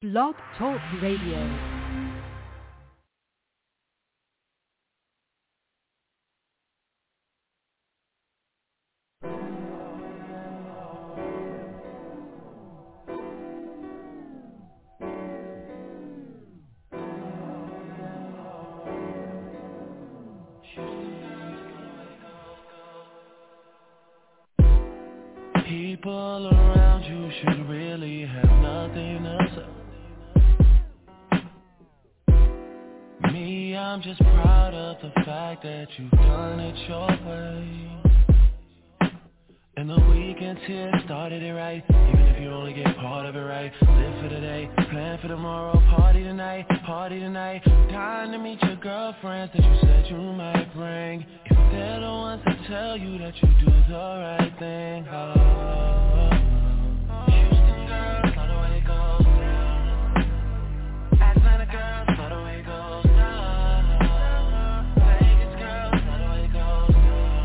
Blog Talk Radio. People around you should really have nothing to say. Me, I'm just proud of the fact that you've done it your way. And the weekend here started it right. Even if you only get part of it right. Live for today, plan for tomorrow. Party tonight, time to meet your girlfriends that you said you might bring. If they're the ones that tell you that you do the right thing. Houston girls, love the way it goes down. Atlanta girls, love the way it goes down. Vegas girls, love the way it goes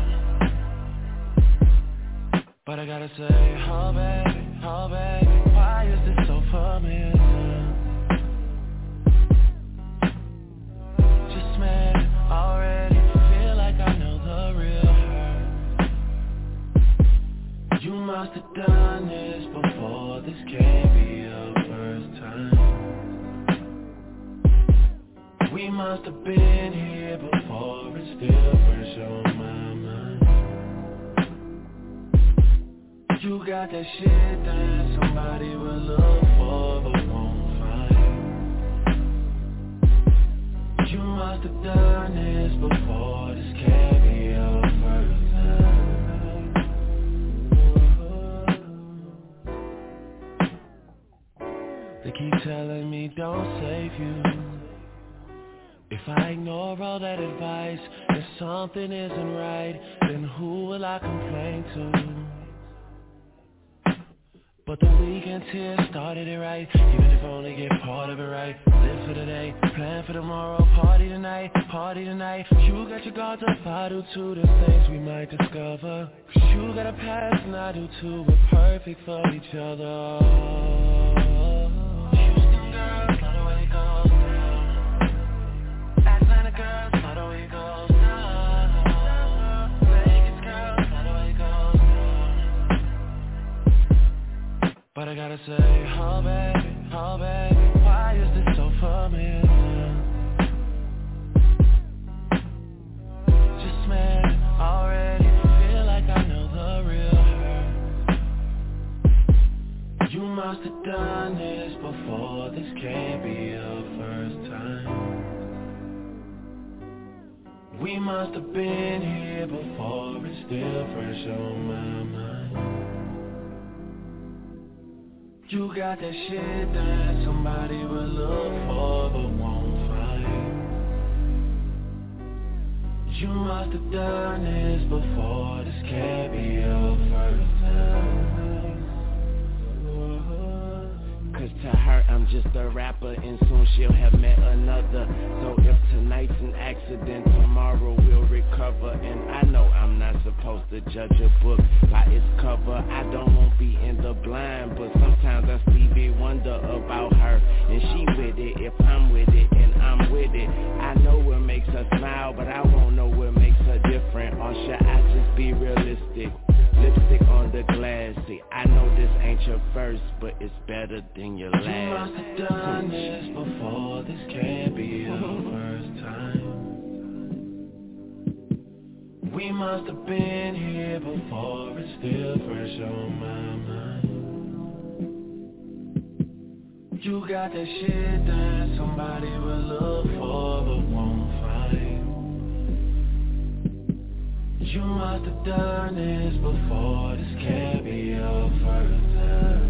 down. But I gotta say, oh baby, why is this so familiar? Just met already, feel like I know the real her. You must have done this before, this can't be your first time. We must have been here before, it's still fresh on my mind. You got that shit that somebody will look for but won't find. You must have done this before, this can't be your first time. They keep telling me don't save you. If I ignore all that advice, if something isn't right, then who will I complain to? But the weekend here started it right. Even if I only get part of it right. Live for today, plan for tomorrow. Party tonight. You got your guards up, I do too. There's things we might discover. Cause you got a past and I do too. We're perfect for each other. Houston girls, love the way it goes down. Atlanta girls, love the way it goes down. Vegas girls, love the way it goes down. But I gotta say, oh baby, why is this so familiar? Just met already, feel like I know the real her. You must have done this before, this can't be your first time. We must have been here before, it's still fresh on my mind. You got that shit that somebody will look for but won't find. You must have done this before, this can't be your first time. Cause to her I'm just a rapper and soon she'll have met another. So if tonight's an accident, tomorrow we'll recover. And I know I'm not supposed to judge a book by its cover. I don't want to be in the blind, but sometimes I Stevie wonder about her. And she with it if I'm with it and I'm with it. I know what makes her smile, but I won't know what makes her different. Or should I just be realistic? Lipstick on the glass. See, I know this ain't your first, but it's better than your last. You must have done this before, this can't be your first time. We must have been here before, it's still fresh on my mind. You got that shit that somebody will look for but won't find. You must have done this before, this can't be your first time.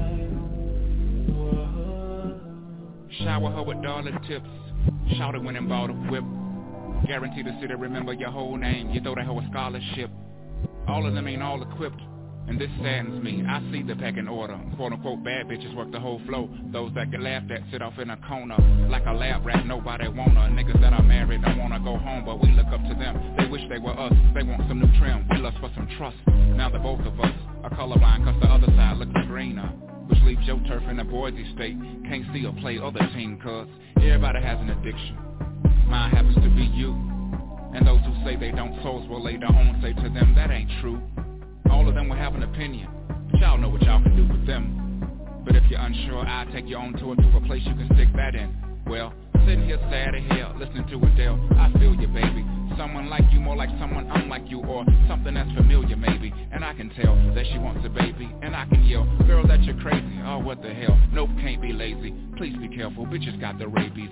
Shower her with dollar tips. Shout it when and bought a whip. Guaranteed the city remember your whole name. You throw that hoe a scholarship. All of them ain't all equipped, and this saddens me. I see the pecking order. Quote unquote bad bitches work the whole flow. Those that get laughed at sit off in a corner like a lab rat, nobody wanna. Niggas that are married don't wanna go home, but we look up to them. They wish they were us, they want some new trim. We lust for some trust. Now the both of us are colorblind cause the other side looks greener. which leaves your turf in a Boise State. Can't see or play other team, cuz everybody has an addiction. Mine happens to be you. And those who say they don't source will later on say to them that ain't true. All of them will have an opinion, but y'all know what y'all can do with them. But if you're unsure, I'll take you on tour to a place you can stick that in. Well, sitting here sad as hell, listening to Adele, I feel you, baby. Someone like you, more like someone unlike you, or something that's familiar, maybe. And I can tell that she wants a baby, and I can yell, girl, that you're crazy. Oh, what the hell? Nope, can't be lazy. Please be careful, bitches got the rabies.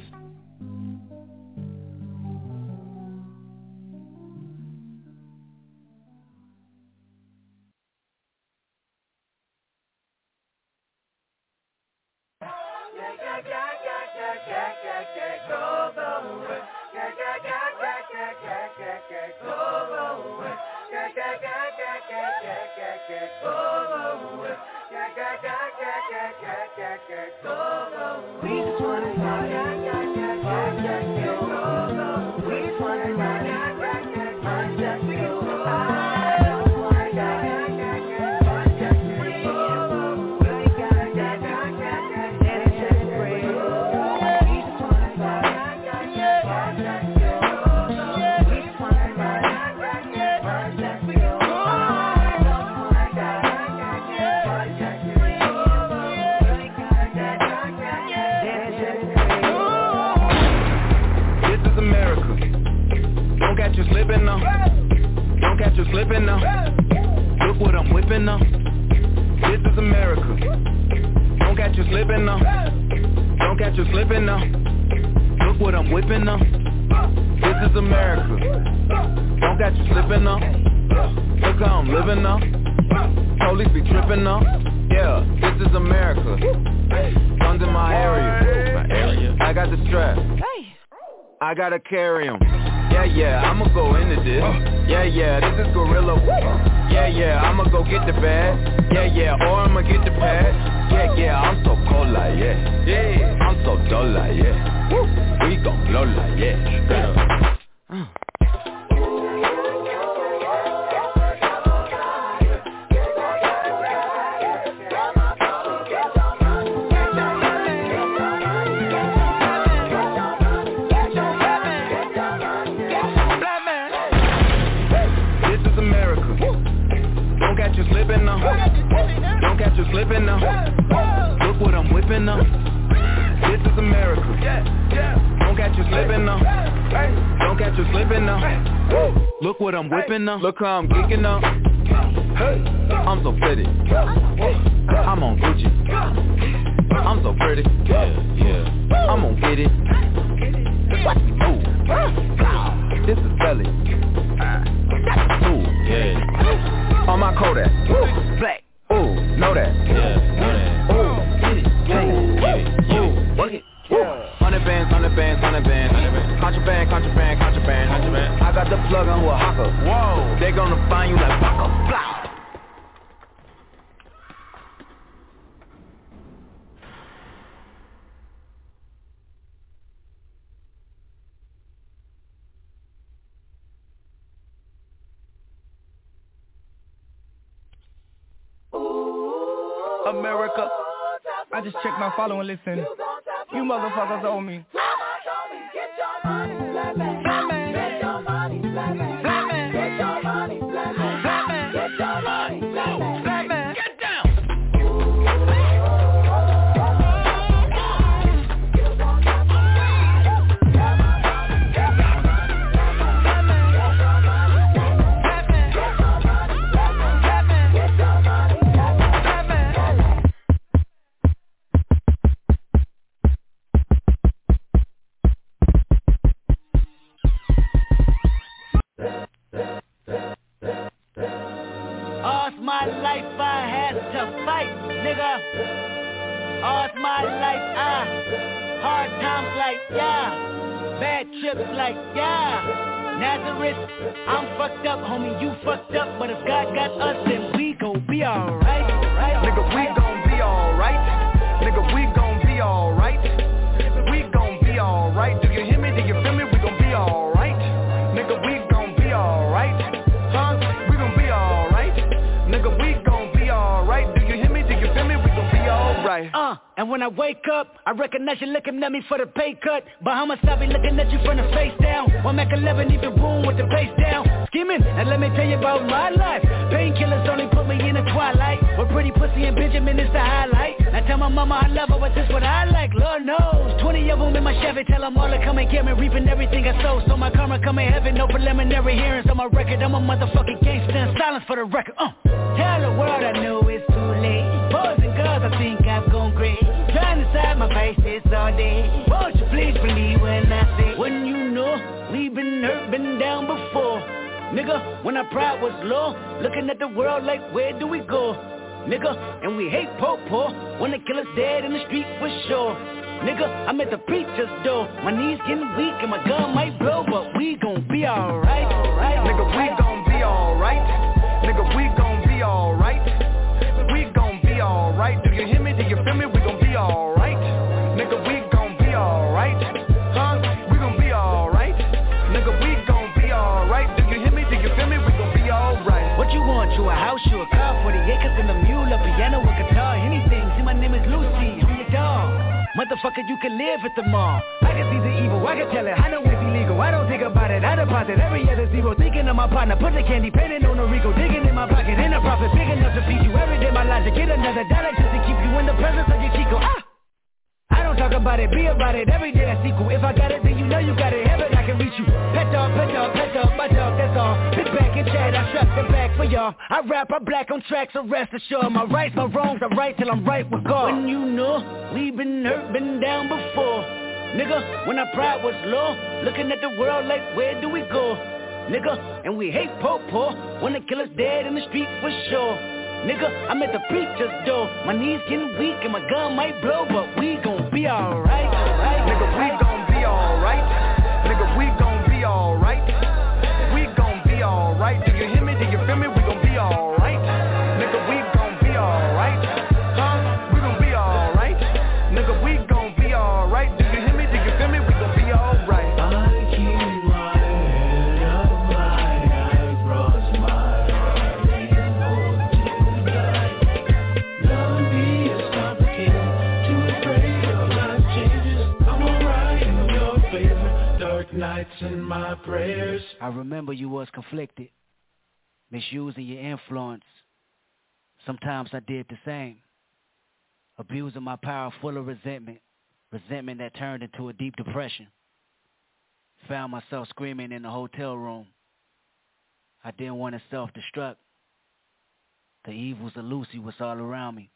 Don't catch you slipping now. Look what I'm whipping now. This is America. Don't catch you slipping now. Don't catch you slipping now. Look what I'm whipping now. This is America. Don't catch you slipping now. Look how I'm living now. Police be tripping now. Yeah, this is America. Guns in my area. I got the strap. I gotta carry 'em. Yeah, I'ma go into this. Yeah, this is Gorilla. Yeah, I'ma go get the bag. Yeah, or I'ma get the pad. Yeah, I'm so cold like, yeah. I'm so dull like, yeah. We gon' blow like, yeah. Don't catch you slipping now. Look what I'm whipping now. This is America. Don't catch you slipping now. Don't catch you slipping now. Look what I'm whipping now. Look how I'm geeking now. I'm so pretty. I'm on Gucci. I'm so pretty. Yeah. I'm gonna get it. Ooh. This is belly. Ooh, yeah. On my Kodak. Black. Ooh, know that. Yeah, know that. Ooh, get it. Ooh, work it. 100 bands. Contraband. I got the plug on who a hawker. Whoa, they gonna find you like Baka. Blah. America, I just checked my follow and listen. You motherfuckers owe me. Get your money, black man. Get your money, black man. Get your money, black man. Get your money, black man. Get down. All's my life I had to fight, nigga. All's my life hard times like, yeah. Bad trips like, yeah. Nazareth, I'm fucked up, homie, you fucked up. But if God got us, then we gon' be alright. Nigga, we gon' be alright. Nigga, we gon' be alright. We gon' be alright. Do you hear me? Do you feel me? We gon' be alright. Nigga, we gon' be alright. Huh? We gon' be alright. Nigga, we gon' be alright. Do you hear me? Do you feel me? We gon' be alright. when I wake up, I recognize you looking at me for the pay cut. Bahamas, I be looking at you from the face down. One Mac 11, leave the room with the bass down. Skimming, and let me tell you about my life. Painkillers only put me in the twilight. With pretty pussy and Benjamin is the highlight. I tell my mama I love her, but this what I like, Lord knows. 20 of them in my Chevy, tell them all to come and get me. Reaping everything I sow, so my karma come in heaven. No preliminary hearings on my record. I'm a motherfucking gangster and silence for the record. Tell the world I know it's too late. Boys and girls, I think I've gone great. Trying to side my faces all day. Won't you please believe when I say, when you know we've been hurt, been down before. Nigga, when our pride was low, looking at the world like where do we go? Nigga, and we hate po-po when they kill us dead in the street for sure. Nigga, I'm at the preacher's door. My knees getting weak and my gun might blow, but we gon' be alright. Nigga, we gon' be alright. Nigga, we gon' be alright. We gon' be alright. Do you hear me? Do you feel me? We gon' be alright. Nigga, we gon' be alright. Huh? We gon' be alright. Nigga, we gon' be alright. Do you hear me? Do you feel me? We gon' be alright. What you want? You a house, you a car, 40 acres and a mule, a piano, a guitar, anything. See, my name is Lucy, I'm your dog. Motherfucker, you can live at the mall. I can see the evil, I can tell it, I know it's illegal. I don't think about it, I deposit every other zero. Thinking of my partner, put the candy, painting on the Rico. Digging in my pocket, in a profit, big enough to feed you. Every day my logic, get another dollar just to keep you in the presence of your Chico. I don't talk about it, be about it, every day that's equal. If I got it, then you know you got it, heaven I can reach you. Pet dog, my dog, that's all. Sit back and chat, I strap the back for y'all. I rap, I black on tracks, so rest assured. My rights, my wrongs, I right till I'm right with God. When you know, we've been hurt, been down before. Nigga, when our pride was low, looking at the world like where do we go? Nigga, and we hate po-po when they kill us dead in the street for sure. Nigga, I'm at the preacher's door. My knees getting weak and my gun might blow, but we gon' be alright. Nigga, we gon' be alright. Nigga, we gon' be alright. We gon' be alright. Do you hear me? Do you feel me? We gon' be alright. Nigga, we gon' be alright. Huh? We gon' be alright. Nigga, we gon' be alright. Do you hear me? Do you feel me? We gon' be alright. I keep my head up high, I cross my heart and hold tonight. Love me is complicated, too afraid of life changes. I'm alright in your favor, dark nights and my prayers. I remember you was conflicted, misusing your influence. Sometimes I did the same, abusing my power full of resentment that turned into a deep depression. Found myself screaming in the hotel room. I didn't want to self-destruct. The evils of Lucy was all around me.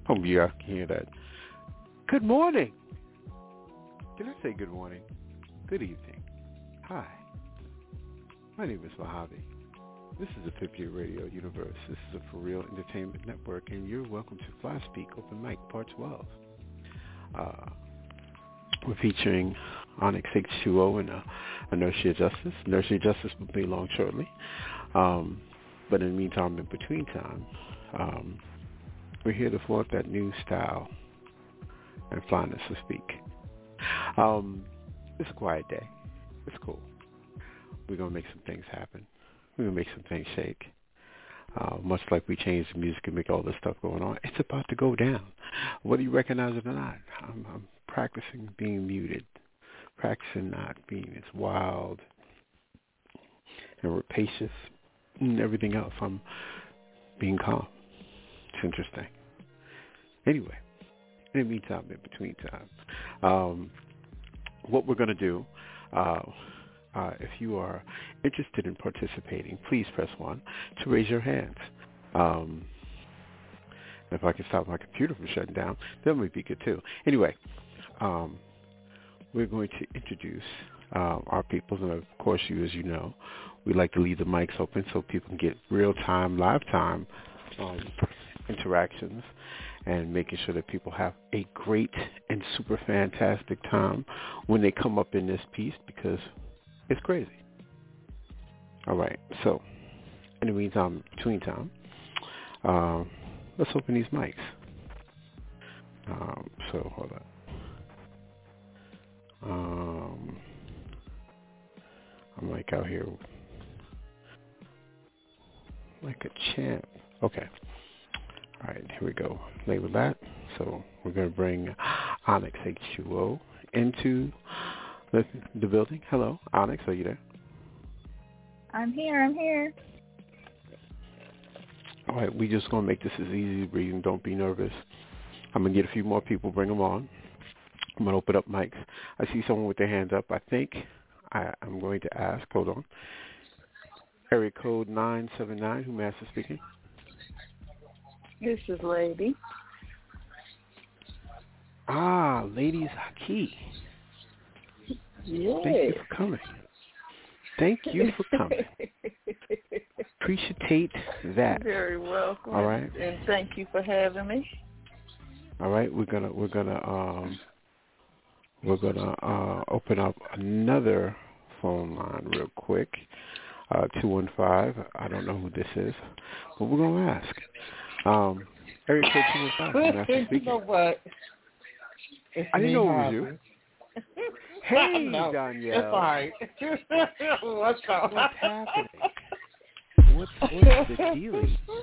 Hope you can hear that. Good morning. Did I say good morning? Good evening. Hi. My name is Mojave. This is the 50 Radio Universe. This is a For Real Entertainment Network, and you're welcome to Fly Speak Open Mic Part 12. We're featuring Onyx H2O and Inertia Justice. Inertia Justice will be along shortly. But in the meantime, in between time, we're here to flaunt that new style and fineness to speak. It's a quiet day. It's cool. We're going to make some things happen. We're going to make some things shake. Much like we changed the music and make all this stuff going on, it's about to go down. Whether you recognize it or not, I'm practicing being muted, practicing not being as wild and rapacious and everything else. I'm being calm. It's interesting. Anyway, in the meantime, in between time, what we're going to do, if you are interested in participating, please press 1 to raise your hands. If I can stop my computer from shutting down, that would be good too. Anyway, we're going to introduce our peoples, and of course, as you know, we like to leave the mics open so people can get real-time, live-time interactions and making sure that people have a great and super fantastic time when they come up in this piece, because it's crazy. All right, so in the meantime, between time, let's open these mics. So hold on. I'm like out here like a champ. Okay. All right, here we go. Label that. So we're going to bring Onyx H2O into the building. Hello, Onyx, are you there? I'm here. All right, we just going to make this as easy as breathing. Don't be nervous. I'm going to get a few more people, bring them on. I'm going to open up mics. I see someone with their hands up. I think I'm going to ask, hold on, area code 979, who master speaking? This is Lady. Lady Zaki. Yes. Thank you for coming. Thank you for coming. Appreciate that. Very welcome. All right. And thank you for having me. All right, we're gonna open up another phone line real quick. 215. I don't know who this is, but we're gonna ask. Area code 215. You know what? I didn't know it was you. Hey, no, Danielle. It's all right. What's up? What's happening? What's the deal?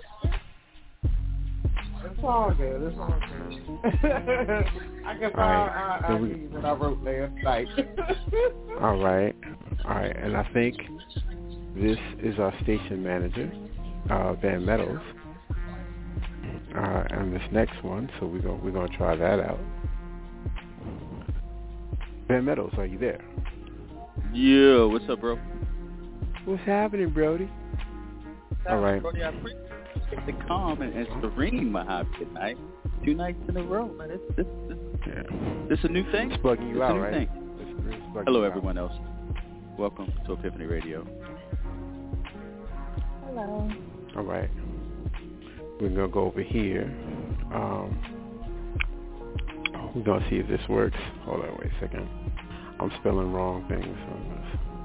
It's all good. I guess I need what I wrote there. Like. All right. And I think this is our station manager, Van Meadows. And this next one, so we're gonna try that out. Van Meadows, are you there? Yeah, what's up, bro? What's happening, Brody? All right. Brody, I appreciate the calm and serene Mojave tonight. 2 nights in a row, man. This a new thing? It's bugging you out, right? Hello, everyone else. Welcome to Epiphany Radio. Hello. All right. We're going to go over here. We're going to see if this works. Hold on, wait a second. I'm spelling wrong things on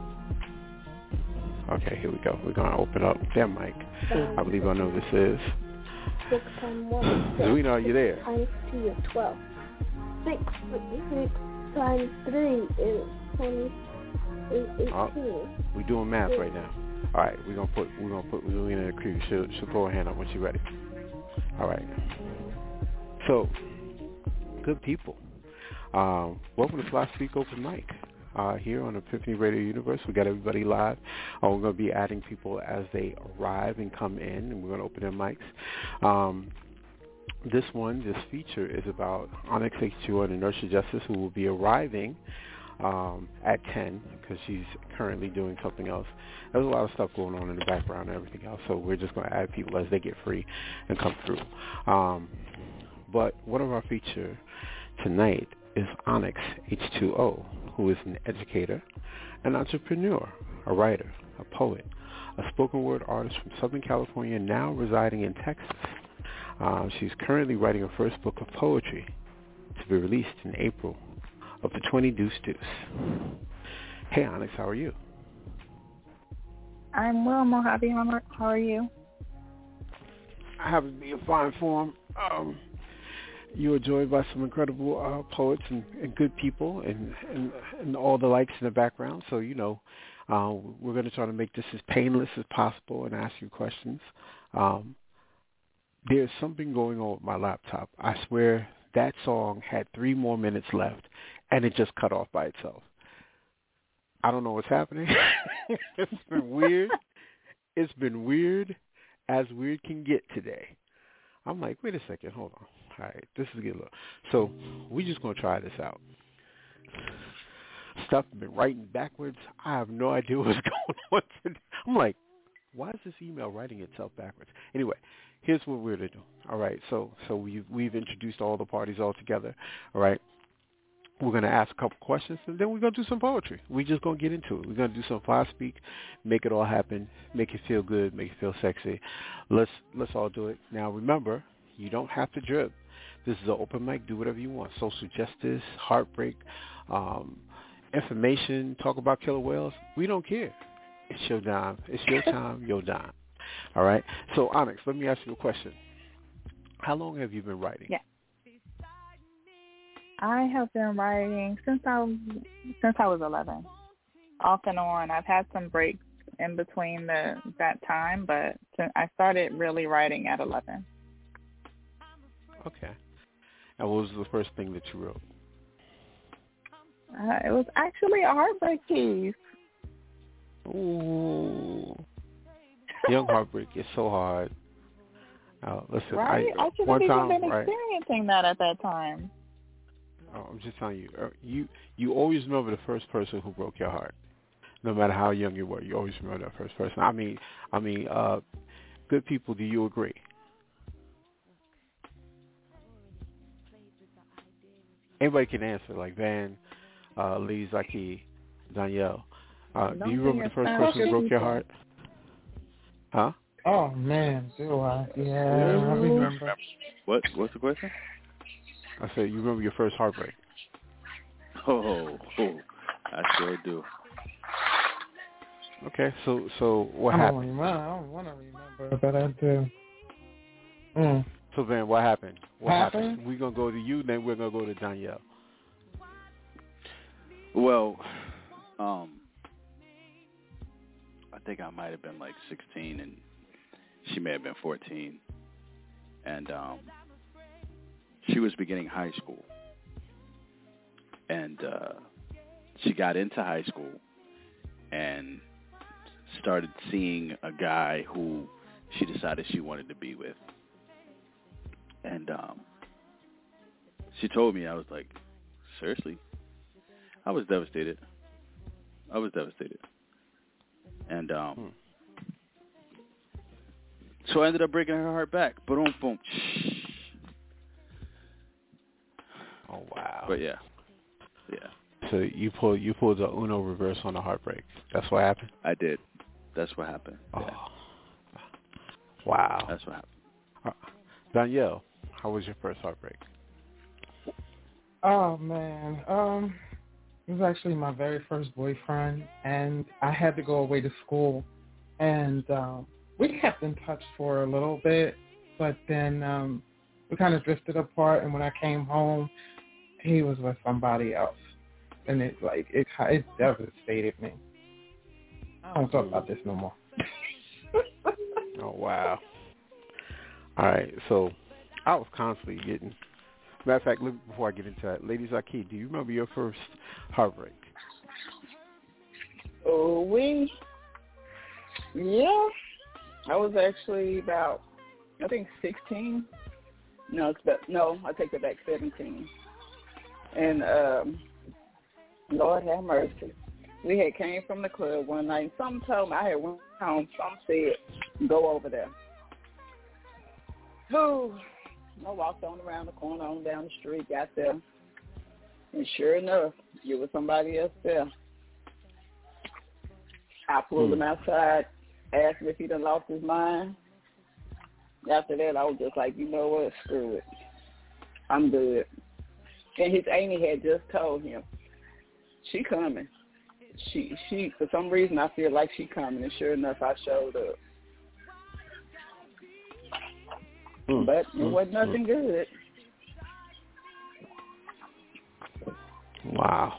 this. Okay, here we go. We're going to open up their mic. I believe I know who this is. 6 times 1 is 6. Zuina, are you there? Times 2 is 12. 6 times 3 is 18. We're doing math right now. All right, we're gonna put Zuina in the queue. She'll throw her hand up when she's ready. All right. So, good people. Welcome to Fly Speak Open Mic. Here on Epiphany Radio Universe, we got everybody live. We're going to be adding people as they arrive and come in, and we're going to open their mics. This feature is about Onyx H2O and Inertia Justice, who will be arriving at 10 because she's currently doing something else. There's a lot of stuff going on in the background and everything else, so we're just going to add people as they get free and come through. But one of our feature tonight is Onyx H2O, who is an educator, an entrepreneur, a writer, a poet, a spoken word artist from Southern California, now residing in Texas. She's currently writing her first book of poetry to be released in April of the 20 Deuce Deuce. Hey, Onyx, how are you? I'm well, Mojave. How are you? I happen to be in fine form. You are joined by some incredible poets and good people and all the likes in the background. So, you know, we're going to try to make this as painless as possible and ask you questions. There's something going on with my laptop. I swear that song had 3 more minutes left, and it just cut off by itself. I don't know what's happening. It's been weird. It's been weird as weird can get today. I'm like, wait a second, hold on. All right, this is getting low. So we just going to try this out. Stuff I've been writing backwards. I have no idea what's going on today. I'm like, why is this email writing itself backwards? Anyway, here's what we're going to do. All right, so we've introduced all the parties all together. All right. We're going to ask a couple questions, and then we're going to do some poetry. We're just going to get into it. We're going to do some fly speak, make it all happen, make it feel good, make it feel sexy. Let's all do it. Now, remember, you don't have to drip. This is an open mic. Do whatever you want. Social justice, heartbreak, information, talk about killer whales. We don't care. It's your dime. It's your time, your dime. All right? So, Onyx, let me ask you a question. How long have you been writing? Yeah. I have been writing since I was 11, off and on. I've had some breaks in between that time, but I started really writing at 11. Okay. And what was the first thing that you wrote? It was actually a heartbreak piece. Ooh. Young heartbreak is so hard. Listen, right? I should have even been experiencing that at that time. I'm just telling you, you always remember the first person who broke your heart, no matter how young you were. You always remember that first person. I mean, good people. Do you agree? Anybody can answer, like Van, Lee, Zaki, Danielle. Do you remember the first person who broke your heart? Huh? Oh man, do I? Yeah, I remember. What's the question? I said, you remember your first heartbreak? Oh, I sure do. Okay, so what happened? I don't want to remember, but I do. So then, what happened? What happened? We're gonna go to you, then we're gonna go to Danielle. Well, I think I might have been like 16, and she may have been 14, and she was beginning high school, and she got into high school and started seeing a guy who she decided she wanted to be with. And she told me, I was like, seriously? I was devastated. And so I ended up breaking her heart back. Boom, boom. Oh, wow. But yeah. So you pulled the Uno reverse on the heartbreak. That's what happened? I did. That's what happened. Oh. Yeah. Wow. That's what happened. Danielle, how was your first heartbreak? Oh man, it was actually my very first boyfriend, and I had to go away to school, and we kept in touch for a little bit, but then we kind of drifted apart. And when I came home, he was with somebody else, and it devastated me. I don't talk about this no more. Oh wow. All right, so I was constantly getting. Matter of fact, before I get into that, Lady Zaki, do you remember your first heartbreak? Oh, yeah. I was actually about, I think 16. No, I take that back, 17. And Lord have mercy. We had came from the club one night. Something told me I had went home. Some said, go over there. Oh, I walked on around the corner, on down the street, got there. And sure enough, there was somebody else there. I pulled him outside, asked him if he done lost his mind. After that, I was just like, you know what, screw it. I'm good. And his auntie had just told him, she coming. She for some reason, I feel like she coming. And sure enough, I showed up. But it wasn't nothing good. Wow.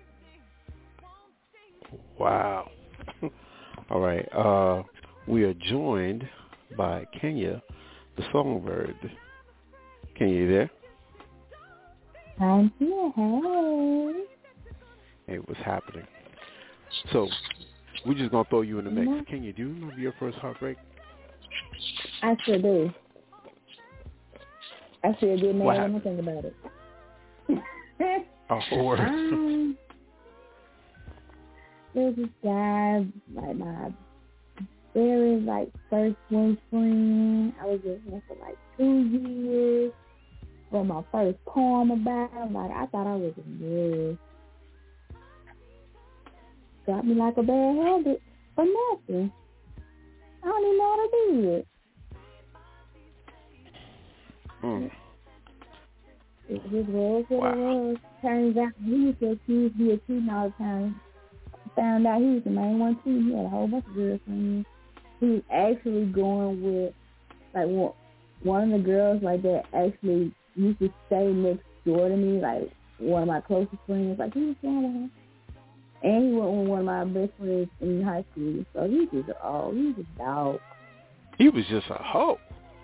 All right. We are joined by Kenya, the songbird. Kenya, you there? I'm here. Hey. Hey, what's happening? So, we're just going to throw you in the mix. Kenya, do you remember your first heartbreak? I sure do. I sure get mad when I think about it. Oh, word. There's this guy, like my very first boyfriend. I was with him for 2 years. For my first poem about him, I thought I was in love. Got me like a bad habit for nothing. I don't even know how to do it. It just was what it was. Turns out he was just accused of cheating all the time. Found out he was the main one too. He had a whole bunch of girlfriends. He was actually going with one of the girls that actually used to stay next door to me, one of my closest friends. He was going with her. And he went with one of my best friends in high school. So he was a dog. He was just a hoe.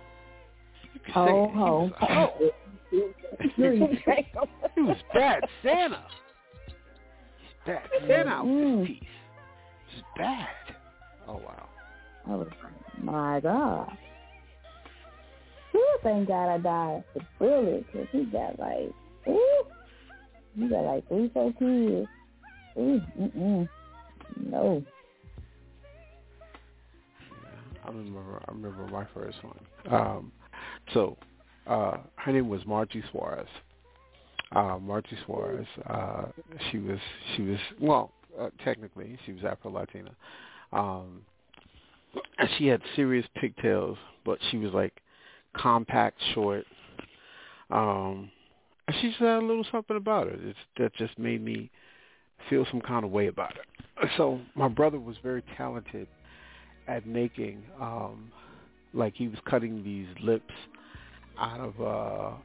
Ho. He was bad Santa. Bad Santa out this piece. It's bad. Oh, wow. Oh, my God. Thank God I died for bullet, because he got 3, 4 kids. No. I remember my first one. Her name was Margie Suarez. Margie Suarez. She was technically she was Afro-Latina. And she had serious pigtails, but she was compact, short. And she just had a little something about her that just made me feel some kind of way about it. So my brother was very talented at making, he was cutting these lips out of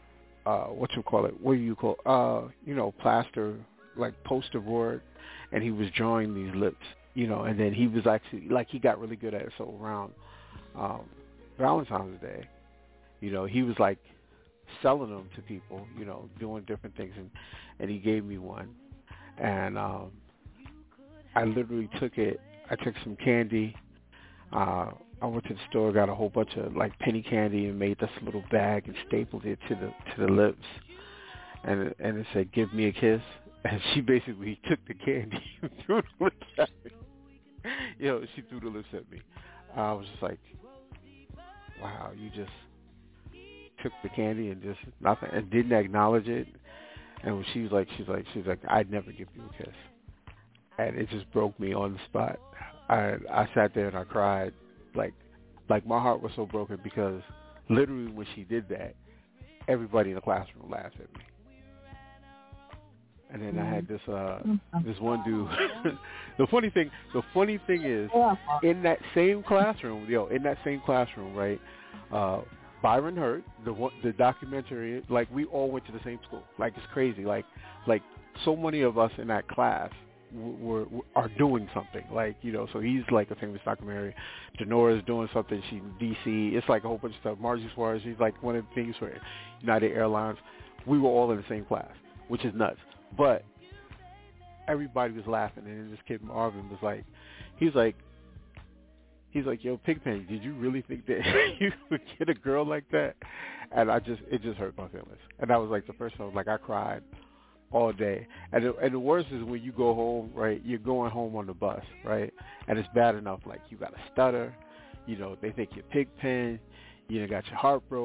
plaster, poster board, and he was drawing these lips, and then he was actually he got really good at it. So around Valentine's Day, he was selling them to people, doing different things, and he gave me one, and I literally took it. I took some candy. I went to the store, got a whole bunch of penny candy, and made this little bag and stapled it to the lips, and it said, "Give me a kiss." And she basically took the candy and threw the lips at me. She threw the lips at me. I was just like, "Wow, you just took the candy and just nothing, and didn't acknowledge it." And when she's like, "I'd never give you a kiss," and it just broke me on the spot. I sat there and I cried. My heart was so broken because literally when she did that, everybody in the classroom laughed at me. And then I had this one dude. The funny thing is, in that same classroom, right? Byron Hurt, the documentary, we all went to the same school. It's crazy. So many of us in that class are doing something, so he's a famous documentary. Denora's doing something. She's in D.C. It's a whole bunch of stuff. Margie Suarez, she's one of the things for United Airlines. We were all in the same class, which is nuts. But everybody was laughing, and then this kid Marvin was he's like, "Yo, Pigpen, did you really think that you would get a girl like that?" And it just hurt my feelings. And that was the first time I cried all day. And the worst is when you go home, right? You're going home on the bus, right? And it's bad enough, you got a stutter, they think you're Pigpen, you got your heart broke,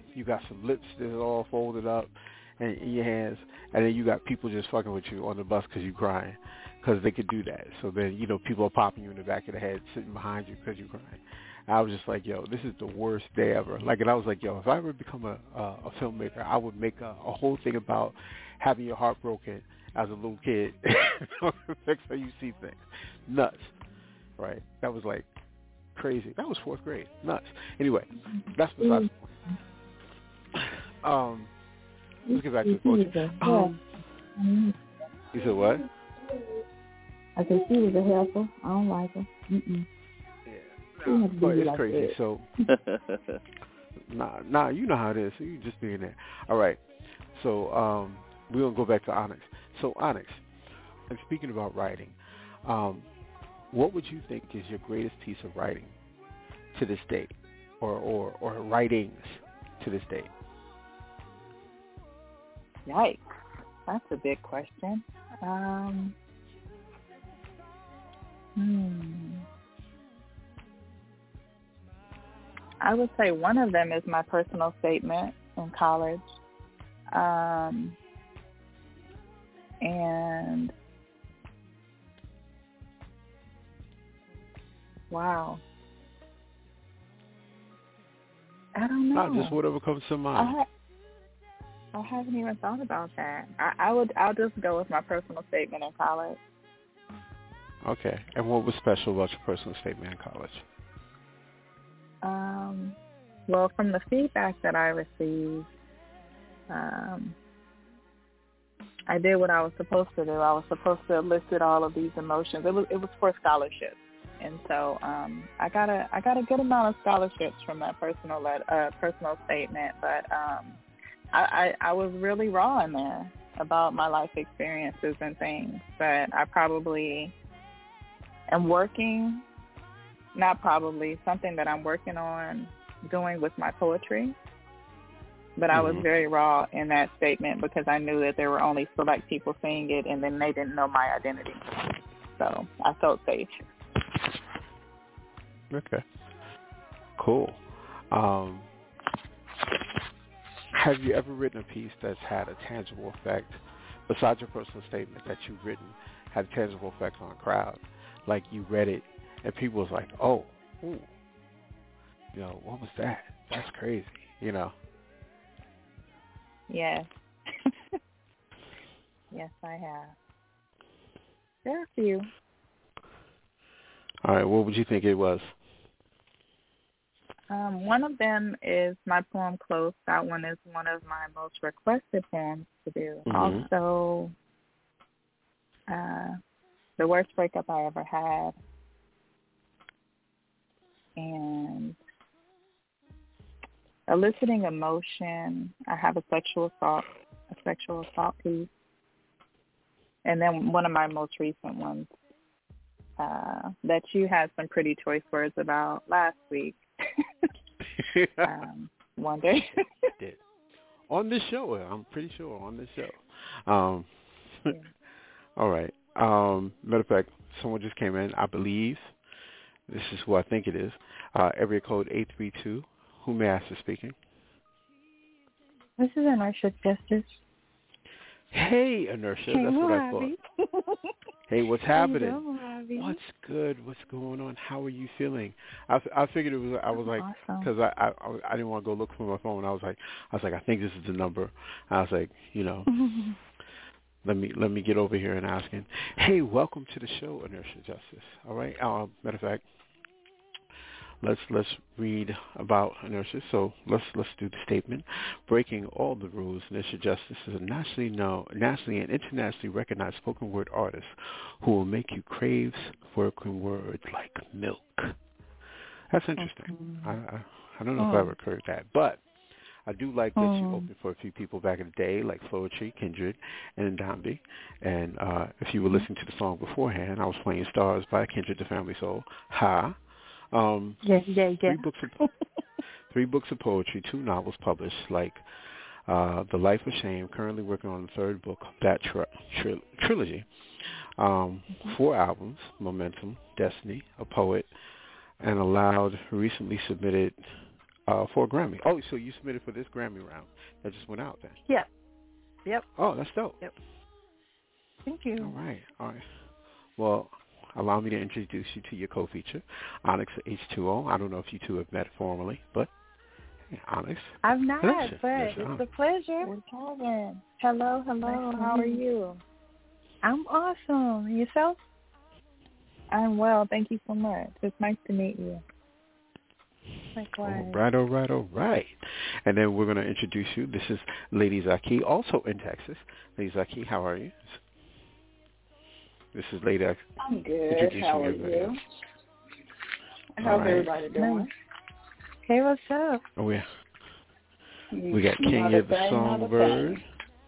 you got some lips that's all folded up and in your hands, and then you got people just fucking with you on the bus because you're crying, because they could do that. So then, people are popping you in the back of the head, sitting behind you because you're crying. I was just like, yo, this is the worst day ever. Like, and I was like, yo, if I ever become a filmmaker, I would make a whole thing about having your heart broken as a little kid. That's how you see things. Nuts. Right? That was like crazy. That was 4th grade. Nuts. Anyway, that's besides the point. Let's get back to the poetry. You said what? I said she was a helper. I don't like her. Mm-mm. But it's crazy. So, nah, you know how it is. So you just being there. All right. So we're gonna go back to Onyx. So Onyx, and speaking about writing, what would you think is your greatest piece of writing to this day, or writings to this day? Yikes, that's a big question. I would say one of them is my personal statement in college. And wow. I don't know. Not just whatever comes to mind. I haven't even thought about that. I'll just go with my personal statement in college. Okay. And what was special about your personal statement in college? Well, from the feedback that I received, I did what I was supposed to do. I was supposed to elicit all of these emotions. It was for scholarships, and so I got a good amount of scholarships from that personal statement. But I was really raw in there about my life experiences and things. But I probably am working. Not probably, something that I'm working on doing with my poetry. But I was very raw in that statement because I knew that there were only select people seeing it, and then they didn't know my identity. So I felt safe. Okay. Cool. Have you ever written a piece that's had a tangible effect, besides your personal statement that you've written, had a tangible effect on a crowd? Like you read it, and people was like, oh, ooh, what was that? That's crazy, Yes. Yes, I have. There are a few. All right, what would you think it was? One of them is my poem Close. That one is one of my most requested poems to do. Also, the worst breakup I ever had. And eliciting emotion. I have a sexual assault piece. And then one of my most recent ones that you had some pretty choice words about last week. One day. On this show, I'm pretty sure on this show. All right. Matter of fact, someone just came in, I believe. This is who I think it is. Area code 832. Who may I ask is speaking? This is Inertia Justice. Hey, Inertia. That's what I thought. Hey, what's happening? What's good? What's going on? How are you feeling? I figured it was. I was like, because I didn't want to go look for my phone. I was like, I think this is the number. I was like, let me get over here and ask him. Hey, welcome to the show, Inertia Justice. All right. Matter of fact, let's read about Inertia. So let's do the statement. Breaking all the rules, Inertia Justice is a nationally and internationally recognized spoken word artist who will make you crave spoken words like milk. That's interesting. I don't know if I ever heard that, but I do like that you opened for a few people back in the day, like Floetry, Kindred, and Ndambi. And if you were listening to the song beforehand, I was playing Stars by Kindred, the Family Soul. Yeah. 3 books of poetry, 2 novels published, like The Life of Shame, currently working on the 3rd book of that trilogy. 4 albums, Momentum, Destiny, A Poet, and Aloud recently submitted for a Grammy. Oh, so you submitted for this Grammy round that just went out then? Yeah. Yep. Oh, that's dope. Yep. Thank you. All right. Well, allow me to introduce you to your co-feature, Onyx H2O. I don't know if you two have met formally, but hey, Onyx. I've not, pleasure. but it's a pleasure. Hello. How are you? I'm awesome. Yourself? I'm well. Thank you so much. It's nice to meet you. Likewise. All right. And then we're going to introduce you. This is Lady Zaki, also in Texas. Lady Zaki, how are you? This is Lady Zaki. I'm good. How are you? How's everybody doing? Hey, what's up? Oh, yeah. We got Kenya the Songbird.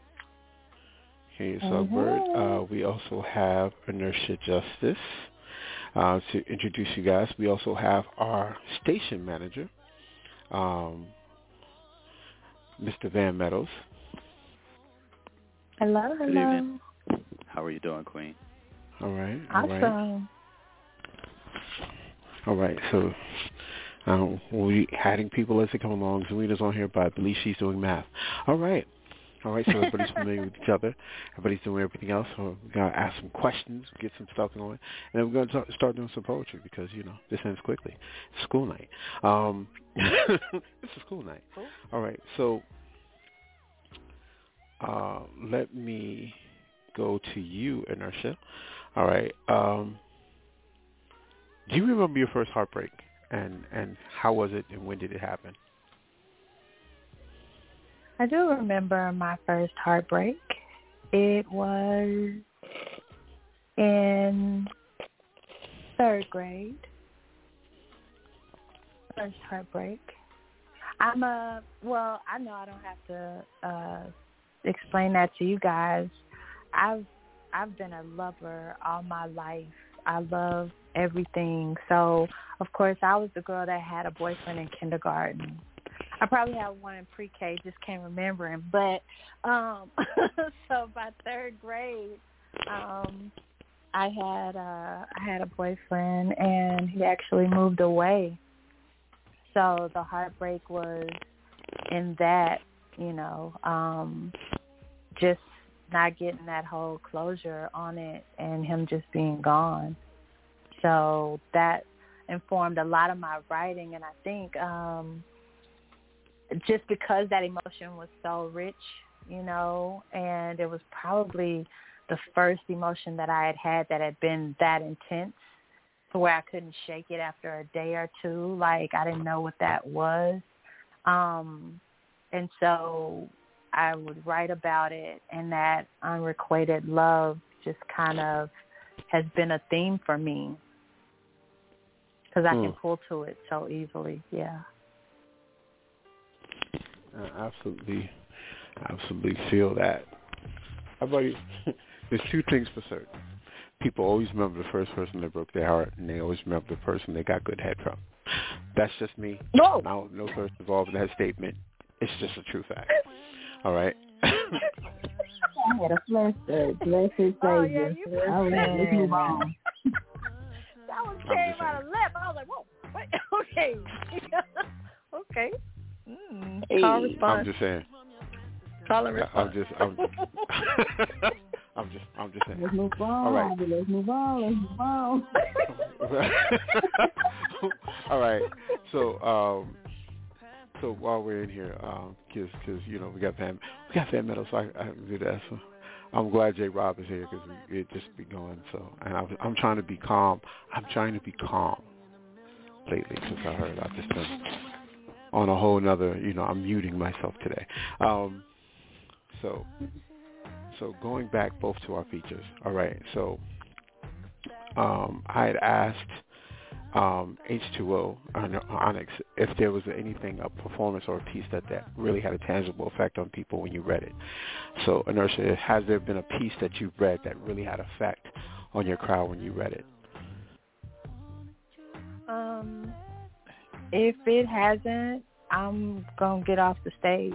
We also have Inertia Justice. To introduce you guys, we also have our station manager, Mr. Van Meadows. Hello. Good evening. How are you doing, Queen? All right. Awesome. All right. So we'll be adding people as they come along. Zelina's on here, but I believe she's doing math. All right, so everybody's familiar with each other. Everybody's doing everything else. So we're going to ask some questions, get some stuff going, and then we're going to start doing some poetry because, this ends quickly. It's school night. It's a school night. Cool. All right, so let me go to you, Inertia. All right. Do you remember your first heartbreak, and how was it, and when did it happen? I do remember my first heartbreak. It was in 3rd grade. First heartbreak. I know I don't have to explain that to you guys. I've been a lover all my life. I love everything. So, of course, I was the girl that had a boyfriend in kindergarten. I probably had one in pre-K, just can't remember him. But so by 3rd grade, I had a boyfriend, and he actually moved away. So the heartbreak was in that, just not getting that whole closure on it, and him just being gone. So that informed a lot of my writing, and I think just because that emotion was so rich, and it was probably the first emotion that I had that had been that intense to where I couldn't shake it after a day or two. Like, I didn't know what that was. And so I would write about it, and that unrequited love just kind of has been a theme for me because I can pull to it so easily, yeah. Absolutely feel that. How about you? There's two things for certain. People always remember the first person that broke their heart, and they always remember the person they got good head from. That's just me. No. No first involved in that statement. It's just a true fact. All right. I had a flashback. Bless his Savior. I was like, let's move on. That one came out of left. I was like, whoa, wait, okay. Okay. Call response. I'm just saying. Call and response. I'm just saying. Let's move on. All right. Let's move on. All right. So while we're in here, because we got Van Meadows, so I can do that. So I'm glad J. Rob is here because it just be going. So, and I'm trying to be calm. I'm trying to be calm lately because I heard I've just been on a whole nother. I'm muting myself today. So going back both to our features. All right. So I had asked H2O, Onyx, if there was anything, a performance or a piece that really had a tangible effect on people when you read it. So, Inertia, has there been a piece that you've read that really had effect on your crowd when you read it? If it hasn't, I'm gonna get off the stage.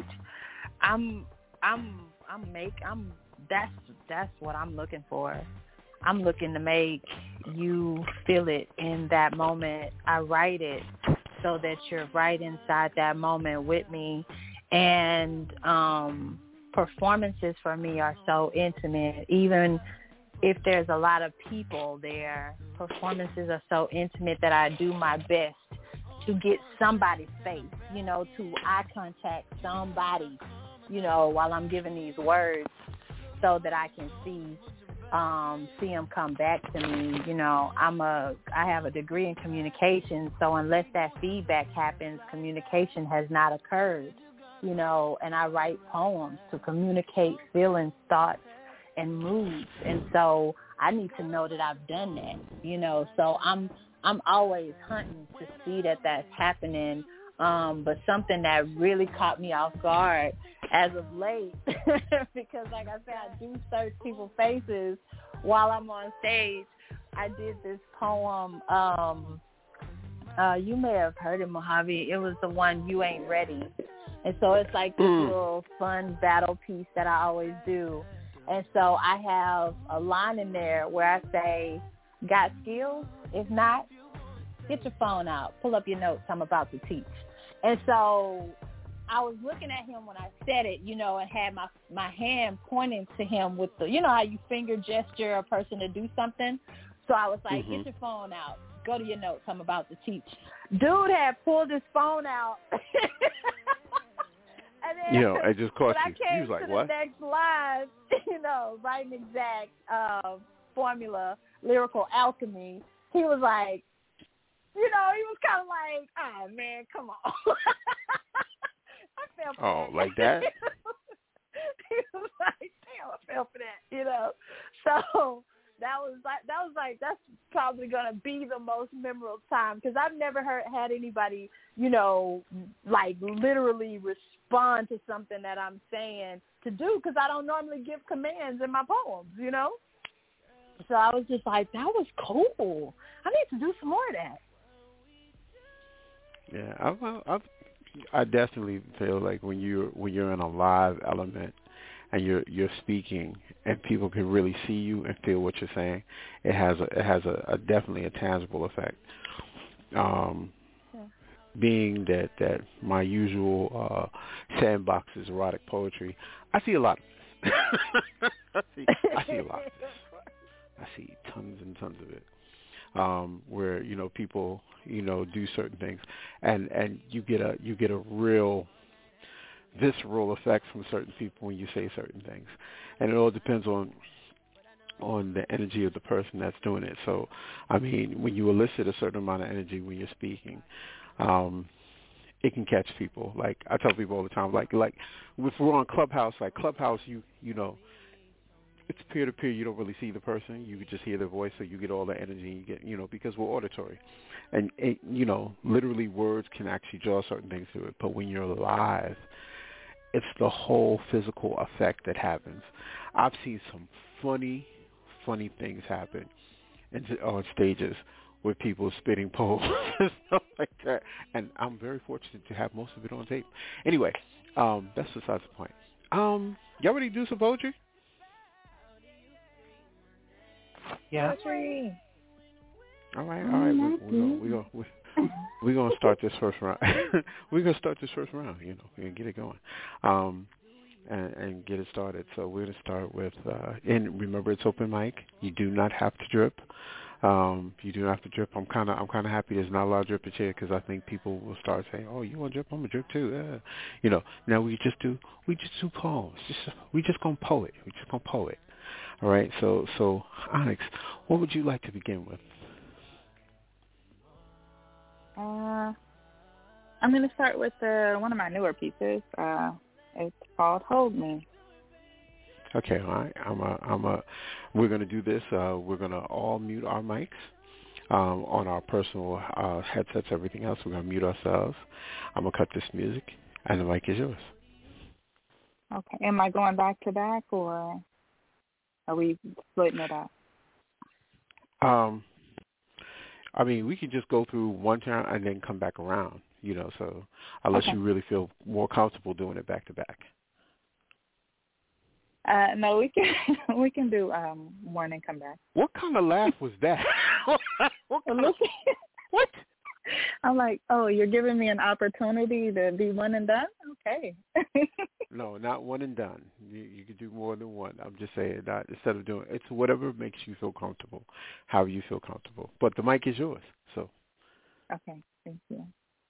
That's what I'm looking for. I'm looking to make you feel it in that moment. I write it so that you're right inside that moment with me. And performances for me are so intimate. Even if there's a lot of people there, performances are so intimate that I do my best to get somebody's face, to eye contact somebody, while I'm giving these words so that I can see them come back to me. I have a degree in communication, so unless that feedback happens, communication has not occurred, and I write poems to communicate feelings, thoughts, and moods. And so I need to know that I've done that, so I'm always hunting to see that that's happening. But something that really caught me off guard as of late, because like I said, I do search people's faces while I'm on stage. I did this poem. You may have heard it, Mojave. It was the one, You Ain't Ready. And so it's like this little fun battle piece that I always do. And so I have a line in there where I say, got skills? If not, get your phone out. Pull up your notes. I'm about to teach. And so I was looking at him when I said it, and had my hand pointing to him with the, how you finger gesture a person to do something. So I was like, get your phone out. Go to your notes. I'm about to teach. Dude had pulled his phone out. And then, it just cost you. He was like, to what? The next line, writing exact formula, lyrical alchemy. He was like, he was kind of like, oh, man, come on. I fell for that. Like that? He was like, damn, I fell for that, So that was like, that's probably going to be the most memorable time, because I've never had anybody, like literally respond to something that I'm saying to do, because I don't normally give commands in my poems, So I was just like, that was cool. I need to do some more of that. Yeah, I definitely feel like when you're in a live element and you're speaking and people can really see you and feel what you're saying, it has a definitely a tangible effect. Being that my usual sandbox is erotic poetry, I see a lot of this. I see a lot of this. I see tons and tons of it. Where people do certain things, and you get a real visceral effect from certain people when you say certain things, and it all depends on the energy of the person that's doing it. So, I mean, when you elicit a certain amount of energy when you're speaking, it can catch people. Like I tell people all the time, like if we're on Clubhouse, you it's peer-to-peer. You don't really see the person. You could just hear their voice, so you get all the energy. You get, because we're auditory. And, literally words can actually draw certain things to it. But when you're live, it's the whole physical effect that happens. I've seen some funny things happen on stages with people spitting poems and stuff like that. And I'm very fortunate to have most of it on tape. Anyway, that's besides the point. Y'all ready to do some poetry? Yeah. All right. We're gonna start this first round. We're gonna start this first round. And get it going, and get it started. So we're gonna start with, and remember, it's open mic. You do not have to drip. You do not have to drip. I'm kind of happy there's not a lot of drippage here, because I think people will start saying, "Oh, you want to drip? I'm gonna drip too." Now we just do poems. We just gonna poet. All right, so Onyx, what would you like to begin with? I'm going to start with one of my newer pieces. It's called "Hold Me." Okay, all right. We're going to do this. We're going to all mute our mics on our personal headsets. Everything else, we're going to mute ourselves. I'm going to cut this music, and the mic is yours. Okay. Am I going back to back, or are we splitting it up? I mean, we could just go through one turn and then come back around, so unless you really feel more comfortable doing it back to back. No, we can do one and come back. What kind of laugh was that? What? I'm like, oh, you're giving me an opportunity to be one and done? Okay. No, not one and done. You could do more than one. I'm just saying that instead of doing it's whatever makes you feel comfortable, how you feel comfortable. But the mic is yours. So. Okay, thank you.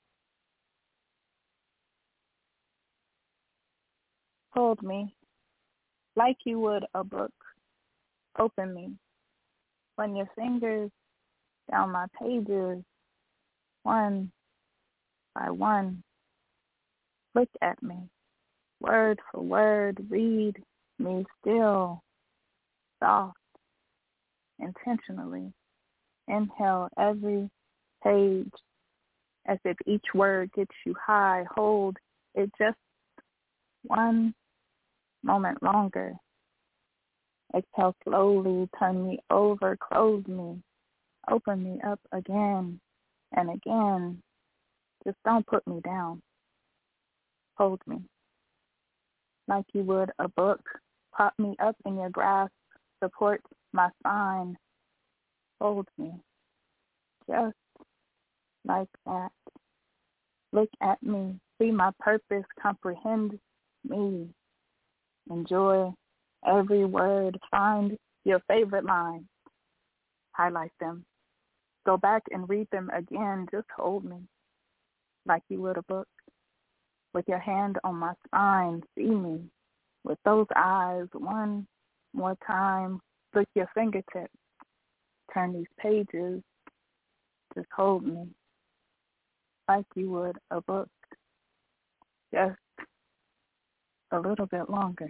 Hold me like you would a book. Open me. Run your fingers down my pages, one by one. Look at me. Word for word, read me still. Soft, intentionally. Inhale every page as if each word gets you high. Hold it just one moment longer. Exhale slowly, turn me over, close me, open me up again and again. Just don't put me down. Hold me like you would a book. Prop me up in your grasp, support my spine. Hold me just like that. Look at me, see my purpose, comprehend me. Enjoy every word. Find your favorite lines. Highlight them. Go back and read them again. Just hold me like you would a book. With your hand on my spine, see me with those eyes one more time. Look your fingertips. Turn these pages. Just hold me like you would a book. Just a little bit longer.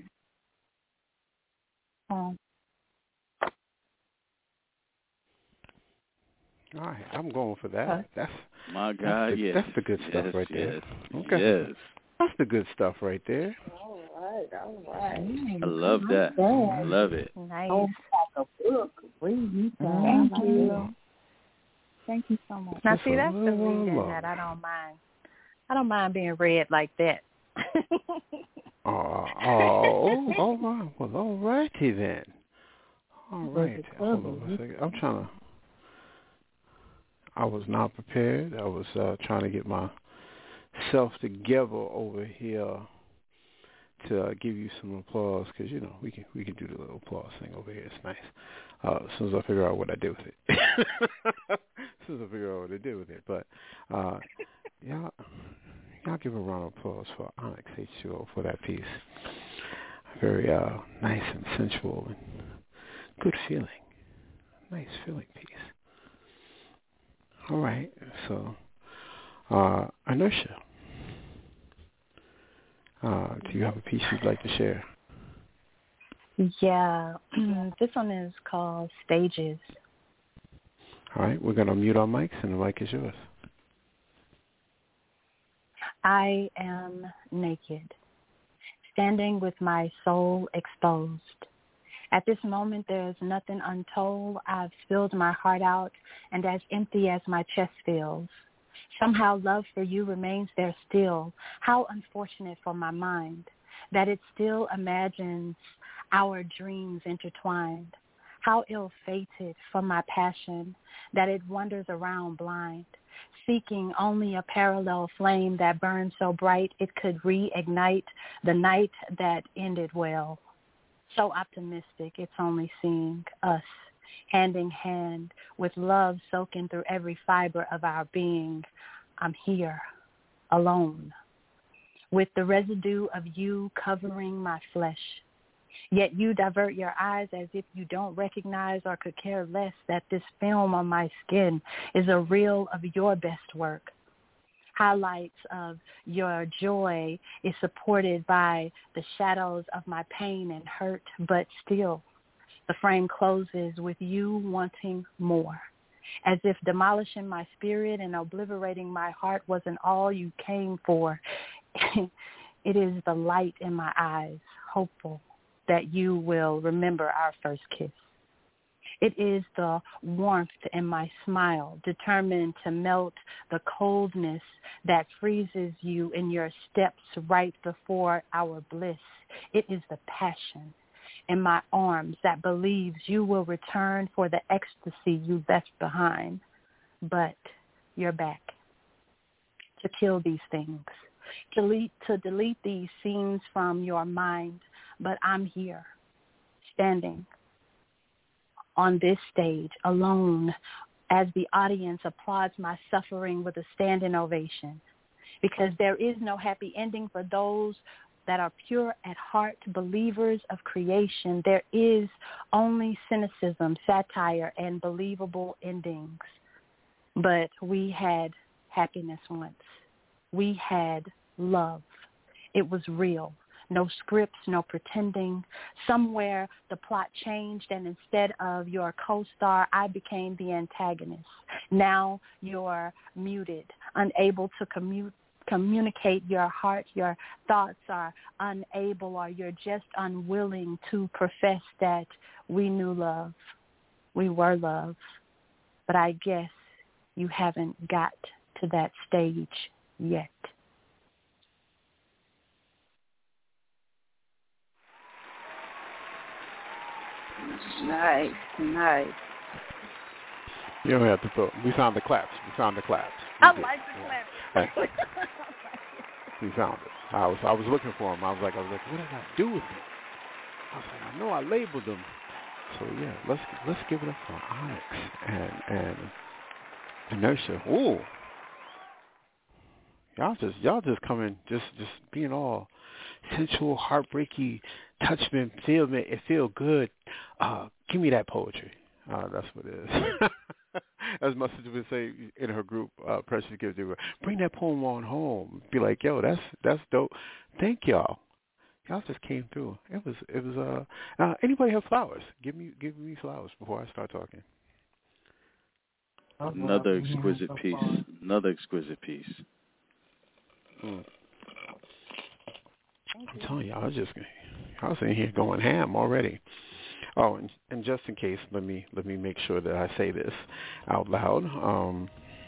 All right, I'm going for that. That's my God. That's the good stuff right there. Okay. Yes. That's the good stuff right there. All right. I love that. I love it. Nice. A book. Thank you. Thank you so much. Now, see, that's the reading that I don't mind. I don't mind being read like that. All right. Well, all righty then. All right. Hold on a second. I was not prepared. I was trying to get myself together over here to give you some applause because we can do the little applause thing over here. It's nice. As soon as I figure out what I do with it. But y'all give a round of applause for Onyx H2O for that piece. Very nice and sensual and good feeling. Nice feeling piece. All right, so Inertia, do you have a piece you'd like to share? Yeah, this one is called Stages. All right, we're going to mute our mics, and the mic is yours. I am naked, standing with my soul exposed. At this moment, there is nothing untold. I've spilled my heart out, and as empty as my chest feels. Somehow love for you remains there still. How unfortunate for my mind that it still imagines our dreams intertwined. How ill-fated for my passion that it wanders around blind, seeking only a parallel flame that burns so bright it could reignite the night that ended well. So optimistic, it's only seeing us hand in hand with love soaking through every fiber of our being. I'm here, alone, with the residue of you covering my flesh. Yet you divert your eyes as if you don't recognize or could care less that this film on my skin is a reel of your best work. Highlights of your joy is supported by the shadows of my pain and hurt, but still the frame closes with you wanting more, as if demolishing my spirit and obliterating my heart wasn't all you came for. It is the light in my eyes, hopeful that you will remember our first kiss. It is the warmth in my smile, determined to melt the coldness that freezes you in your steps right before our bliss. It is the passion in my arms that believes you will return for the ecstasy you left behind. But you're back, to kill these things, to delete these scenes from your mind. But I'm here, standing on this stage alone as the audience applauds my suffering with a standing ovation, because there is no happy ending for those that are pure at heart, believers of creation. There is only cynicism, satire, and believable endings. But we had happiness once. We had love. It was real. No scripts, no pretending. Somewhere the plot changed, and instead of your co-star, I became the antagonist. Now you're muted, unable to communicate your heart. Your thoughts are unable, or you're just unwilling to profess that we knew love. We were love. But I guess you haven't got to that stage yet. Nice. You don't have to throw. We found the claps. I like the claps. We found it. I was looking for them. I was like, what did I do with them? I was like, I know I labeled them. So yeah, let's give it up for Onyx and Inertia. Ooh, y'all just coming, just being all sensual, heartbreaky, touch me, it feel good. Give me that poetry. That's what it is. As my sister would say in her group, Precious Gives You, bring that poem on home. Be like, yo, that's dope. Thank y'all. Y'all just came through. It was. Anybody have flowers? Give me flowers before I start talking. Another exquisite piece. I'm telling you, I was in here going ham already. Oh, and just in case, let me make sure that I say this out loud.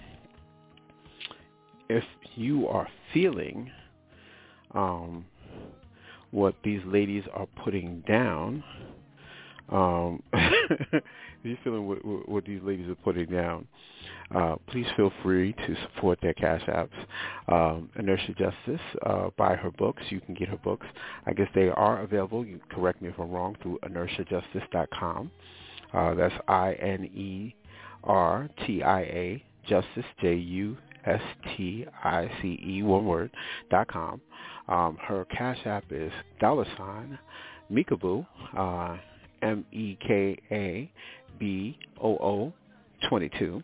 If you are feeling what these ladies are putting down, if you're feeling what these ladies are putting down, please feel free to support their cash apps. Inertia Justice, buy her books. You can get her books. I guess they are available, you correct me if I'm wrong, through inertiajustice.com. That's INERTIA Justice, JUSTICE, one word, .com. Her cash app is $Meekaboo, MEKABOO 22.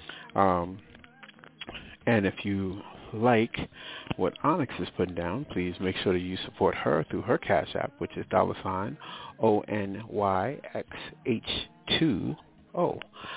And if you like what Onyx is putting down, please make sure that you support her through her cash app, which is $ONYXH2O.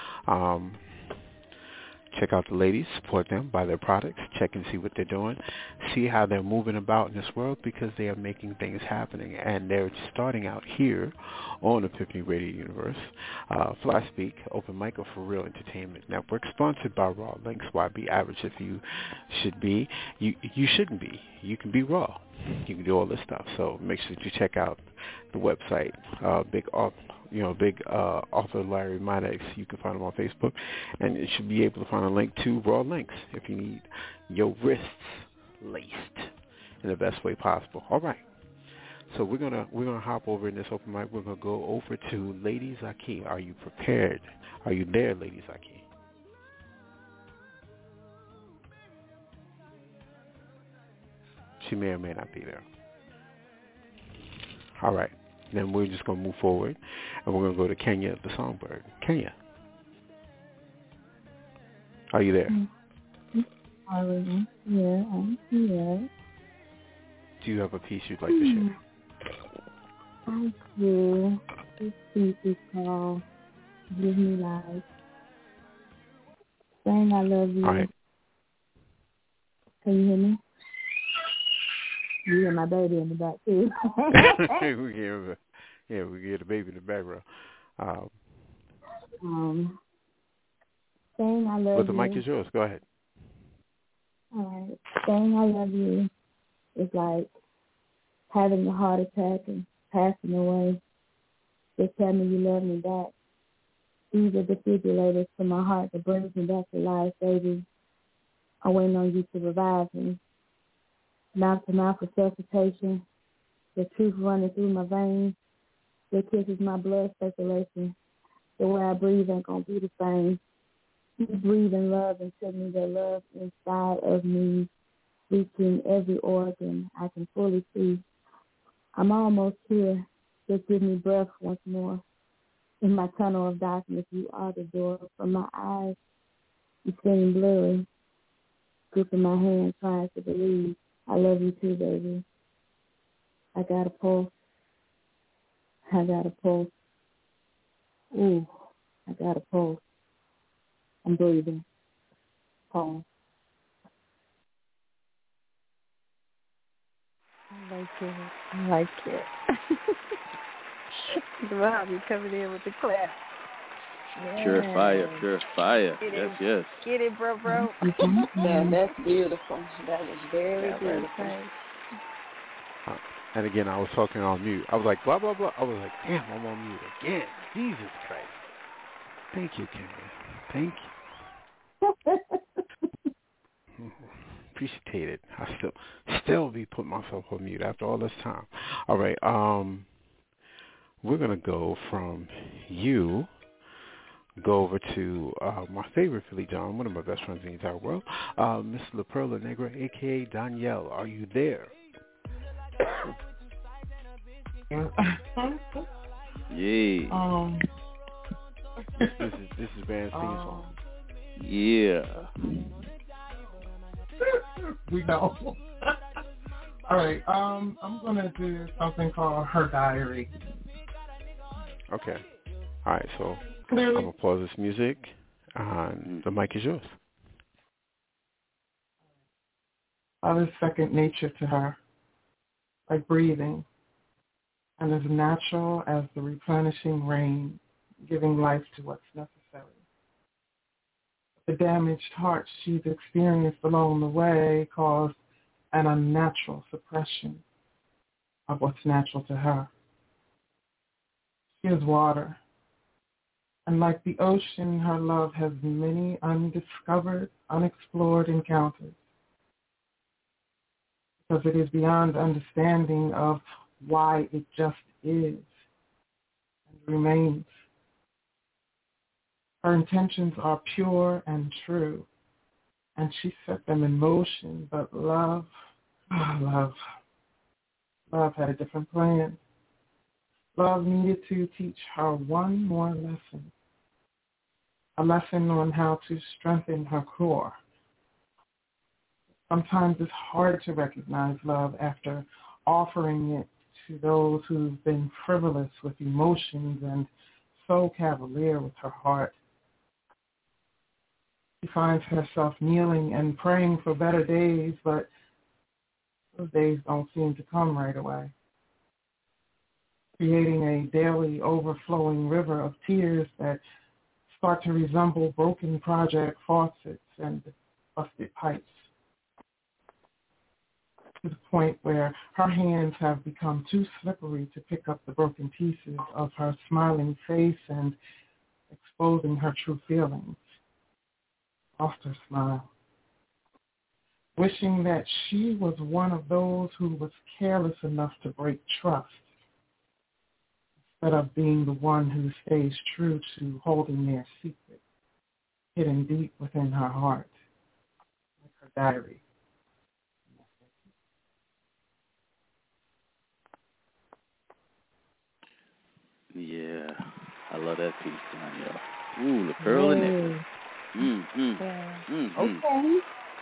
Check out the ladies, support them, buy their products, check and see what they're doing, see how they're moving about in this world, because they are making things happening, and they're starting out here on Epiphany Radio Universe. Fly Speak, Open Mic For Real Entertainment Network, sponsored by Raw Links. Why be average if you should be? You shouldn't be. You can be raw. You can do all this stuff. So make sure that you check out the website. Big author Larry Minex. You can find him on Facebook, and you should be able to find a link to Raw Links if you need your wrists laced in the best way possible. All right. So we're gonna hop over in this open mic. We're gonna go over to Lady Zaki. Are you prepared? Are you there, Lady Zaki? She may or may not be there. All right. Then we're just going to move forward, and we're going to go to Kenya the Songbird. Kenya, are you there? Yeah, I'm here. Do you have a piece you'd like to share? I do. This piece is called Give Me Life. Saying I love you. All right. Can you hear me? You hear my baby in the back, too. we can hear the baby in the background. Saying I love you. But the mic is yours. Go ahead. All right. Saying I love you is like having a heart attack and passing away. Just tell me you love me back. These are defibrillators for my heart that brings me back to life, baby. I'm waiting on you to revive me. Mouth-to-mouth resuscitation, the truth running through my veins, your kiss is my blood circulation. The way I breathe ain't gonna be the same. You breathe in love and tell me that love inside of me, reaching every organ I can fully see. I'm almost here. Just give me breath once more. In my tunnel of darkness, you are the door. From my eyes, you seem blurry. Gripping my hand, trying to believe. I love you too, baby. I got a pulse. I got a pulse. Ooh, I got a pulse. I'm breathing. Pulse. I like it. I like it. Rob, you coming in with the clap. Yeah. Pure fire. Yes. Get it, bro. Yeah, that's beautiful. That was very beautiful. And again, I was talking on mute. I was like, blah, blah, blah. I was like, damn, I'm on mute again. Jesus Christ. Thank you, Kimmy. Thank you. Appreciate it. I still be putting myself on mute after all this time. All right. We're going to go from you, go over to my favorite Philly John, one of my best friends in the entire world, Miss La Perla Negra, a.k.a. Danielle. Are you there? Yeah. This is Band's theme song. Yeah. We know. All right. I'm gonna do something called Her Diary. Okay. All right. So Clearly. I'm gonna pause this music, and the mic is yours. Love is second nature to her, like breathing, and as natural as the replenishing rain, giving life to what's necessary. The damaged heart she's experienced along the way caused an unnatural suppression of what's natural to her. She is water, and like the ocean, her love has many undiscovered, unexplored encounters, because it is beyond understanding of why it just is and remains. Her intentions are pure and true, and she set them in motion, but love had a different plan. Love needed to teach her one more lesson, a lesson on how to strengthen her core. Sometimes it's hard to recognize love after offering it to those who've been frivolous with emotions and so cavalier with her heart. She finds herself kneeling and praying for better days, but those days don't seem to come right away, creating a daily overflowing river of tears that start to resemble broken project faucets and busted pipes, to the point where her hands have become too slippery to pick up the broken pieces of her smiling face and exposing her true feelings. Lost her smile, wishing that she was one of those who was careless enough to break trust, instead of being the one who stays true to holding their secret, hidden deep within her heart, like her diary. Yeah, I love that piece, Danielle. Ooh, the pearl in it. Okay.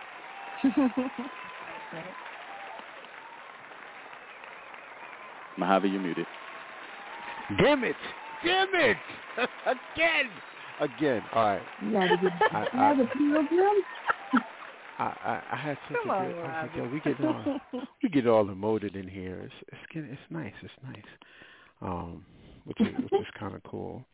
Mojave, you're muted. Damn it! Again. All right. I had such a good. I was like, yo, we get all emoted in here. It's nice. It's nice. Which is kind of cool.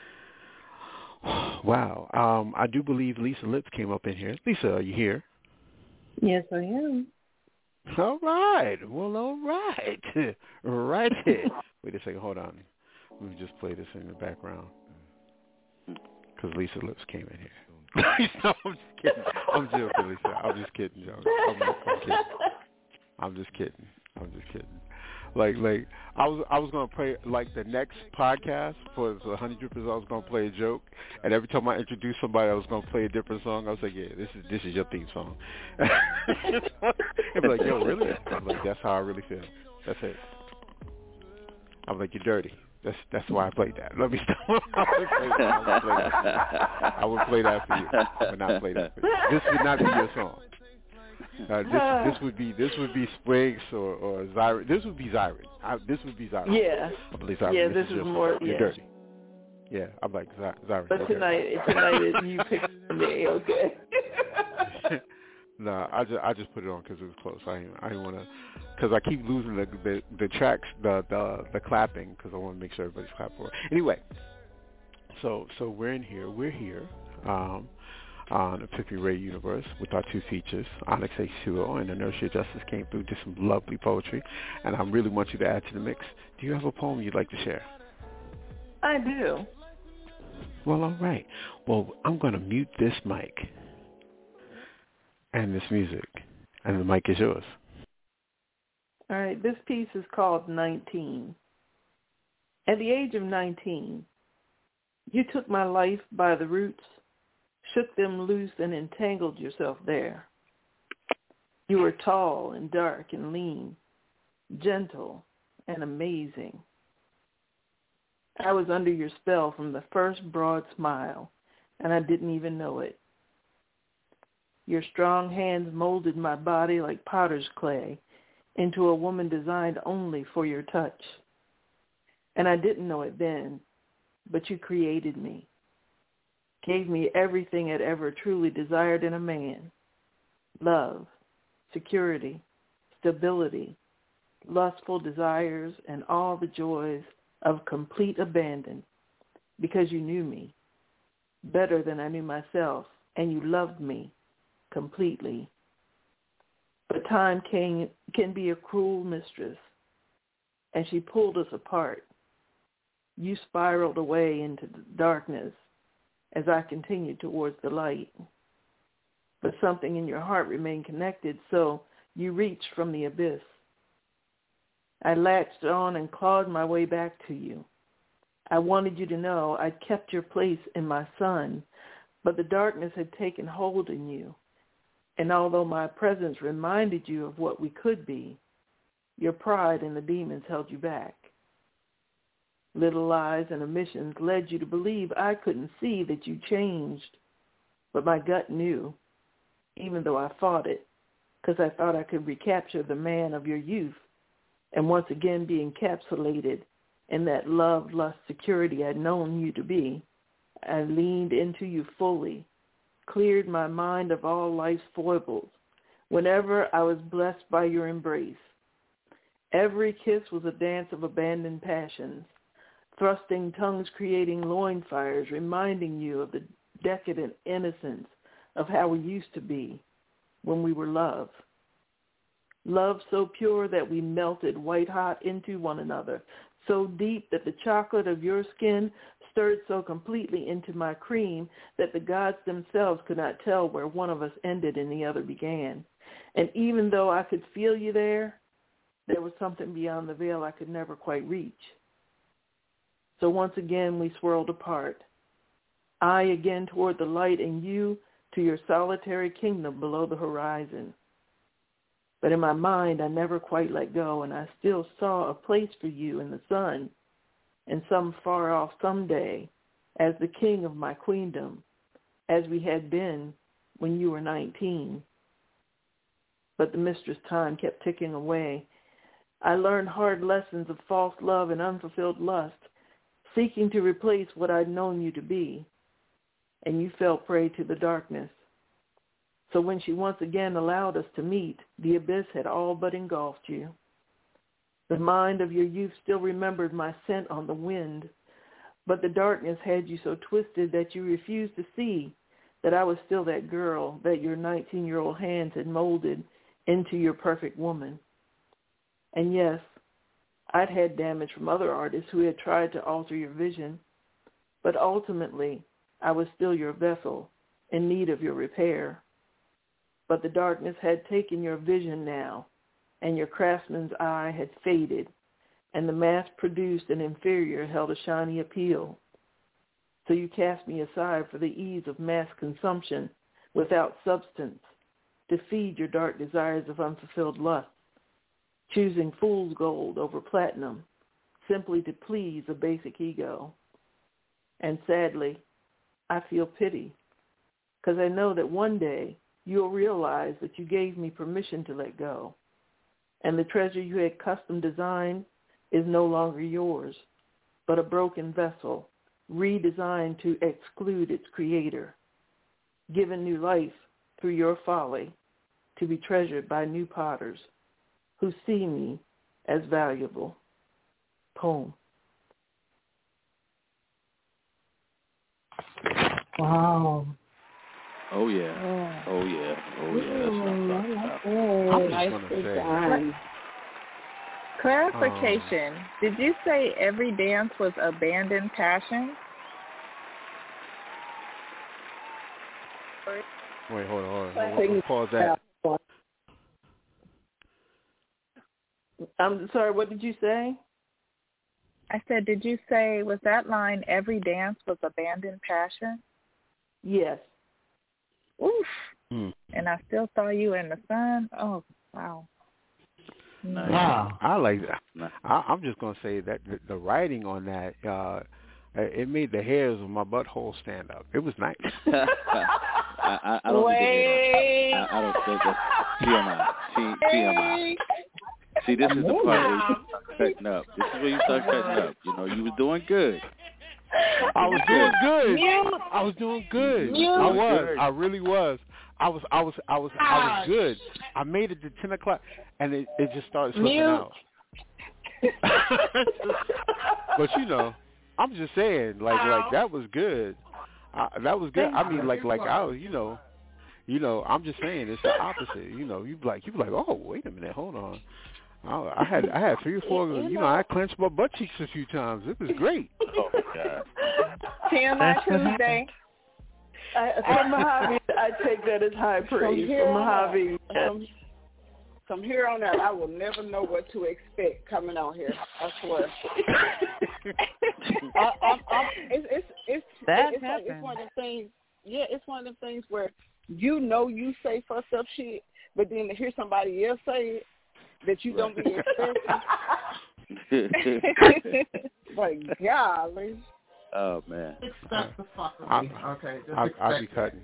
Wow. I do believe Lisa Lips came up in here. Lisa, are you here? Yes, I am. All right. Well, all right. Right here. Wait a second. Hold on. Let me just play this in the background because Lisa Lips came in here. No, I'm just kidding. I'm joking, Lisa. I'm just kidding, Joe. I'm just kidding. Like I was gonna play like the next podcast for the Honey Drippers. I was gonna play a joke, and every time I introduced somebody, I was gonna play a different song. I was like, yeah, this is your theme song. And be like, yo, really? I'm like, that's how I really feel. That's it. I'm like, you're dirty. That's why I played that. Let me stop. I would play that for you. I would not play that for you. This would not be your song. This would be Spriggs or Zyron. This would be Zyron. This would be Zyron. Yeah. I believe Zyron. Yeah, this is more. You're yeah. dirty. Yeah, I'm like Zyron. But tonight you picked me. Okay. No, I just put it on because it was close. I didn't want to, because I keep losing the tracks, the clapping, because I want to make sure everybody's clapping for it. Anyway, so we're here on Epiphany Radio Universe with our two features, Onyx H2O and Inertia Justice came through, did some lovely poetry, and I really want you to add to the mix. Do you have a poem you'd like to share? I do. Well, all right. Well, I'm going to mute this mic and this music, and the mic is yours. All right, this piece is called 19. At the age of 19, you took my life by the roots, shook them loose and entangled yourself there. You were tall and dark and lean, gentle and amazing. I was under your spell from the first broad smile, and I didn't even know it. Your strong hands molded my body like potter's clay into a woman designed only for your touch. And I didn't know it then, but you created me, gave me everything I'd ever truly desired in a man: love, security, stability, lustful desires, and all the joys of complete abandon, because you knew me better than I knew myself, and you loved me completely. But time can be a cruel mistress, and she pulled us apart. You spiraled away into the darkness as I continued towards the light. But something in your heart remained connected, so you reached from the abyss. I latched on and clawed my way back to you. I wanted you to know I'd kept your place in my sun, but the darkness had taken hold in you. And although my presence reminded you of what we could be, your pride and the demons held you back. Little lies and omissions led you to believe I couldn't see that you changed, but my gut knew, even though I fought it, because I thought I could recapture the man of your youth and once again be encapsulated in that love, lust, security I'd known you to be. I leaned into you fully, cleared my mind of all life's foibles whenever I was blessed by your embrace. Every kiss was a dance of abandoned passions, thrusting tongues creating loin fires, reminding you of the decadent innocence of how we used to be when we were love. Love so pure that we melted white hot into one another, so deep that the chocolate of your skin stirred so completely into my cream that the gods themselves could not tell where one of us ended and the other began. And even though I could feel you there was something beyond the veil I could never quite reach. So once again we swirled apart. I again toward the light, and you to your solitary kingdom below the horizon. But in my mind, I never quite let go, and I still saw a place for you in the sun, and some far-off someday as the king of my queendom, as we had been when you were 19. But the mistress time kept ticking away. I learned hard lessons of false love and unfulfilled lust, seeking to replace what I'd known you to be, and you fell prey to the darkness. So when she once again allowed us to meet, the abyss had all but engulfed you. The mind of your youth still remembered my scent on the wind, but the darkness had you so twisted that you refused to see that I was still that girl that your 19-year-old hands had molded into your perfect woman. And yes, I'd had damage from other artists who had tried to alter your vision, but ultimately I was still your vessel, in need of your repair. But the darkness had taken your vision now, and your craftsman's eye had faded, and the mass-produced and inferior held a shiny appeal. So you cast me aside for the ease of mass consumption without substance, to feed your dark desires of unfulfilled lust, choosing fool's gold over platinum, simply to please a basic ego. And sadly, I feel pity, because I know that one day you'll realize that you gave me permission to let go, and the treasure you had custom designed is no longer yours, but a broken vessel redesigned to exclude its creator, given new life through your folly, to be treasured by new potters who see me as valuable. Poem. Wow. Oh yeah. Oh yeah. Oh yeah. That's Nice design. Clarification. Did you say every dance was abandoned passion? Wait, hold on. Pause that. I'm sorry, what did you say? I said, did you say, was that line, every dance was abandoned passion? Yes. Oof. And I still saw you in the sun. Oh, wow. Nice. Wow. I like that. I'm just going to say that the writing on that, it made the hairs of my butthole stand up. It was nice. I don't think I don't think that's TMI. See, this is the part where you start cutting up. This is where you start cutting up. You know, you were doing good. I was doing good. I was doing good. I was. I really was. I was good. I made it to 10 o'clock, and it just started slipping out. But you know, I'm just saying, like that was good. That was good. I mean, like I was, you know, I'm just saying it's the opposite. You know, you be like, oh, wait a minute, hold on. I had 3 or 4. You know, I clenched my butt cheeks a few times. It was great. Oh God. TMI Tuesday. From Mojave, I take that as high praise. From Mojave. From here on out, I will never know what to expect coming on here. I swear. It's one of the things. Yeah, it's one of the things where you know you say fucked up shit, but then to hear somebody else say it that you don't be expecting. Like, golly. Oh man. Expect the fuckery. Okay, I'll be cutting.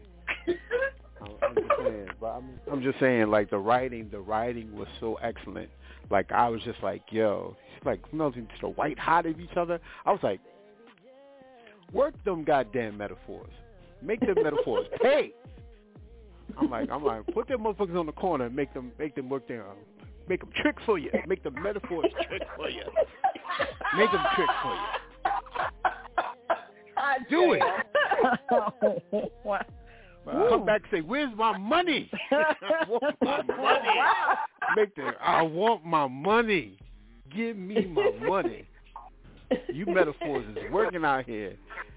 I'm just saying, like the writing was so excellent. Like I was just like, yo, it's like melting to the white hot of each other. I was like, work them goddamn metaphors. Make them metaphors pay. I'm like, put them motherfuckers on the corner and make them work their make them trick for you. Make the metaphors trick for you. Make them trick for you. Do it. What? Come back and say, where's my money? I want my money. I want my money. Give me my money. You metaphors is working out here.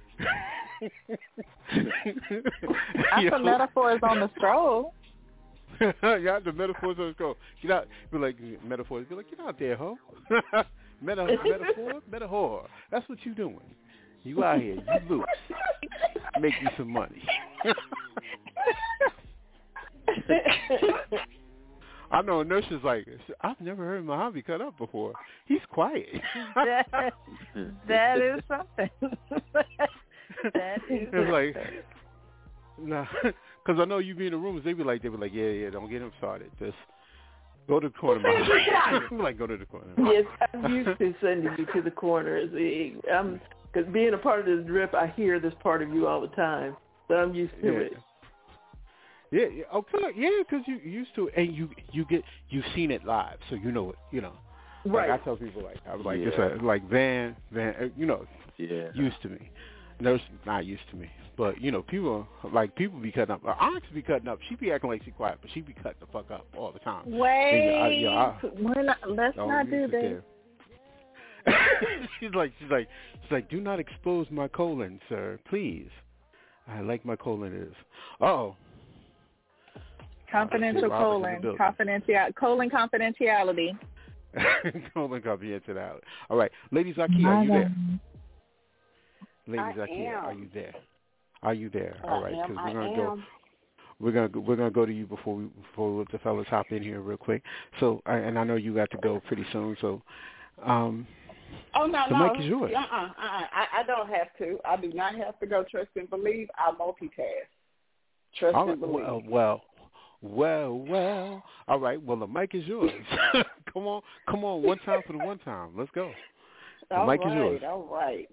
I put metaphors on the stroll. Yeah, the metaphors on the stroll. Get out. Be like, metaphors. Be like, get out there, ho. Metaphor. That's what you doing. You out here. You loose. Make you some money. I know a nurse is like, I've never heard Mojave cut up before. He's quiet. That is something. That is it's like, nah, because I know you be in the rooms. They be like, yeah, don't get him started. Just go to the corner. I'm like, go to the corner. Yes, I'm used to sending you to the corner. Because being a part of this drip, I hear this part of you all the time. So I'm used to it. Yeah, okay, yeah, because you used to it, and you've seen it live, so you know it. You know, right? Like I tell people, like I was like, it's like Van, you know, used to me. Nurse not used to me, but you know, people be cutting up. Onyx be cutting up. She be acting like she quiet, but she be cutting the fuck up all the time. Wait, let's not do this. She's like, do not expose my colon, sir, please. I like my colon is. Uh-oh. Confidential colon. Confidentiality. Colon confidentiality. Colon confidentiality. All right. Lady Zakia, are you there? Lady Zakia, are you there? Are you there? All right, because we're gonna go. We're gonna go to you before the fellas hop in here real quick. So, and I know you got to go pretty soon. So, oh no, the mic is yours. I don't have to. I do not have to go. Trust and believe. I multitask. Trust and believe. Well. All right. Well, the mic is yours. Come on. One time for the one time. Let's go. The mic is yours. All right.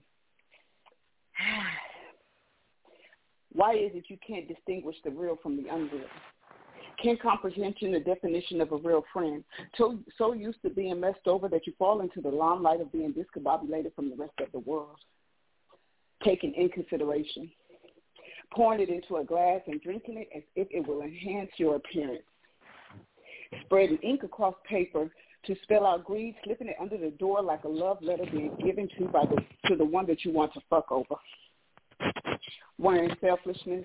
Why is it you can't distinguish the real from the unreal? Can't comprehension the definition of a real friend? So used to being messed over that you fall into the limelight of being discombobulated from the rest of the world. Taking in consideration. Pouring it into a glass and drinking it as if it will enhance your appearance. Spreading ink across paper to spell out greed, slipping it under the door like a love letter being given to the one that you want to fuck over. Wearing selflessness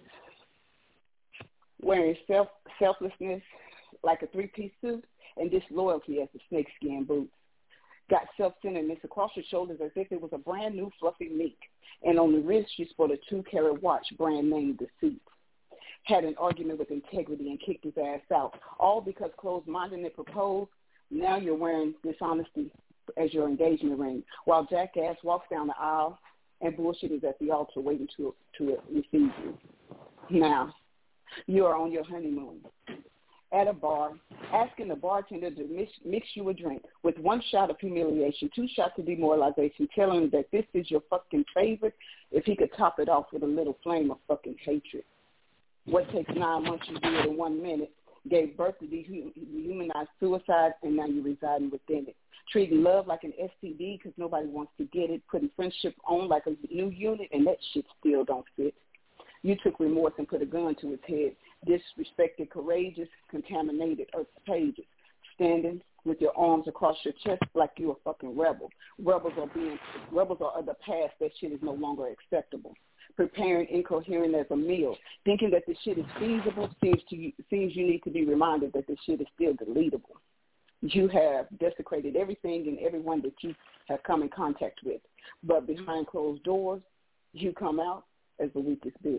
like a three-piece suit, and disloyalty as a snakeskin boots. Got self-centeredness across your shoulders as if it was a brand new fluffy mink, and on the wrist you sport a 2-carat watch, brand name Deceit. Had an argument with integrity and kicked his ass out, all because closed-mindedness proposed. Now you're wearing dishonesty as your engagement ring, while jackass walks down the aisle and bullshit is at the altar waiting to receive you. Now, you are on your honeymoon at a bar, asking the bartender to mix you a drink with 1 shot of humiliation, 2 shots of demoralization, telling him that this is your fucking favorite if he could top it off with a little flame of fucking hatred. What takes 9 months you do it in 1 minute, gave birth to dehumanized suicide, and now you're residing within it. Treating love like an STD because nobody wants to get it, putting friendship on like a new unit, and that shit still don't fit. You took remorse and put a gun to his head, disrespected, courageous, contaminated Earth's pages, standing with your arms across your chest like you're a fucking rebel. Rebels are of the past. That shit is no longer acceptable. Preparing incoherent as a meal, thinking that this shit is feasible seems you need to be reminded that this shit is still deletable. You have desecrated everything and everyone that you have come in contact with. But behind closed doors, you come out as the weakest bitch.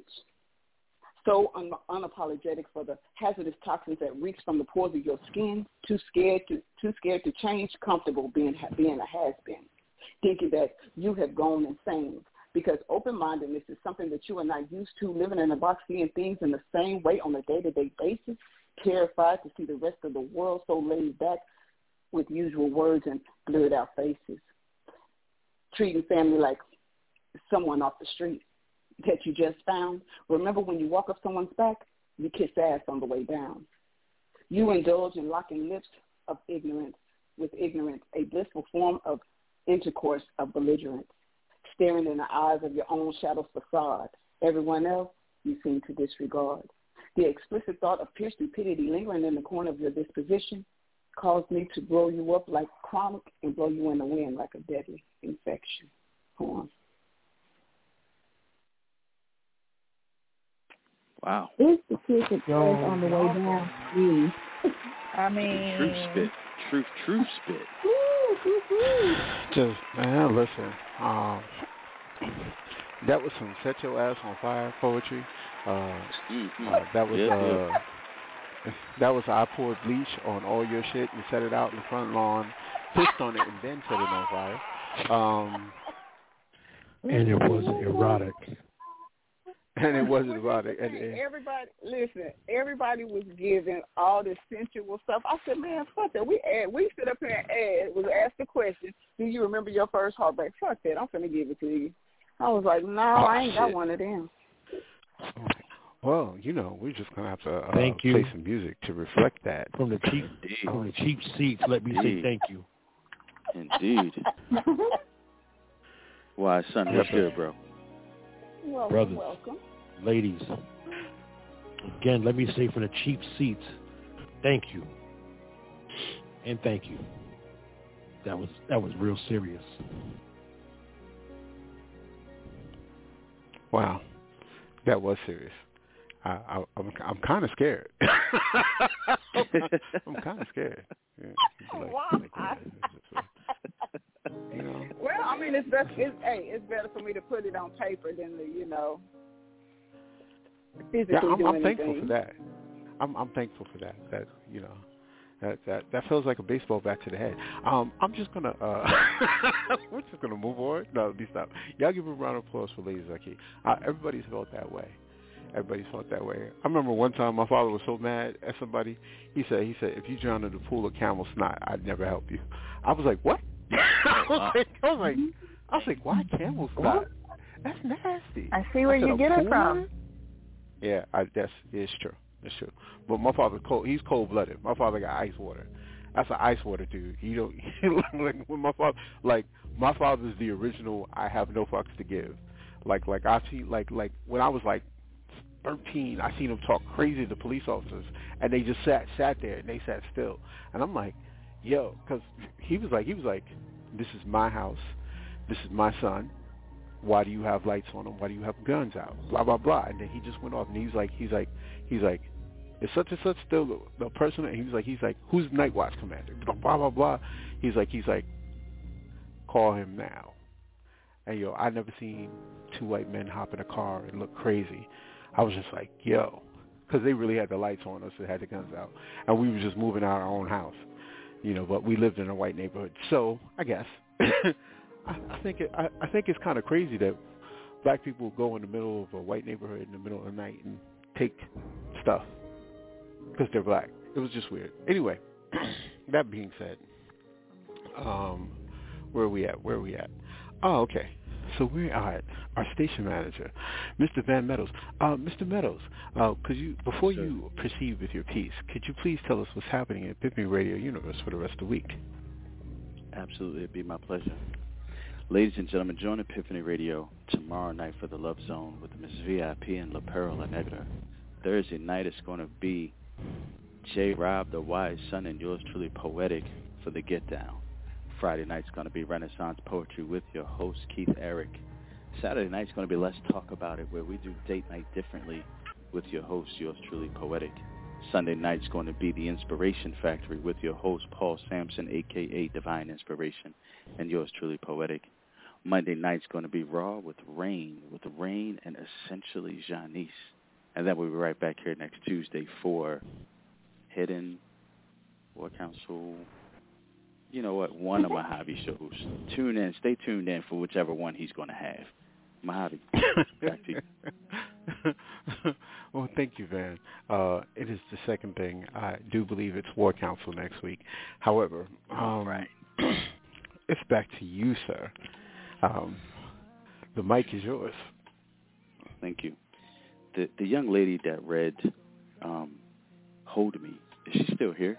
So unapologetic for the hazardous toxins that reach from the pores of your skin, too scared to change, comfortable being a has-been, thinking that you have gone insane. Because open-mindedness is something that you are not used to, living in a box, seeing things in the same way on a day-to-day basis, terrified to see the rest of the world so laid back with usual words and blurred-out faces. Treating family like someone off the street that you just found. Remember when you walk up someone's back, you kiss ass on the way down. You indulge in locking lips of ignorance with ignorance, a blissful form of intercourse of belligerence. Staring in the eyes of your own shadow facade. Everyone else you seem to disregard. The explicit thought of pure stupidity lingering in the corner of your disposition caused me to blow you up like chronic and blow you in the wind like a deadly infection. Hold on. Wow. It's the kiss that goes on the way down. I mean... Truth spit. Just, man, listen. That was some set your ass on fire poetry. That was I poured bleach on all your shit and set it out in the front lawn, pissed on it, and then set it on fire. And it wasn't erotic. And it wasn't erotic. Everybody, listen. Everybody was giving all this sensual stuff. I said, man, fuck that. We sit up here and asked the question, do you remember your first heartbreak? Fuck that. I'm finna give it to you. I was like, no, I ain't got one of them. Well, we're just gonna have to thank you. Play some music to reflect that from the cheap seats. Let me say thank you. Indeed. Why, son? What's good, bro? Brothers, welcome. Ladies, again, let me say from the cheap seats, thank you, and thank you. That was real serious. Wow. That was serious. I'm kind of scared. I'm kind of scared. Yeah. Why? You know. Well, I mean, it's better for me to put it on paper than to, physically do I'm anything. thankful for that. I'm thankful for that. That that feels like a baseball bat to the head. I'm just gonna we're just gonna move on. No, let me stop. Y'all give a round of applause for Lady Zaki. Everybody's felt that way. Everybody's felt that way. I remember one time my father was so mad at somebody. He said, if you drown in the pool of camel snot, I'd never help you. I was like, what? I was like, why camel snot? That's nasty. I see where you get it from. Yeah, it's true. It's true. But my father's cold. He's cold-blooded. My father got ice water. That's an ice water dude. He don't like when my father's the original. I have no fucks to give. Like I see like when I was like 13, I seen him talk crazy to police officers, and they just sat there and they sat still. And I'm like, yo, because he was like, this is my house, this is my son. Why do you have lights on them? Why do you have guns out? Blah blah blah. And then he just went off, and he's like, is such and such still the person? And he's like, who's the night watch commander? Blah blah blah. He's like, call him now. And yo, I never seen two white men hop in a car and look crazy. I was just like, yo, because they really had the lights on us, they had the guns out, and we were just moving out our own house, but we lived in a white neighborhood. So I guess I think it's kind of crazy that black people go in the middle of a white neighborhood in the middle of the night and take stuff because they're black. It was just weird. Anyway, that being said, where are we at? Oh, okay. So we're at our station manager, Mr. Van Meadows. Mr. Meadows, before you proceed with your piece, could you please tell us what's happening in Epiphany Radio Universe for the rest of the week? Absolutely, it'd be my pleasure. Ladies and gentlemen, join Epiphany Radio tomorrow night for the Love Zone with Miss VIP and La Perla Negra. Thursday night it's going to be J. Rob, the Wise Son, and yours truly, Poetic, for the Get Down. Friday night's going to be Renaissance Poetry with your host, Keith Eric. Saturday night's going to be Let's Talk About It, where we do date night differently with your host, yours truly, Poetic. Sunday night's going to be The Inspiration Factory with your host, Paul Sampson, a.k.a. Divine Inspiration, and yours truly, Poetic. Monday night's going to be Raw with Rain and essentially Janice. And then we'll be right back here next Tuesday for Hidden War Council. You know what? One of Mojave shows. Tune in. Stay tuned in for whichever one he's going to have. Mojave, back to you. Well, thank you, Van. It is the second thing. I do believe it's War Council next week. However, right. It's back to you, sir. The mic is yours. Thank you. The young lady that read Hold Me, is she still here?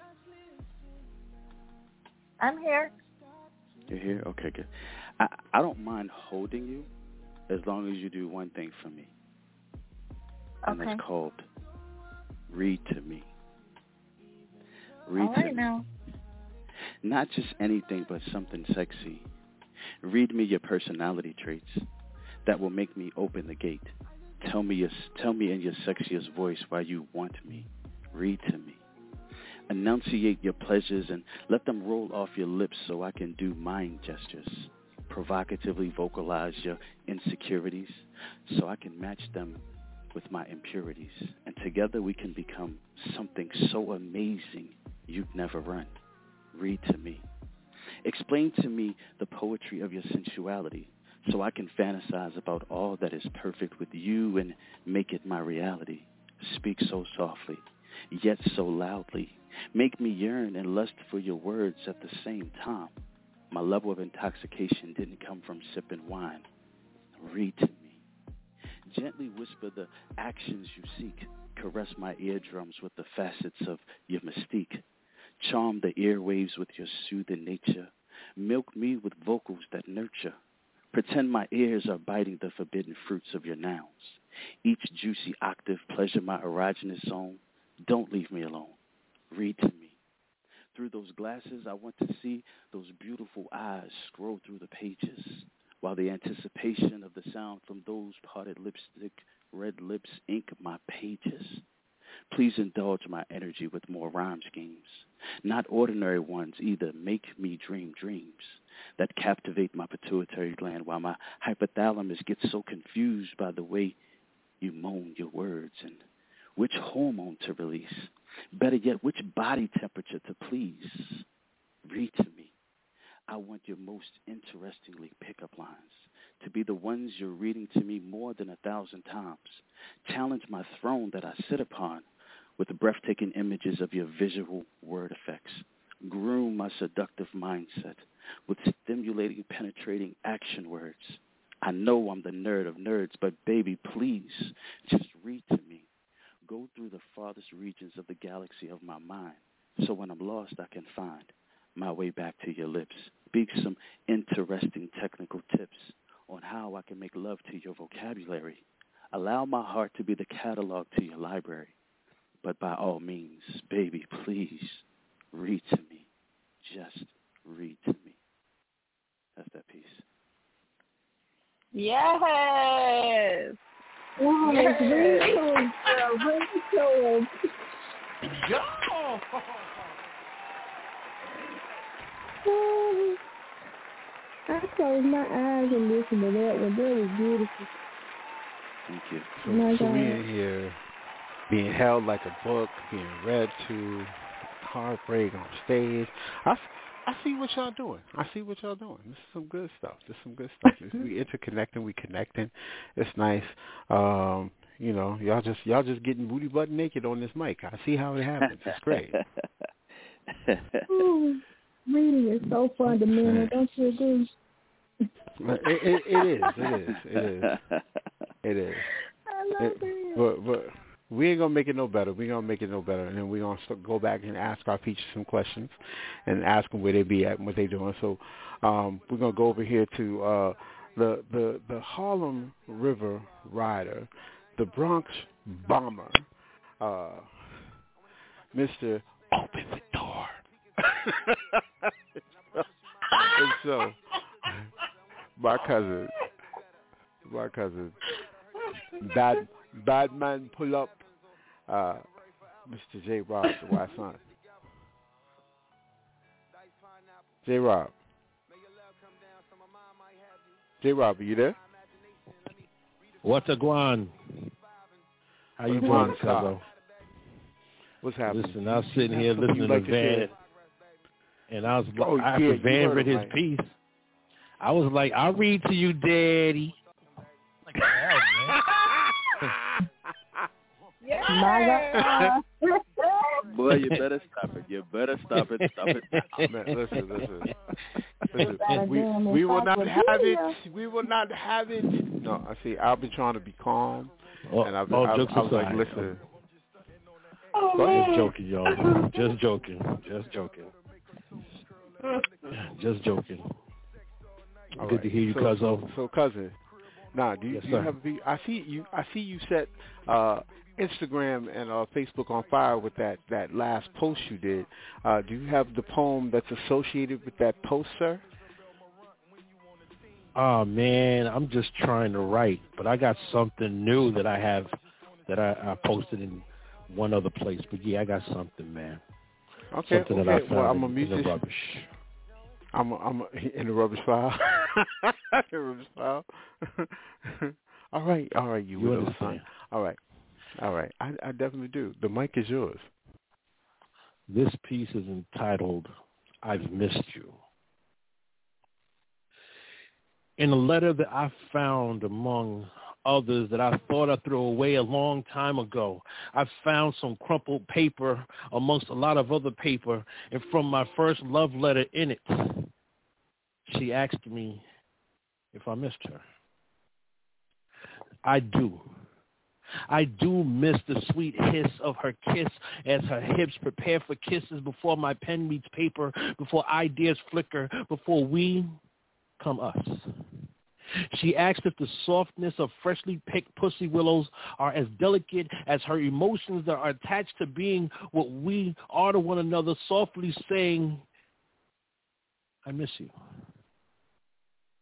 I'm here. You're here? Okay, good. I don't mind holding you as long as you do one thing for me. And Okay. that's called Read to Me. Read All right to me. now. Not just anything but something sexy. Read me your personality traits that will make me open the gate. Tell me in your sexiest voice why you want me. Read to me. Enunciate your pleasures and let them roll off your lips so I can do mind gestures. Provocatively vocalize your insecurities so I can match them with my impurities. And together we can become something so amazing you'd never run. Read to me. Explain to me the poetry of your sensuality so I can fantasize about all that is perfect with you and make it my reality. Speak so softly, yet so loudly. Make me yearn and lust for your words at the same time. My level of intoxication didn't come from sipping wine. Read to me. Gently whisper the actions you seek. Caress my eardrums with the facets of your mystique. Charm the airwaves with your soothing nature. Milk me with vocals that nurture. Pretend my ears are biting the forbidden fruits of your nouns. Each juicy octave pleasure my erogenous zone. Don't leave me alone. Read to me. Through those glasses, I want to see those beautiful eyes scroll through the pages, while the anticipation of the sound from those parted lipstick Red lips ink my pages. Please indulge my energy with more rhyme schemes. Not ordinary ones either. Make me dream dreams that captivate my pituitary gland while my hypothalamus gets so confused by the way you moan your words and which hormone to release. Better yet, which body temperature to please. Read to me. I want your most interestingly pickup lines to be the ones you're reading to me more than 1,000 times. Challenge my throne that I sit upon with the breathtaking images of your visual word effects. Groom my seductive mindset with stimulating, penetrating action words. I know I'm the nerd of nerds, but baby, please, just read to me. Go through the farthest regions of the galaxy of my mind, so when I'm lost I can find my way back to your lips. Speak some interesting technical tips on how I can make love to your vocabulary. Allow my heart to be the catalog to your library. But by all means, baby, please, read to me. Just read to me. That's that piece. Yes. Oh, yes. Go! I closed my eyes and listened to that one. That was beautiful. Thank you. So we in here being held like a book, being read to, heartbreak on stage. I see what y'all doing. This is some good stuff. We interconnecting. We connecting. It's nice. You know, y'all just getting booty butt naked on this mic. I see how it happens. It's great. Ooh, reading is so fundamental. Don't you agree? It is. I love it. But we ain't gonna make it no better. And then we're gonna go back and ask our features some questions, and ask them where they be at and what they doing. So we're gonna go over here to the Harlem River Rider, the Bronx Bomber, Mr. Open the Door. And so my cousin, bad man pull up, Mr. J. Rob, the white son. J. Rob, are you there? What's a guan? How you doing, Cuzzo? What's happening? Listen, I was sitting here listening to Van, and I was after Van read his piece. I was like, I'll read to you, Daddy. Like, hell, man. Yeah. Boy, you better stop it. Man, listen. We will not have it. No, I see. I've been trying to be calm, and I was like, listen. Just joking, y'all. Just joking. All Good right. to hear you, Cuzzo. So, cousin, do you have I see you set Instagram and Facebook on fire with that last post you did. Do you have the poem that's associated with that post, sir? Oh man, I'm just trying to write, but I got something new that I have that I posted in one other place. But yeah, I got something, man. Okay. Something that I found I'm a musician. in the rubbish. I'm in the rubbish file. All right. You understand? All right. I definitely do. The mic is yours. This piece is entitled, I've Missed You. In a letter that I found among others that I thought I threw away a long time ago, I found some crumpled paper amongst a lot of other paper, and from my first love letter in it, she asked me if I missed her. I do. I do miss the sweet hiss of her kiss as her hips prepare for kisses before my pen meets paper, before ideas flicker, before we come us. She asked if the softness of freshly picked pussy willows are as delicate as her emotions that are attached to being what we are to one another, softly saying, I miss you.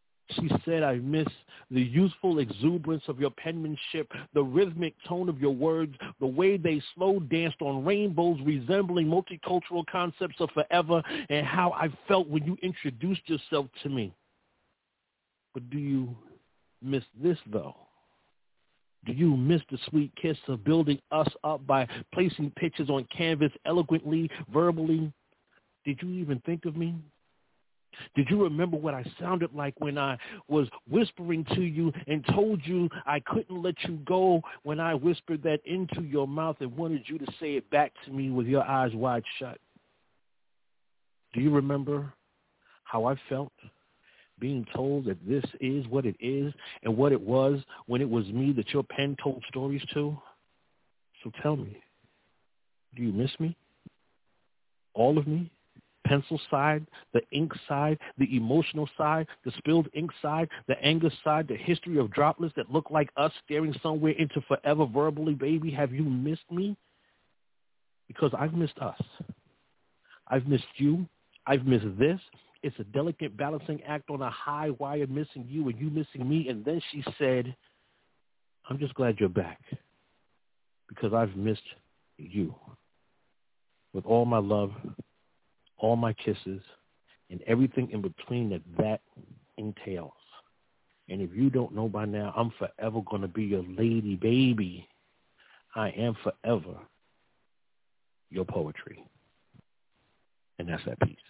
she said, I miss the youthful exuberance of your penmanship, the rhythmic tone of your words, the way they slow danced on rainbows resembling multicultural concepts of forever, and how I felt when you introduced yourself to me. But do you miss this, though? Do you miss the sweet kiss of building us up by placing pictures on canvas eloquently, verbally? Did you even think of me? Did you remember what I sounded like when I was whispering to you and told you I couldn't let you go, when I whispered that into your mouth and wanted you to say it back to me with your eyes wide shut? Do you remember how I felt being told that this is what it is and what it was when it was me that your pen told stories to? So tell me, do you miss me? All of me? Pencil side, the ink side, the emotional side, the spilled ink side, the anger side, the history of droplets that look like us staring somewhere into forever verbally, baby. Have you missed me? Because I've missed us. I've missed you. I've missed this. It's a delicate balancing act on a high wire, missing you and you missing me. And then she said, I'm just glad you're back because I've missed you. With all my love, all my kisses, and everything in between that entails. And if you don't know by now, I'm forever going to be your lady, baby. I am forever your poetry. And that's that piece.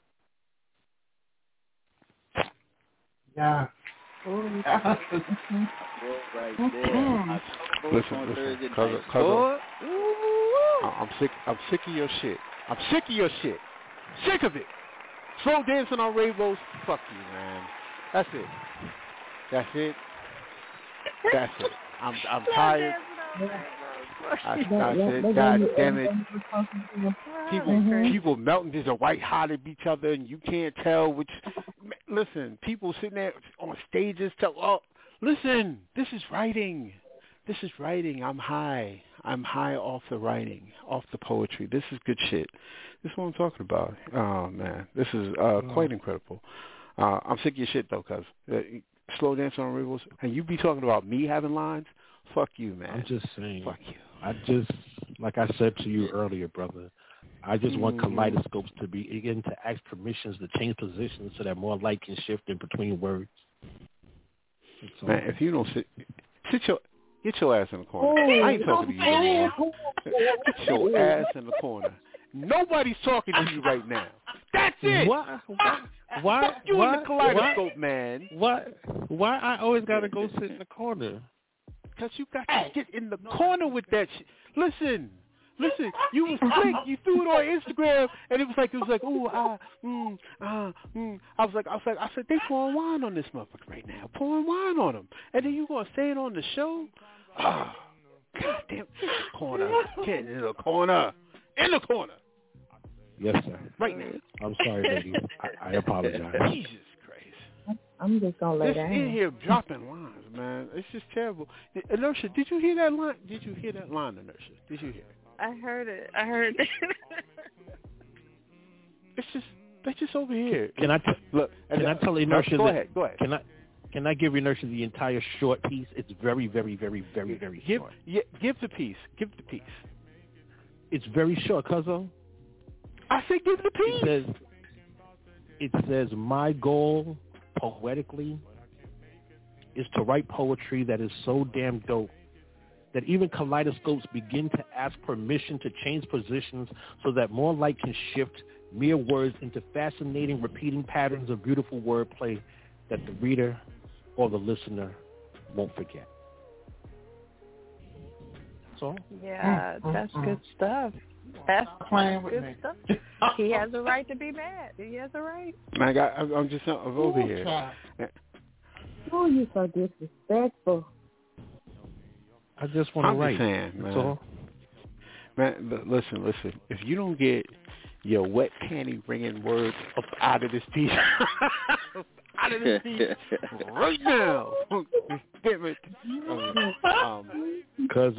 Yeah. Right there. Listen, cousin, I'm sick of your shit. I'm sick of your shit. Sick of it. Slow dancing on rainbows. Fuck you, man. That's it. That's it. That's it. I'm tired. I said, God damn it. People melting into white hot at each other and you can't tell which. Listen, people sitting there on stages listen, this is writing. This is writing. I'm high off the writing, off the poetry. This is good shit. This is what I'm talking about. Oh, man. This is quite incredible. I'm sick of your shit, though, cuz. Slow dance on rainbows. And you be talking about me having lines? Fuck you, man. I'm just saying. Fuck you. Like I said to you earlier, brother, I just want kaleidoscopes to begin to ask permissions to change positions so that more light can shift in between words. Man, if you don't get your ass in the corner. I ain't talking to you anymore. Get your ass in the corner. Nobody's talking to you right now. That's it. Why? Fuck you in the kaleidoscope, man. Why I always gotta go sit in the corner? Because you got to get in the corner with that shit. Listen, you was slick. You threw it on Instagram, and it was like, ooh, I said, they pouring wine on this motherfucker right now, pouring wine on him, and then you gonna say it on the show? Oh, God damn, get in the corner, in the corner. Yes, sir. Right now. I'm sorry, lady. I apologize. Jesus Christ. I'm just gonna lay down. In here dropping lines, man. It's just terrible. Inertia, did you hear that line? Inertia? Did you hear it? I heard it. They're just over here. Can I tell Inertia? Go ahead. Can I give Inertia the entire short piece? It's very, very, very, very, very short. Give the piece. It's very short, cuzzo. I said give the piece. It says my goal poetically is to write poetry that is so damn dope that even kaleidoscopes begin to ask permission to change positions so that more light can shift mere words into fascinating repeating patterns of beautiful wordplay that the reader or the listener won't forget. So yeah, that's good stuff. That's good stuff. He has a right to be mad. He has a right. Man, I'm over here. Oh, you're so disrespectful. I just want to write. Saying, man. That's all. Man, listen. If you don't get your wet panty ringing words up out of this piece, right now, damn it. Because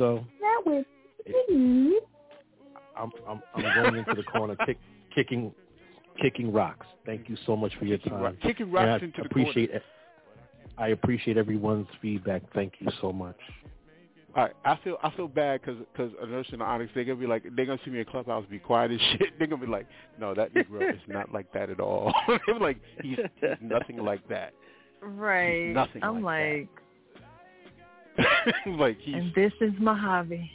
I'm going into the corner, kicking rocks. Thank you so much for your time. Kicking rocks into the appreciate corner. I appreciate everyone's feedback. Thank you so much. All right, I feel bad because Inertia and Onyx, they're gonna be like, they're gonna see me in Clubhouse be quiet as shit. They're gonna be like, no, that Negro is not like that at all. They're like, he's nothing like that. Right. He's nothing. I'm like like he's. And this is Mojave.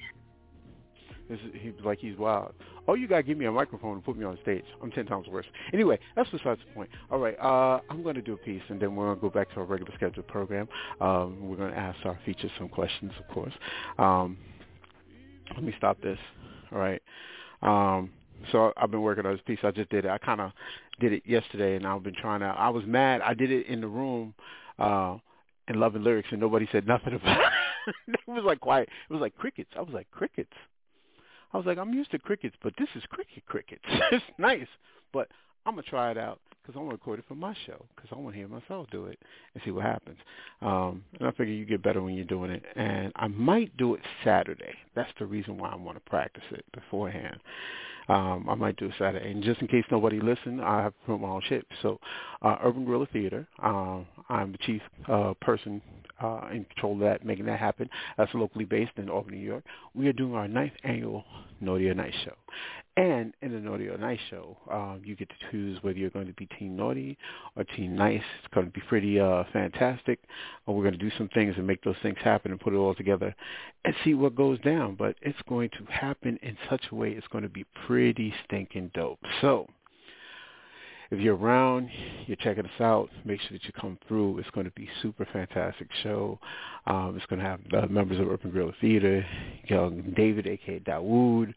He's wild. Oh, you gotta give me a microphone and put me on stage. I'm 10 times worse. Anyway, that's besides the point. All right, I'm going to do a piece, and then we're going to go back to our regular scheduled program. We're going to ask our features some questions, of course. Let me stop this. All right. So I've been working on this piece. I just did it. I kind of did it yesterday, and I've been trying to. I was mad. I did it in the room in Love and Lyrics, and nobody said nothing about it. It was like quiet. It was like crickets. I was like, crickets? I was like, I'm used to crickets, but this is crickets. It's nice, but I'm going to try it out because I want to record it for my show because I want to hear myself do it and see what happens. And I figure you get better when you're doing it. And I might do it Saturday. That's the reason why I want to practice it beforehand. I might do it Saturday. And just in case nobody listened, I have to put my own shit. So Urban Guerrilla Theater, I'm the chief person in control of that, making that happen. That's locally based in Albany, New York. We are doing our 9th annual Naughty or Nice show. And in the Naughty or Nice show, you get to choose whether you're going to be Team Naughty or Team Nice. It's going to be pretty fantastic. We're going to do some things and make those things happen and put it all together and see what goes down. But it's going to happen in such a way it's going to be pretty stinking dope. So if you're around, you're checking us out, make sure that you come through. It's going to be a super fantastic show. It's going to have members of Urban Guerrilla Theater, young David, a.k.a. Dawood,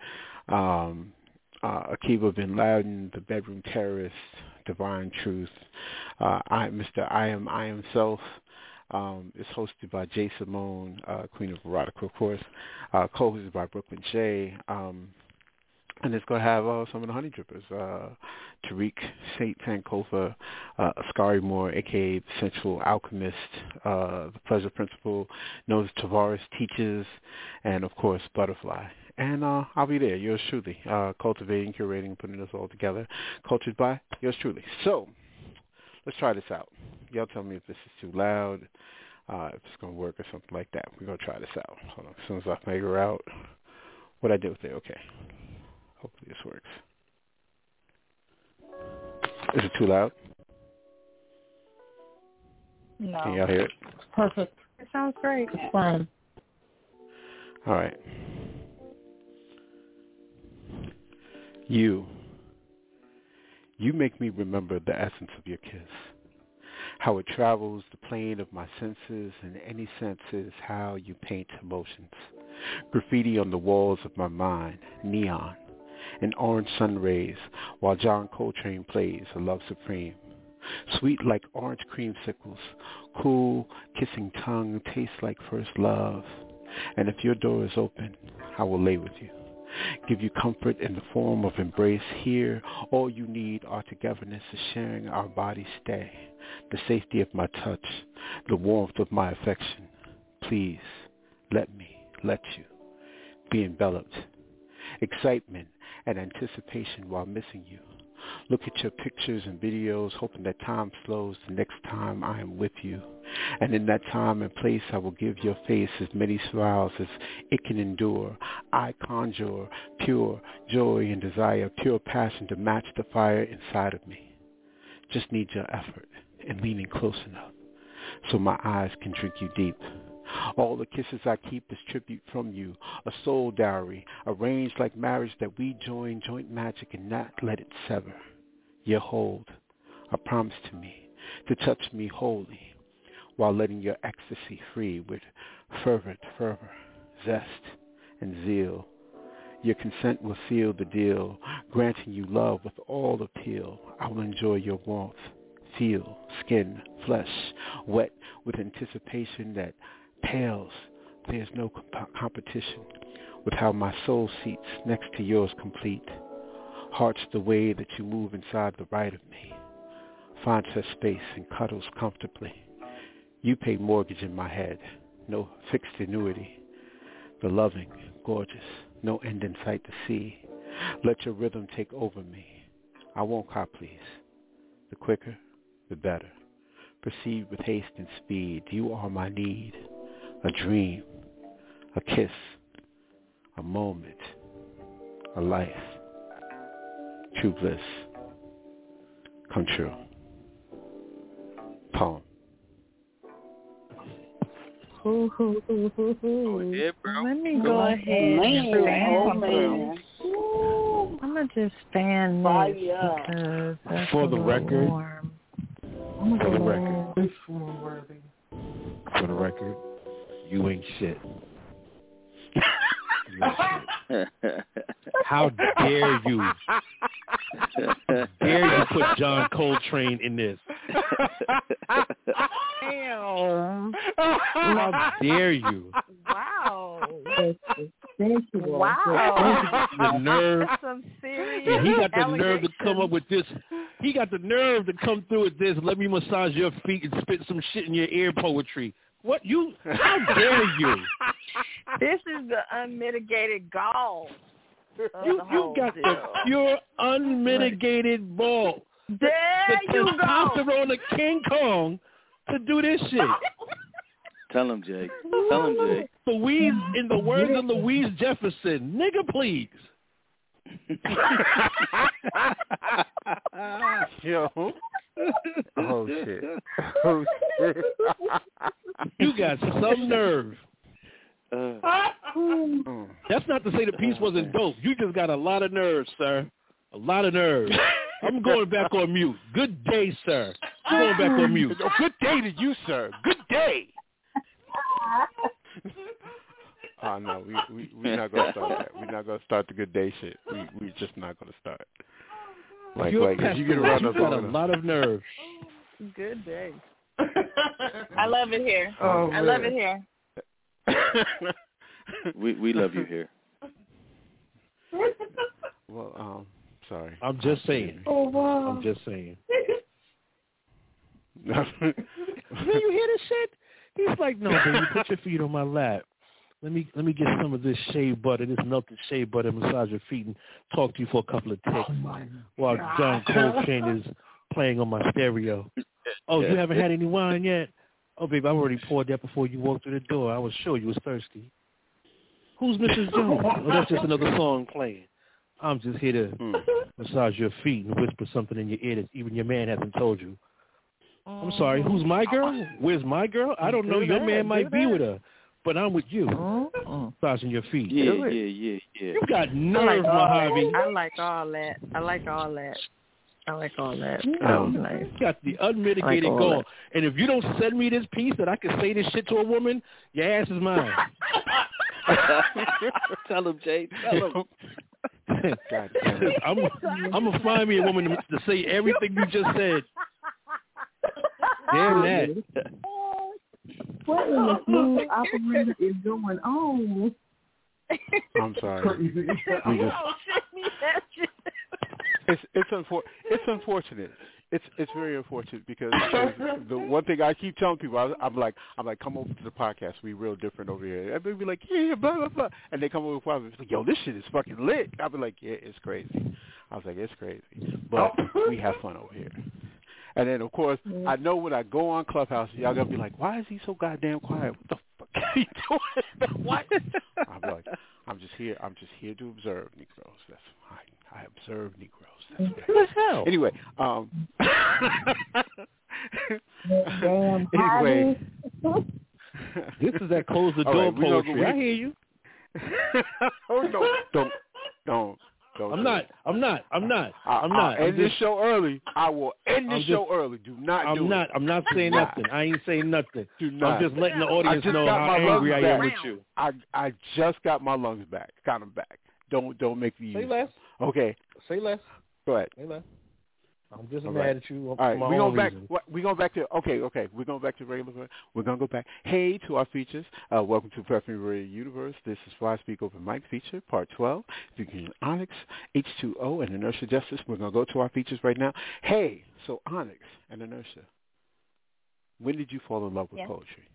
Akiba Bin Laden, The Bedroom Terrorist, Divine Truth, Mr. I Am Self. It's hosted by Jay Simone, Queen of Erotica, of course, co-hosted by Brooklyn Shea. And it's going to have some of the Honey Drippers, Tariq St. Sankofa, Askari Moore, a.k.a. Sensual Alchemist, The Pleasure Principle, known as Tavares Teaches, and, of course, Butterfly. And I'll be there, yours truly, cultivating, curating, putting this all together, cultured by yours truly. So let's try this out. Y'all tell me if this is too loud, if it's going to work or something like that. We're going to try this out. Hold on. As soon as I figure out what I did with it, okay. Hopefully this works. Is it too loud? No. Can y'all hear it? Perfect. It sounds great. It's fine. All right. You make me remember the essence of your kiss, how it travels the plane of my senses, and any senses how you paint emotions. Graffiti on the walls of my mind, neon, and orange sun rays, while John Coltrane plays A Love Supreme. Sweet like orange creamsicles, cool, kissing tongue, tastes like first love. And if your door is open, I will lay with you. Give you comfort in the form of embrace. Here, all you need are togetherness, is sharing our bodies stay, the safety of my touch, the warmth of my affection. Please, let me, let you, be enveloped. Excitement and anticipation while missing you. Look at your pictures and videos, hoping that time slows the next time I am with you. And in that time and place, I will give your face as many smiles as it can endure. I conjure pure joy and desire, pure passion to match the fire inside of me. Just need your effort and leaning close enough so my eyes can drink you deep. All the kisses I keep is tribute from you, a soul dowry, arranged like marriage that we join joint magic and not let it sever. Your hold, a promise to me, to touch me wholly, while letting your ecstasy free with fervent fervor, zest, and zeal. Your consent will seal the deal, granting you love with all appeal. I will enjoy your warmth, feel, skin, flesh, wet with anticipation that pales. There's no competition with how my soul seats next to yours complete. Heart's the way that you move inside the right of me. Finds her space and cuddles comfortably. You pay mortgage in my head, no fixed annuity. The loving, gorgeous, no end in sight to see. Let your rhythm take over me. I won't cop, please. The quicker, the better. proceed with haste and speed. You are my need, a dream, a kiss, a moment, a life, true bliss, come true. Poem. Yeah, bro. Let me go ahead and fan. I'm going to just fan this because that's For the record, warm. For the record. It's worthy. For the record, you ain't shit. You ain't shit. How dare you? How dare you put John Coltrane in this? Damn. How dare you? Wow. Wow. The nerve. Some serious Yeah, he got the nerve to come up with this. He got the nerve to come through with this. Let me massage your feet and spit some shit in your ear poetry. What you? How dare you? This is the unmitigated gall. You got the pure unmitigated ball. There the you go. testosterone of King Kong to do this shit. Tell him, Jake. Tell him, Jake. Louise, in the words of Louise Jefferson, nigga, please. Yo. Oh, shit. Oh, shit. You got some nerve. That's not to say the piece wasn't dope. You just got a lot of nerve, sir. A lot of nerve. I'm going back on mute. Good day, sir. I'm going back on mute. Good day to you, sir. Good day. Oh, no, we're not going to start that. We're not going to start the good day shit. We're just not going to start. Like if you get around us, you got a lot of nerve. Good day. I love it here. Oh, I love it here. we love you here. Well, sorry. I'm just saying. Oh, wow. I'm just saying. No. Man, you hear this shit? He's like, no, baby, put your feet on my lap. Let me get some of this shea butter, this melted shea butter, massage your feet and talk to you for a couple of ticks while John Coltrane is playing on my stereo. Oh, you haven't had any wine yet? Oh, babe, I already poured that before you walked through the door. I was sure you was thirsty. Who's Mrs. Jones? Oh, that's just another song playing. I'm just here to massage your feet and whisper something in your ear that even your man hasn't told you. I'm sorry, who's my girl? Where's my girl? I don't know. Your man might be with her, but I'm with you. Massaging your feet. Yeah. You got nerve, Mojave. I like all that. Nice. You got the unmitigated goal. And if you don't send me this piece that I can say this shit to a woman, your ass is mine. Tell him, Jay. Tell him. God damn it. I'm gonna find me a woman to say everything you just said. Damn that. What in the smooth operator is going on? I'm sorry. It's unfortunate. It's very unfortunate because the one thing I keep telling people, I'm like, come over to the podcast. We real different over here. And they be like, yeah, blah blah blah, and they come over to the podcast. It's like, yo, this shit is fucking lit. I'll be like, yeah, it's crazy. I was like, it's crazy, but we have fun over here. And then, of course, I know when I go on Clubhouse, y'all gonna be like, why is he so goddamn quiet? What the fuck are you doing? What? I'm like, I'm just here to observe Negroes. That's fine. I observe Negroes. That's what the hell? Anyway, Anyway. This is that close the door poetry. I hear you. Oh no! Don't. I'm not. I'll end this show early. I will end this show early. Do not do it. I'm not saying nothing. I ain't saying nothing. Do not. I'm just letting the audience know how angry I am with you. I just got my lungs back. Got them back. Don't make me say less. Okay. Say less. Go ahead. Say less. I'm just mad at you. All right, we're going back. We're going back to We're going back to regular. We're going to go back. Hey, to our features. Welcome to Perfume Radio Universe. This is Fly Speak Open Mic feature, part 12. Featuring Onyx, H2O, and Inertia Justice. We're going to go to our features right now. Hey, so Onyx and Inertia, when did you fall in love with poetry?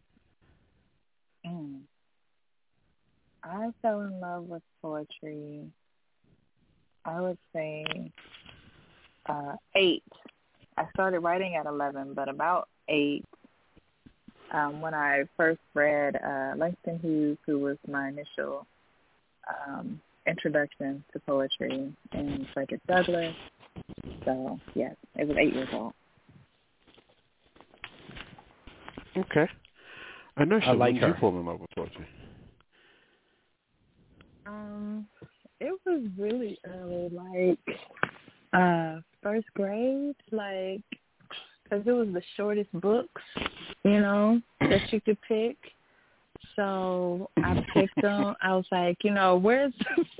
I fell in love with poetry, I would say 8. I started writing at 11, but about 8. When I first read Langston Hughes, who was my initial introduction to poetry, and Frederick Douglass. So, yes, it was 8 years old. Okay. I know she like her. You fall in love with poetry? It was really early, first grade, because it was the shortest books, that you could pick. So I picked them. I was like, where's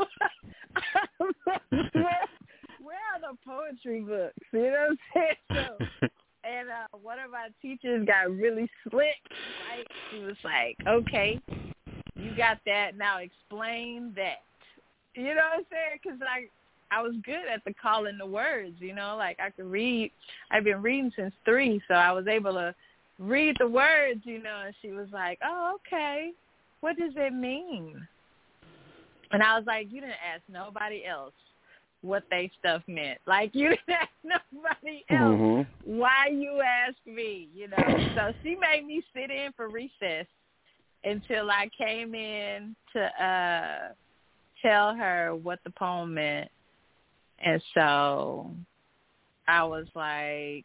where are the poetry books? You know what I'm saying? So, and one of my teachers got really slick, right? She was like, okay, you got that. Now explain that. You know what I'm saying? Because I was good at the calling the words, I could read. I've been reading since 3, so I was able to read the words, and she was like, oh, okay, what does it mean? And I was like, you didn't ask nobody else what they stuff meant. You didn't ask nobody else why you asked me, So she made me sit in for recess until I came in to tell her what the poem meant. And so I was like,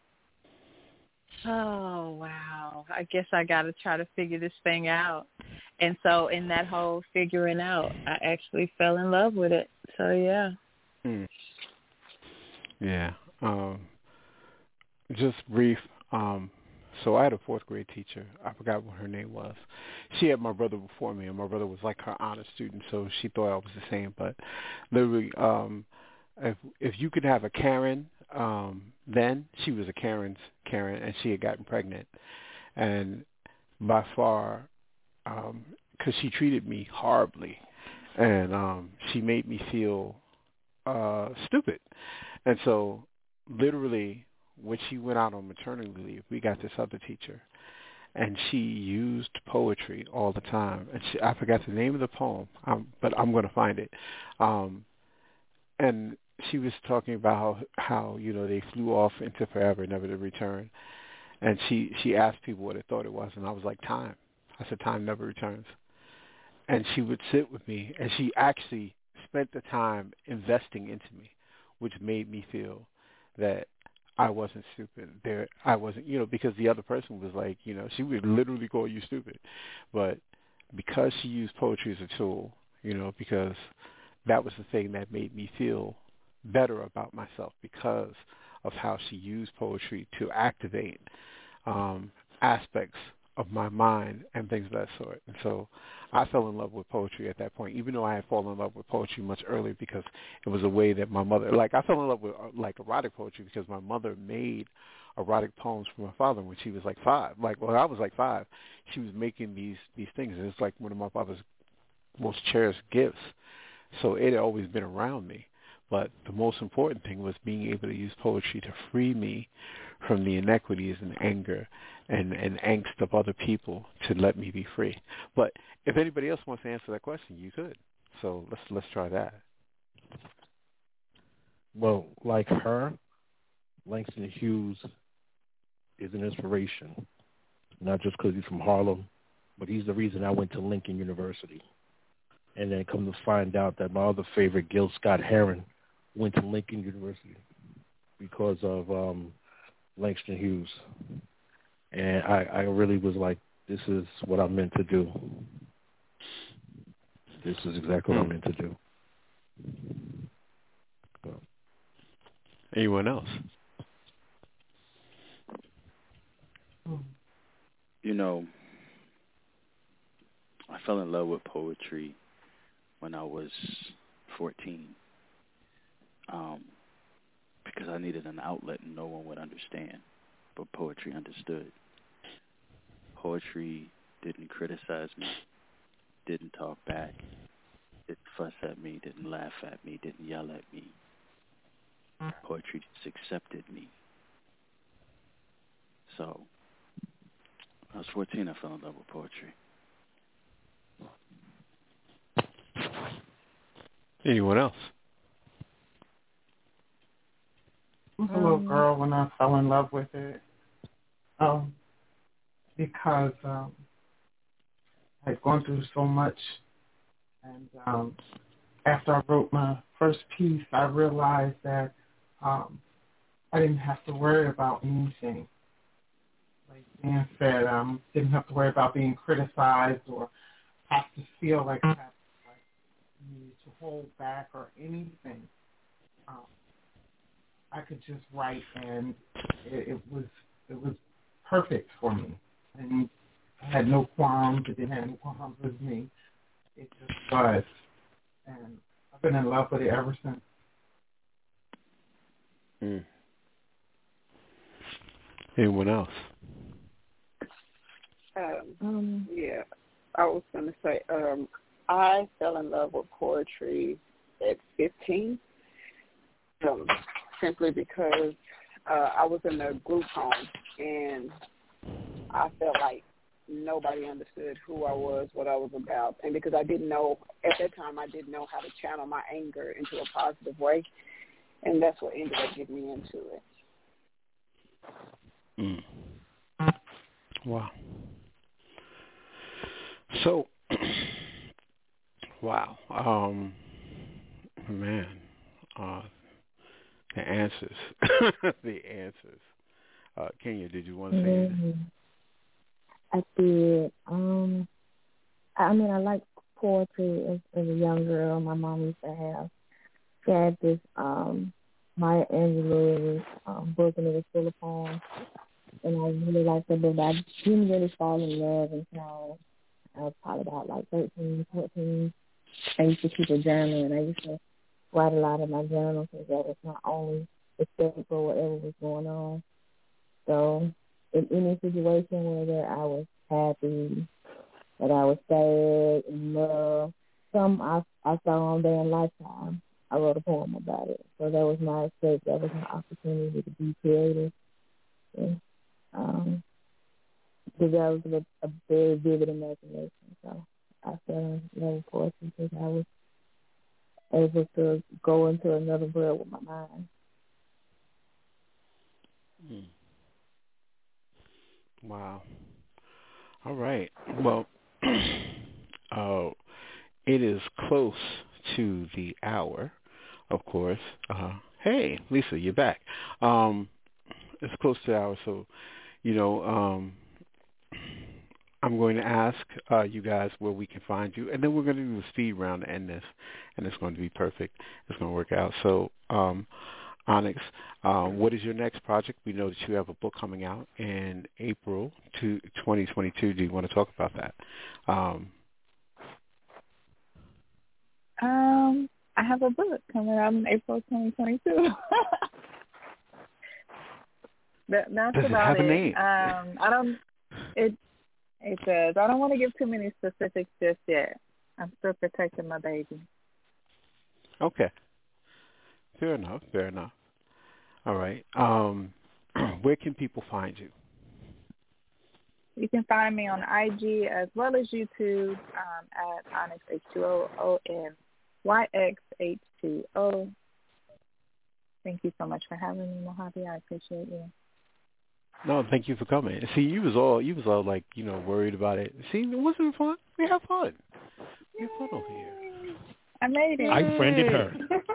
oh, wow, I guess I got to try to figure this thing out. And so in that whole figuring out, I actually fell in love with it. So, yeah. Yeah. Just brief. So I had a 4th grade teacher. I forgot what her name was. She had my brother before me, and my brother was like her honor student, so she thought I was the same. But literally, if you could have a Karen, then she was a Karen, and she had gotten pregnant. And by far, because she treated me horribly, and she made me feel stupid. And so literally, when she went out on maternity leave, we got this other teacher, and she used poetry all the time. And I forgot the name of the poem, but I'm going to find it. And she was talking about how they flew off into forever, never to return. And she asked people what they thought it was, and I was like, time. I said, time never returns. And she would sit with me, and she actually spent the time investing into me, which made me feel that I wasn't stupid. I wasn't, because the other person was like, she would literally call you stupid. But because she used poetry as a tool, because that was the thing that made me feel better about myself, because of how she used poetry to activate aspects of my mind and things of that sort. And so I fell in love with poetry at that point, even though I had fallen in love with poetry much earlier, because it was a way that my mother, I fell in love with erotic poetry because my mother made erotic poems for my father when she was 5. I was 5. She was making these things, and it's like one of my father's most cherished gifts. So it had always been around me. But the most important thing was being able to use poetry to free me from the inequities and anger and angst of other people, to let me be free. But if anybody else wants to answer that question, you could. So let's try that. Well, like her, Langston Hughes is an inspiration, not just because he's from Harlem, but he's the reason I went to Lincoln University. And then come to find out that my other favorite, Gil Scott-Heron, went to Lincoln University because of Langston Hughes. And I really was like, this is what I'm meant to do. This is exactly what I'm meant to do. So. Anyone else? I fell in love with poetry when I was 14, because I needed an outlet and no one would understand, but poetry understood. Poetry didn't criticize me, didn't talk back, didn't fuss at me, didn't laugh at me, didn't yell at me. Poetry just accepted me. So, I was 14, I fell in love with poetry. Anyone else? I was a little girl when I fell in love with it. because I'd gone through so much. And after I wrote my first piece, I realized that I didn't have to worry about anything. Like Dan said, didn't have to worry about being criticized or have to feel like I have to hold back or anything. I could just write, and it was perfect for me. And I had no qualms. It didn't have any qualms with me. It just was. And I've been in love with it ever since. Anyone else? Yeah, I was going to say, I fell in love with poetry at 15, simply because I was in a group home, and I felt like nobody understood who I was, what I was about, and because I didn't know, at that time, I didn't know how to channel my anger into a positive way, and that's what ended up getting me into it. Wow. So, wow. Man, the answers. The answers. Kenya, did you want to say anything? I did. I mean, I liked poetry as a young girl. My mom used to have. She had this Maya Angelou book, and it was full of poems. And I really liked it, but I didn't really fall in love until I was probably about like 13, 14. I used to keep a journal, and I used to write a lot of my journals, because that was my only escape for whatever was going on. So in any situation where I was happy, that I was sad, in love, some I saw on there in Lifetime, I wrote a poem about it. So that was my escape. That was my opportunity to be creative. And, developed a very vivid imagination. So I fell in love with poetry because I was able to go into another world with my mind. Wow. All right. Well, it is close to the hour, of course. Hey, Lisa, you're back. It's close to the hour, so, I'm going to ask you guys where we can find you, and then we're going to do the speed round to end this, and it's going to be perfect. It's going to work out. So, Onyx, what is your next project? We know that you have a book coming out in April 2022. Do you want to talk about that? I have a book coming out in April 2022. That's does about it. Have a name? I don't. It does. I don't want to give too many specifics just yet. I'm still protecting my baby. Okay. Fair enough. All right. Where can people find you? You can find me on IG as well as YouTube at OnyxH2O, ONYXH2O. Thank you so much for having me, Mojave. I appreciate you. No, thank you for coming. See, you was all like, worried about it. See, it wasn't fun. We have fun. We have fun over here. I made it. I friended her.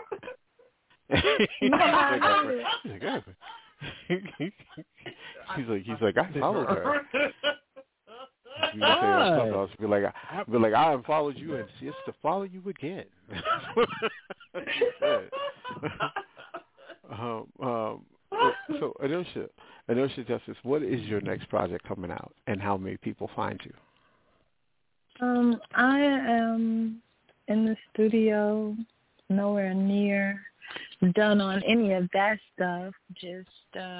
He's like, I followed her. You say something else, be like, I unfollowed you, and just to follow you again. So, Anosha Justice, what is your next project coming out, and how may people find you? I am in the studio, nowhere near done on any of that stuff, just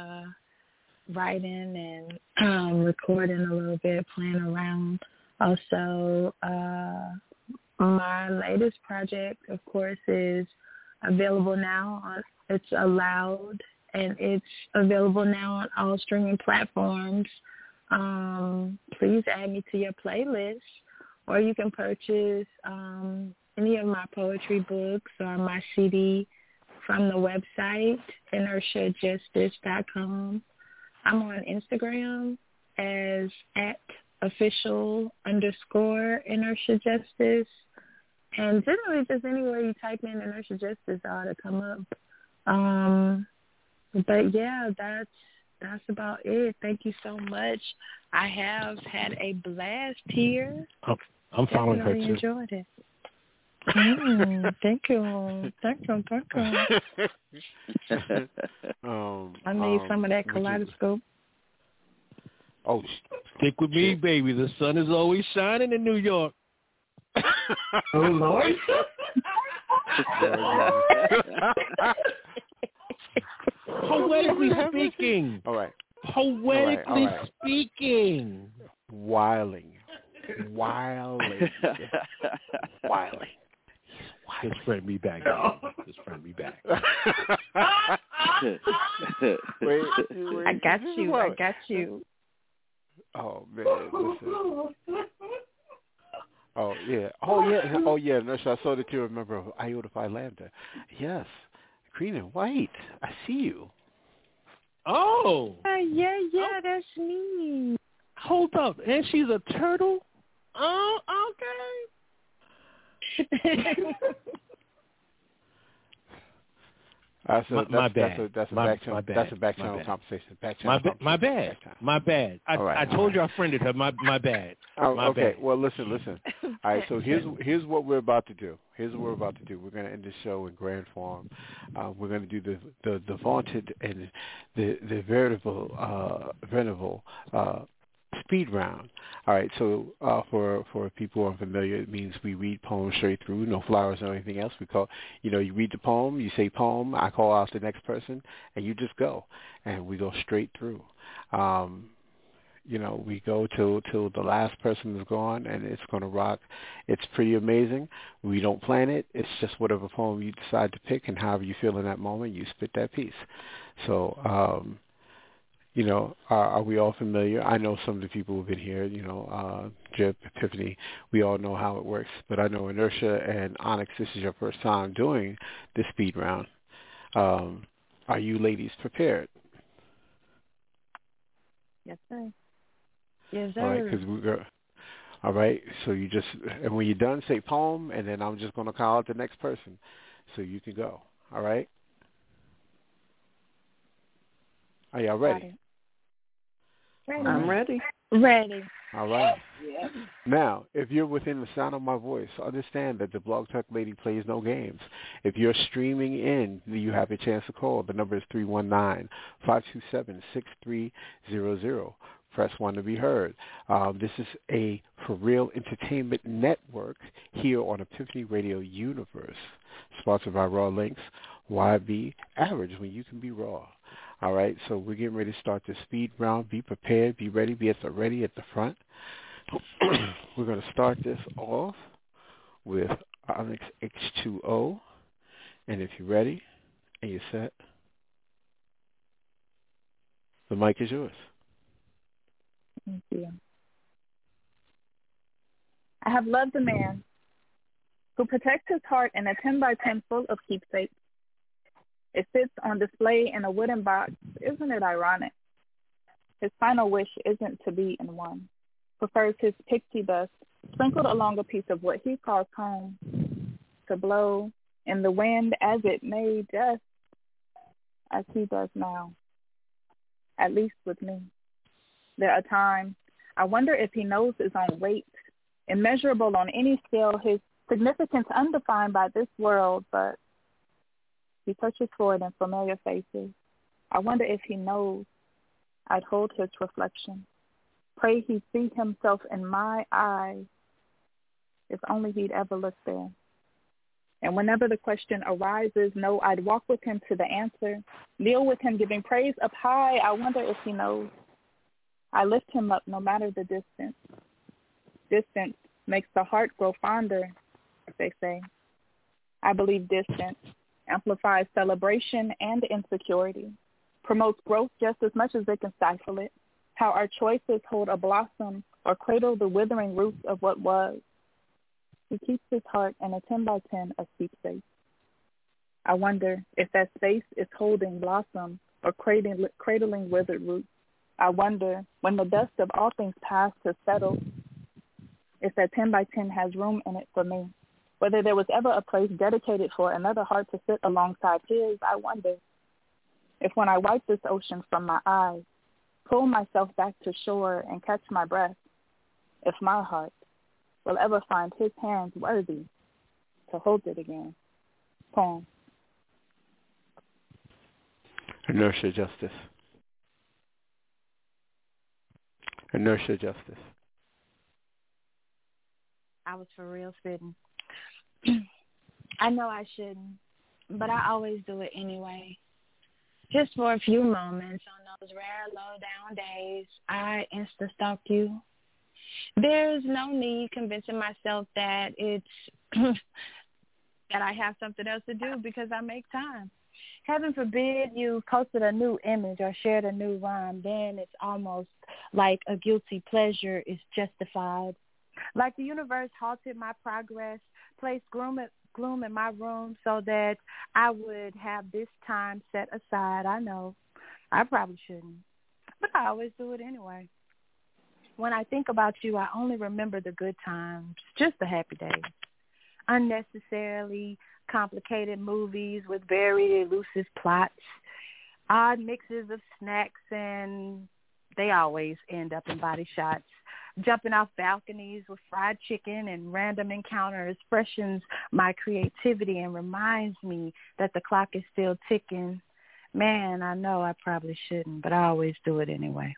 writing and recording a little bit, playing around. Also, my latest project, of course, is available now. It's Aloud, and it's available now on all streaming platforms. Please add me to your playlist, or you can purchase any of my poetry books or my CD from the website, inertiajustice.com. I'm on Instagram as @official_inertia justice. And generally just anywhere you type in inertia justice ought to come up. But yeah, that's about it. Thank you so much. I have had a blast here. I'm following her too. Enjoyed it. Thank you. I need some of that kaleidoscope. Oh, stick with me, baby. The sun is always shining in New York. Oh, Lord. Poetically speaking. All right. Poetically speaking. Wiling. Just friend me back. Just friend me back. Wait. I got you. Oh, man. Listen. Oh, yeah. Nurse, I saw that you're a member of Iota Phi Lambda. Yes. Green and white. I see you. Oh. Yeah, that's me. Hold up. And she's a turtle? Oh, okay. My bad. That's a back channel conversation. My bad. I told you I friended her. My bad. Okay. Well, listen. All right. So here's what we're about to do. We're going to end the show in grand form. We're going to do the vaunted and the venerable speed round. All right, so for people who are unfamiliar, it means we read poems straight through, no flowers or anything else. We call, you read the poem, you say poem, I call out the next person, and you just go, and we go straight through. We go till the last person is gone, and it's going to rock. It's pretty amazing. We don't plan it. It's just whatever poem you decide to pick, and however you feel in that moment, you spit that piece. So, are we all familiar? I know some of the people who've been here, Jip, Epiphany, we all know how it works. But I know Inertia and Onyx, this is your first time doing this speed round. Are you ladies prepared? Yes, sir. Yes, sir. All right, because all right, so and when you're done, say poem, and then I'm just going to call out the next person so you can go. All right? Are y'all ready? I'm ready. Ready. All right. Yeah. Now, if you're within the sound of my voice, understand that the Blog Talk Lady plays no games. If you're streaming in, you have a chance to call. The number is 319-527-6300. Press 1 to be heard. This is a For Real Entertainment Network here on Epiphany Radio Universe, sponsored by Raw Links. Why be average when you can be raw? All right, so we're getting ready to start the speed round. Be prepared. Be ready. Be at the front. We're going to start this off with Onyx H2O. And if you're ready and you're set, the mic is yours. Thank you. I have loved a man who protects his heart in a 10x10 full of keepsakes. It sits on display in a wooden box. Isn't it ironic? His final wish isn't to be in one. Prefers his pixie dust sprinkled along a piece of what he calls home to blow in the wind as it may, just as he does now, at least with me. There are times I wonder if he knows his own weight, immeasurable on any scale, his significance undefined by this world, but he searches for it in familiar faces. I wonder if he knows I'd hold his reflection. Pray he'd see himself in my eyes, if only he'd ever look there. And whenever the question arises, know I'd walk with him to the answer, kneel with him giving praise up high. I wonder if he knows I lift him up no matter the distance. Distance makes the heart grow fonder, they say. I believe distance amplifies celebration and insecurity, promotes growth just as much as it can stifle it, how our choices hold a blossom or cradle the withering roots of what was. He keeps his heart in a 10x10 of keepsakes. I wonder if that space is holding blossom or cradling withered roots. I wonder, when the dust of all things past has settled, if that 10 by 10 has room in it for me. Whether there was ever a place dedicated for another heart to sit alongside his, I wonder. If when I wipe this ocean from my eyes, pull myself back to shore and catch my breath, if my heart will ever find his hands worthy to hold it again. Poem. Inertia Justice. Inertia Justice. I was for real spitting. I know I shouldn't, but I always do it anyway. Just for a few moments on those rare low-down days, I insta-stalk you. There's no need convincing myself that it's that I have something else to do because I make time. Heaven forbid you posted a new image or shared a new rhyme, then it's almost like a guilty pleasure is justified. Like the universe halted my progress, placed gloom in my room so that I would have this time set aside. I know I probably shouldn't, but I always do it anyway. When I think about you, I only remember the good times, just the happy days. Unnecessarily complicated movies with very elusive plots, odd mixes of snacks, and they always end up in body shots. Jumping off balconies with fried chicken and random encounters freshens my creativity and reminds me that the clock is still ticking. Man, I know I probably shouldn't, but I always do it anyway.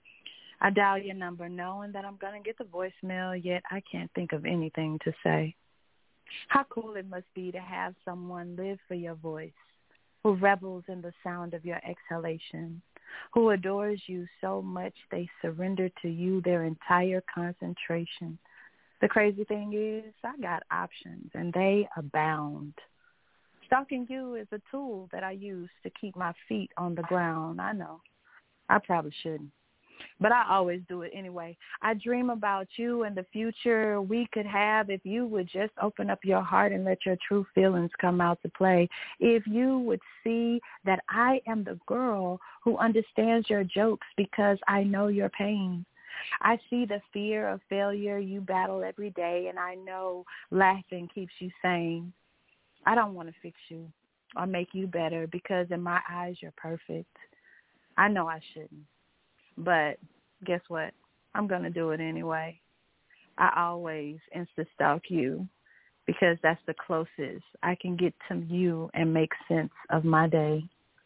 I dial your number knowing that I'm going to get the voicemail, yet I can't think of anything to say. How cool it must be to have someone live for your voice, who revels in the sound of your exhalation, who adores you so much they surrender to you their entire concentration. The crazy thing is, I got options, and they abound. Stalking you is a tool that I use to keep my feet on the ground. I know. I probably shouldn't, but I always do it anyway. I dream about you and the future we could have if you would just open up your heart and let your true feelings come out to play. If you would see that I am the girl who understands your jokes because I know your pain. I see the fear of failure you battle every day, and I know laughing keeps you sane. I don't want to fix you or make you better because in my eyes you're perfect. I know I shouldn't. But guess what? I'm going to do it anyway. I always insta-stalk you because that's the closest I can get to you and make sense of my day.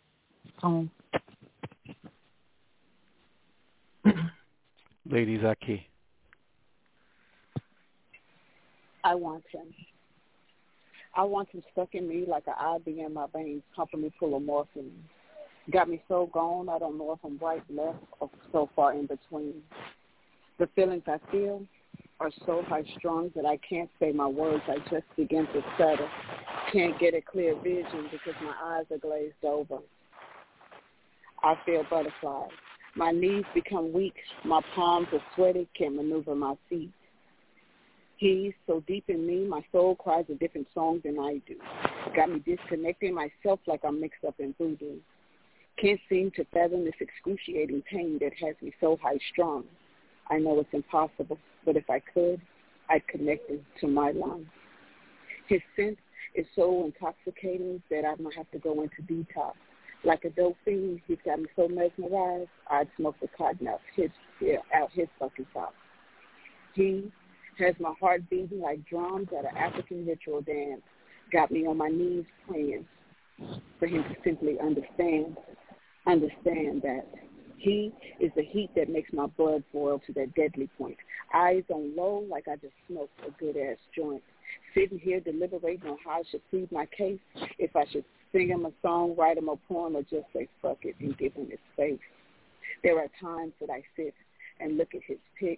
Ladies Aki. I want him. I want him stuck in me like an IV in my veins, pumping me full of morphine. Got me so gone, I don't know if I'm right, left, or so far in between. The feelings I feel are so high-strung that I can't say my words. I just begin to stutter. Can't get a clear vision because my eyes are glazed over. I feel butterflies. My knees become weak. My palms are sweaty, can't maneuver my feet. He's so deep in me, my soul cries a different song than I do. Got me disconnecting myself like I'm mixed up in voodoo. Can't seem to fathom this excruciating pain that has me so high-strung. I know it's impossible, but if I could, I'd connect him to my lungs. His scent is so intoxicating that I might have to go into detox. Like a dope fiend, he's got me so mesmerized, I'd smoke the cotton out his fucking top. He has my heart beating like drums at an African ritual dance. Got me on my knees praying for him to simply understand that he is the heat that makes my blood boil to that deadly point. Eyes on low like I just smoked a good-ass joint. Sitting here deliberating on how I should plead my case, if I should sing him a song, write him a poem, or just say fuck it and give him his face. There are times that I sit and look at his pic.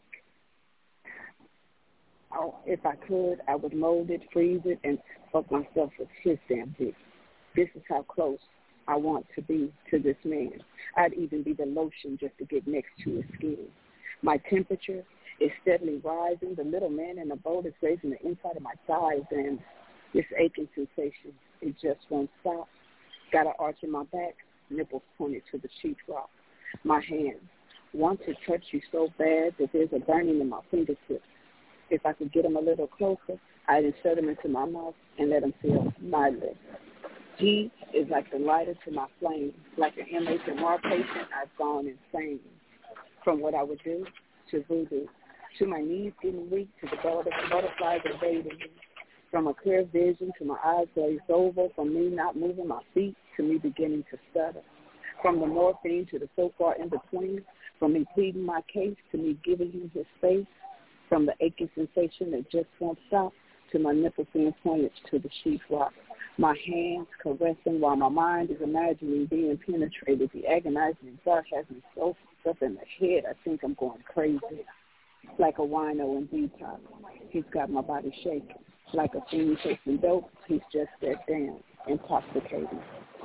Oh, if I could, I would mold it, freeze it, and fuck myself with his damn dick. This is how close I want to be to this man. I'd even be the lotion just to get next to his skin. My temperature is steadily rising. The little man in the boat is raising the inside of my thighs, and this aching sensation, it just won't stop. Got an arch in my back, nipples pointed to the sheetrock. My hands want to touch you so bad that there's a burning in my fingertips. If I could get him a little closer, I'd insert him into my mouth and let him feel my lips. G is like the lighter to my flame. Like an MHMR patient, I've gone insane. From what I would do to voodoo, to my knees getting weak, to the butterflies invading me. From a clear vision to my eyes glazed over, from me not moving my feet to me beginning to stutter. From the morphine to the so far in between, from me pleading my case to me giving him his space, from the aching sensation that just won't stop to my nipple seeing pointage to the sheetrock. My hands caressing while my mind is imagining being penetrated. The agonizing thought has me so fucked up in the head, I think I'm going crazy. Like a wino in detox, he's got my body shaking. Like a fiend chasing dope, he's just that damn intoxicating.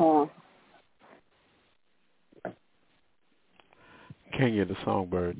Kenya the Songbird.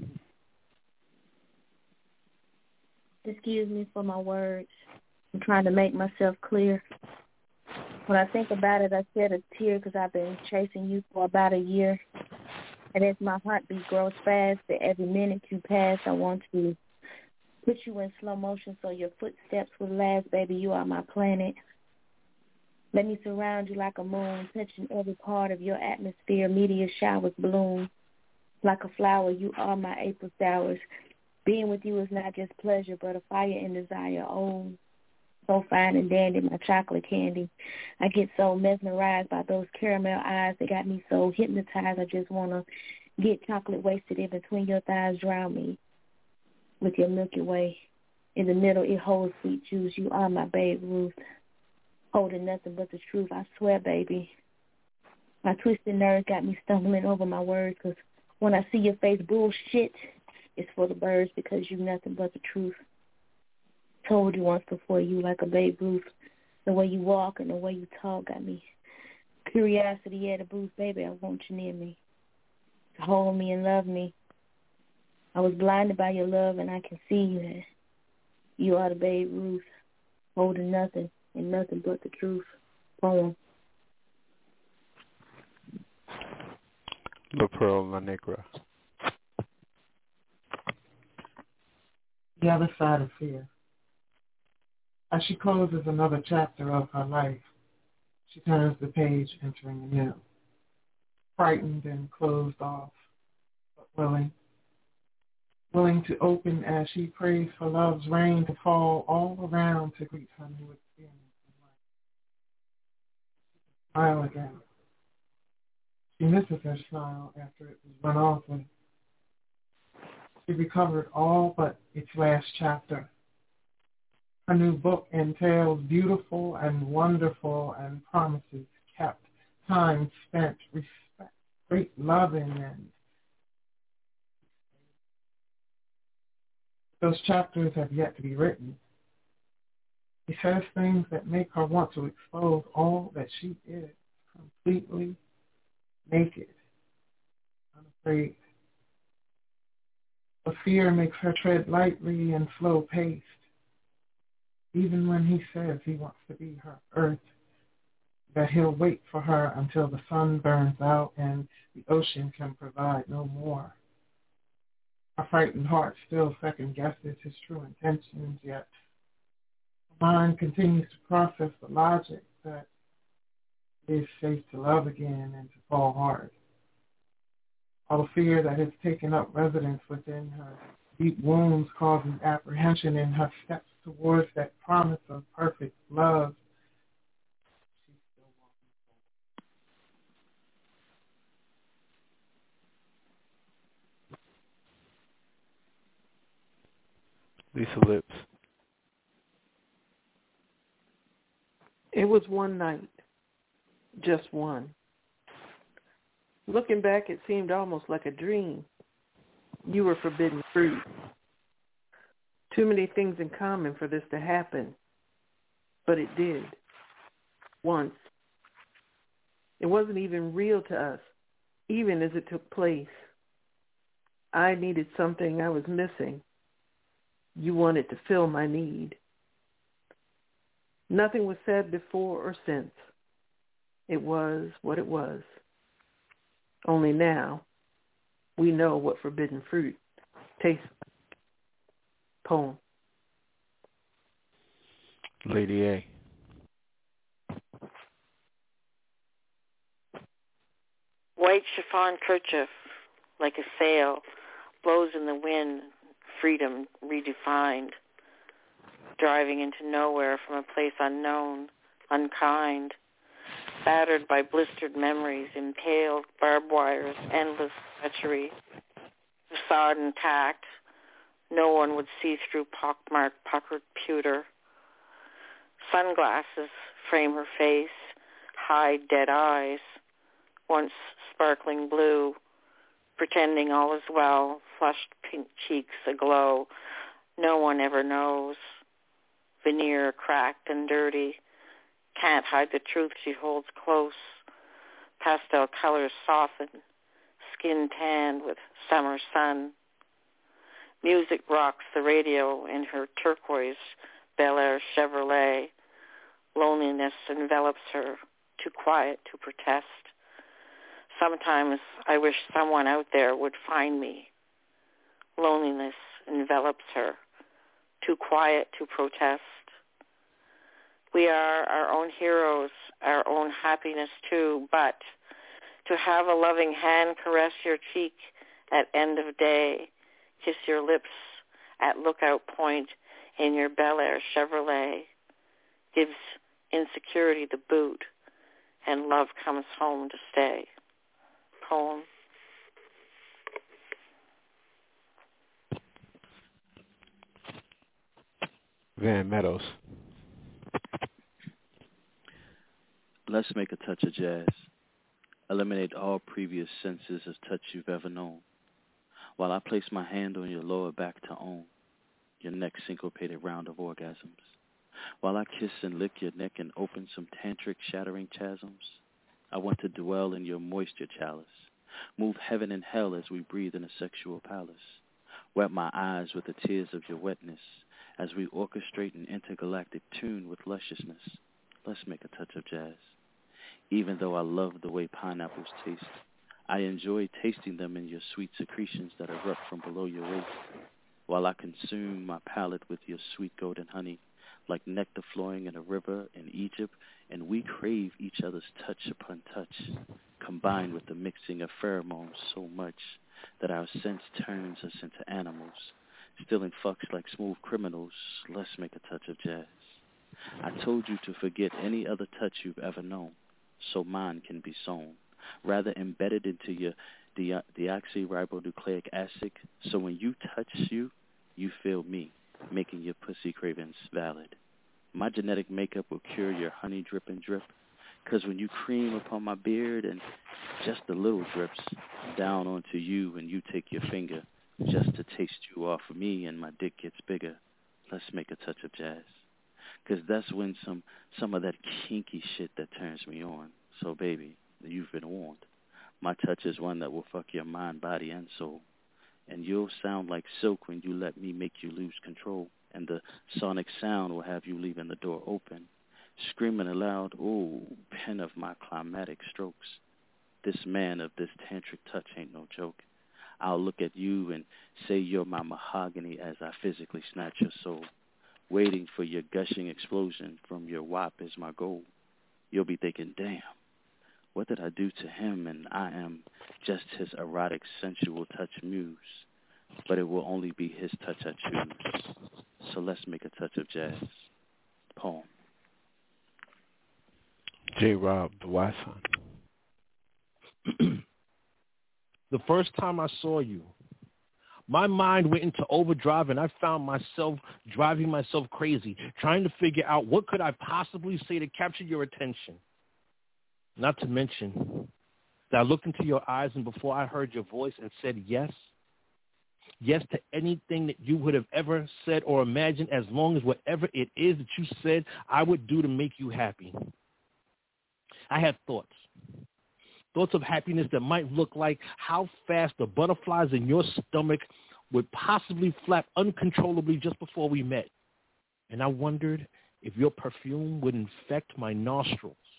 Excuse me for my words. I'm trying to make myself clear. When I think about it, I shed a tear because I've been chasing you for about a year. And as my heartbeat grows faster, every minute you pass, I want to put you in slow motion so your footsteps will last. Baby, you are my planet. Let me surround you like a moon, touching every part of your atmosphere. Meteor showers bloom. Like a flower, you are my April showers. Being with you is not just pleasure, but a fire and desire. Oh, so fine and dandy, my chocolate candy. I get so mesmerized by those caramel eyes that got me so hypnotized. I just want to get chocolate wasted in between your thighs. Drown me with your Milky Way. In the middle, it holds sweet juice. You are my Babe Ruth, holding nothing but the truth. I swear, baby. My twisted nerves got me stumbling over my words because when I see your face, bullshit, it's for the birds because you nothing but the truth. Told you once before, you like a Babe Ruth. The way you walk and the way you talk got me curiosity at a booth. Baby, I want you near me to hold me and love me. I was blinded by your love, and I can see that you are the Babe Ruth, holding nothing and nothing but the truth. Poem. La Pearl La Negra. The other side of fear. As she closes another chapter of her life, she turns the page, entering a new. Frightened and closed off, but willing to open as she prays for love's rain to fall all around to greet her new experience in life. Smile again. She misses her smile after it was run off with. She recovered all but its last chapter. Her new book entails beautiful and wonderful and promises kept, time spent, respect, great loving, and those chapters have yet to be written. She says things that make her want to expose all that she is, completely naked, unafraid. But fear makes her tread lightly and slow-paced. Even when he says he wants to be her earth, that he'll wait for her until the sun burns out and the ocean can provide no more. Her frightened heart still second-guesses his true intentions, yet her mind continues to process the logic that it is safe to love again and to fall hard. All the fear that has taken up residence within her deep wounds causes apprehension in her steps towards that promise of perfect love. Lisa Lips. It was one night, just one. Looking back, it seemed almost like a dream. You were forbidden fruit. Too many things in common for this to happen, but it did. Once. It wasn't even real to us, even as it took place. I needed something I was missing. You wanted to fill my need. Nothing was said before or since. It was what it was. Only now, we know what forbidden fruit tastes like. Poem. Lady A. White chiffon kerchief, like a sail, blows in the wind, freedom redefined, driving into nowhere from a place unknown, unkind, battered by blistered memories, impaled barbed wires, endless treachery, facade intact, no one would see through pockmarked, puckered pewter. Sunglasses frame her face, hide dead eyes, once sparkling blue, pretending all is well, flushed pink cheeks aglow. No one ever knows. Veneer cracked and dirty, can't hide the truth she holds close. Pastel colors soften, skin tanned with summer sun. Music rocks the radio in her turquoise Bel Air Chevrolet. Loneliness envelops her, too quiet to protest. Sometimes I wish someone out there would find me. Loneliness envelops her, too quiet to protest. We are our own heroes, our own happiness too, but to have a loving hand caress your cheek at end of day, kiss your lips at lookout point in your Bel Air Chevrolet, gives insecurity the boot, and love comes home to stay. Poem. Van Meadows. Let's make a touch of jazz. Eliminate all previous senses of touch you've ever known. While I place my hand on your lower back to own your next syncopated round of orgasms. While I kiss and lick your neck and open some tantric shattering chasms. I want to dwell in your moisture chalice. Move heaven and hell as we breathe in a sexual palace. Wet my eyes with the tears of your wetness as we orchestrate an intergalactic tune with lusciousness. Let's make a touch of jazz. Even though I love the way pineapples taste, I enjoy tasting them in your sweet secretions that erupt from below your waist, while I consume my palate with your sweet golden honey, like nectar flowing in a river in Egypt, and we crave each other's touch upon touch, combined with the mixing of pheromones so much that our sense turns us into animals, stealing fucks like smooth criminals. Let's make a touch of jazz. I told you to forget any other touch you've ever known, so mine can be sown, rather embedded into your deoxyribonucleic acid, so when you touch you feel me, making your pussy cravings valid. My genetic makeup will cure your honey drip and drip, 'cause when you cream upon my beard and just a little drips down onto you and you take your finger just to taste you off of me and my dick gets bigger. Let's make a touch of jazz. 'Cause that's when some of that kinky shit that turns me on. So baby, you've been warned. My touch is one that will fuck your mind, body, and soul. And you'll sound like silk when you let me make you lose control. And the sonic sound will have you leaving the door open, screaming aloud, ooh, pen of my climatic strokes. This man of this tantric touch ain't no joke. I'll look at you and say you're my mahogany as I physically snatch your soul. Waiting for your gushing explosion from your wop is my goal. You'll be thinking, damn, what did I do to him? And I am just his erotic, sensual touch muse. But it will only be his touch I choose. So let's make a touch of jazz. Poem. J. Rob, the Y Son. The first time I saw you, my mind went into overdrive and I found myself driving myself crazy, trying to figure out what could I possibly say to capture your attention. Not to mention that I looked into your eyes and before I heard your voice and said yes to anything that you would have ever said or imagined, as long as whatever it is that you said I would do to make you happy. I had thoughts of happiness that might look like how fast the butterflies in your stomach would possibly flap uncontrollably just before we met. And I wondered if your perfume would infect my nostrils,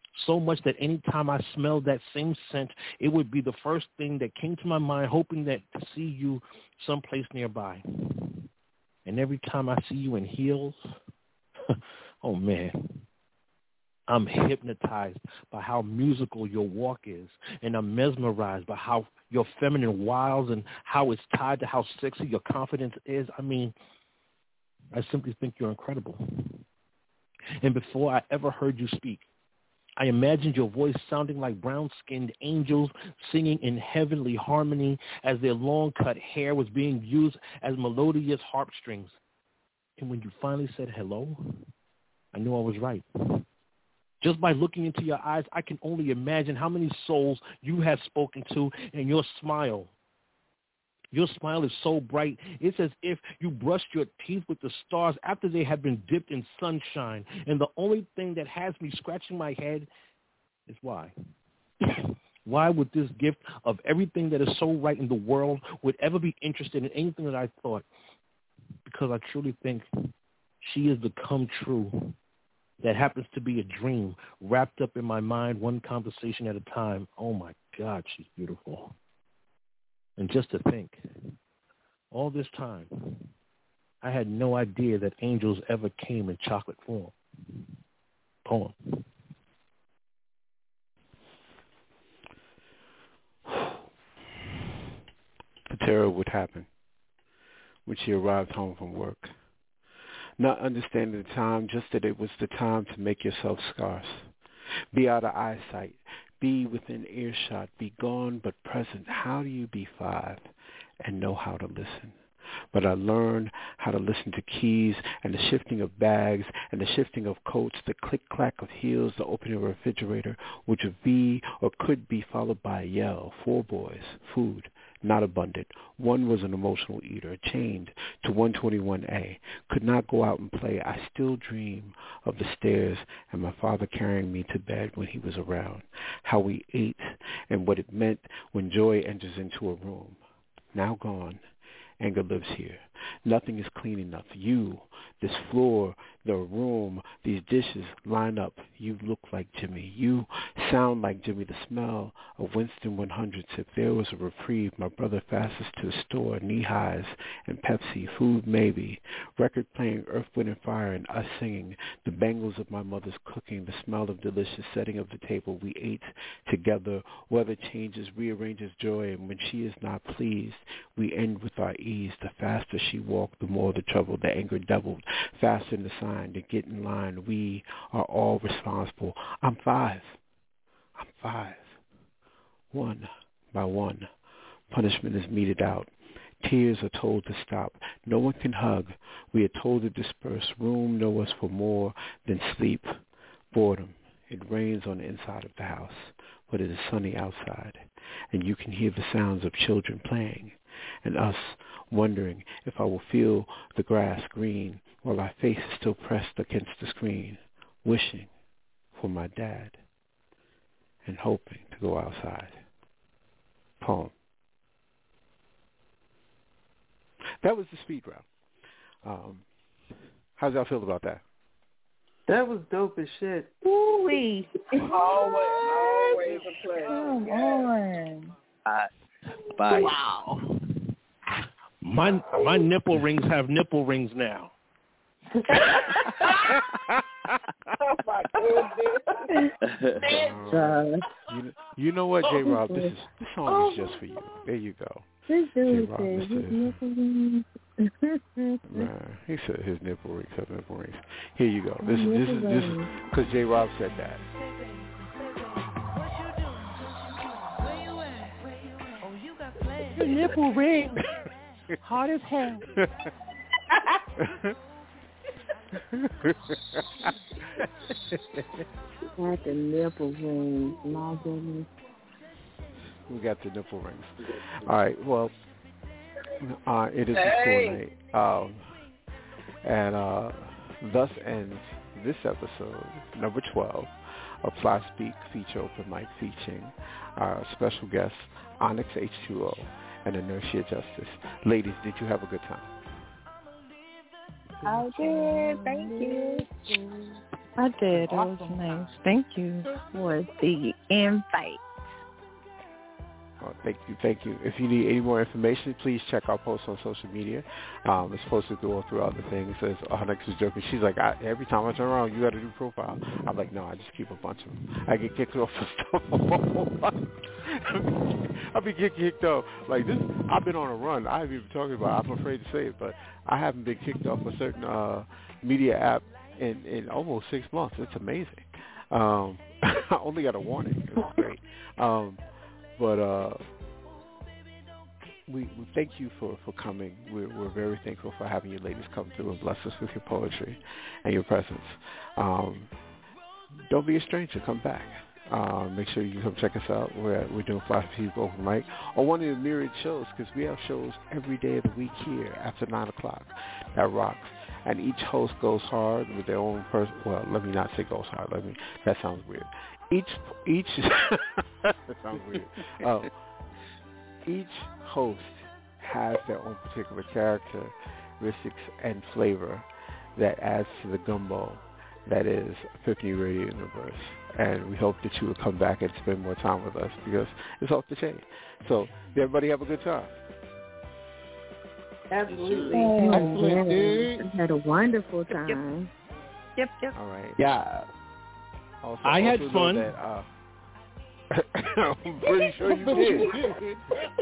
so much that any time I smelled that same scent, it would be the first thing that came to my mind, hoping that to see you someplace nearby. And every time I see you in heels, oh man, I'm hypnotized by how musical your walk is, and I'm mesmerized by how your feminine wiles and how it's tied to how sexy your confidence is. I mean, I simply think you're incredible. And before I ever heard you speak, I imagined your voice sounding like brown-skinned angels singing in heavenly harmony as their long-cut hair was being used as melodious harp strings. And when you finally said hello, I knew I was right. Just by looking into your eyes, I can only imagine how many souls you have spoken to, and your smile is so bright, it's as if you brushed your teeth with the stars after they had been dipped in sunshine. And the only thing that has me scratching my head is why. Why would this gift of everything that is so right in the world would ever be interested in anything that I thought? Because I truly think she is the come true that happens to be a dream wrapped up in my mind, one conversation at a time. Oh, my God, she's beautiful. And just to think, all this time, I had no idea that angels ever came in chocolate form. Poem. The terror would happen when she arrived home from work. Not understanding the time, just that it was the time to make yourself scarce. Be out of eyesight. Be within earshot, be gone but present. How do you be 5 and know how to listen? But I learned how to listen to keys and the shifting of bags and the shifting of coats, the click-clack of heels, the opening of a refrigerator, which would be or could be followed by a yell. 4 boys, food, not abundant. One was an emotional eater, chained to 121A. Could not go out and play. I still dream of the stairs and my father carrying me to bed when he was around. How we ate and what it meant when joy enters into a room. Now gone. Anger lives here. Nothing is clean enough. You, this floor, the room, these dishes line up. You look like Jimmy. You sound like Jimmy. The smell of Winston 100s. If there was a reprieve, my brother fastest to the store. Knee-highs and Pepsi. Food maybe. Record playing Earth, Wind and Fire and us singing. The bangles of my mother's cooking. The smell of delicious setting of the table. We ate together. Weather changes, rearranges joy. And when she is not pleased, we end with our ease. The faster she walked, the more the trouble. The anger doubled. Faster in the sign to get in line. We are all responsible. I'm 5. 1 by 1. Punishment is meted out. Tears are told to stop. No one can hug. We are told to disperse. Room know us for more than sleep. Boredom. It rains on the inside of the house, but it is sunny outside, and you can hear the sounds of children playing, and us wondering if I will feel the grass green while our face is still pressed against the screen, wishing for my dad and hoping to go outside. Poem. That was the speed round. How y'all feel about that? That was dope as shit. Ooh-wee. Always a pleasure. Come on. Bye. Wow. My nipple rings have nipple rings now. Oh my goodness. You know what, J-Rob? This song is just for you. There you go. J-Rob, he said his nipple rings have nipple rings. Here you go. This is because J-Rob said that. Your nipple ring. Hard as hell. Like the nipple rings, my goodness. We got the nipple rings. All right, well, it is the school night. And thus ends this episode, number 12, of Fly Speak Feature Open Mic featuring our special guests, Onyx H2O and Inertia Justice. Ladies, did you have a good time? I did. Thank you. I did. It was nice. Thank you for the invite. Oh, thank you. If you need any more information, please check our posts on social media. It's posted through other things. As Onyx was joking, she's like, every time I turn around, you got a new profile. I'm like, no, I just keep a bunch of them. I get kicked off for stuff. I've been getting kicked off. Like this, I've been on a run. I haven't even talking about it. I'm afraid to say it, but I haven't been kicked off a certain media app in almost 6 months. It's amazing. I only got a warning. It was great. But we thank you for coming. We're very thankful for having you ladies come through and bless us with your poetry and your presence. Don't be a stranger. Come back. Make sure you come check us out. We're doing Fly People Open Mic on one of the myriad shows because we have shows every day of the week here after 9 o'clock. That rocks. And each host goes hard with their own person. Well, let me not say goes hard. That sounds weird. Each that sounds weird. Each host has their own particular characteristics and flavor that adds to the gumbo that is Epiphany Radio Universe. And we hope that you will come back and spend more time with us because it's off the chain. So, everybody have a good time. Absolutely. Excellent, dude. Had a wonderful time. Yep. All right. Yeah. Also, I had fun. That, I'm pretty sure you did.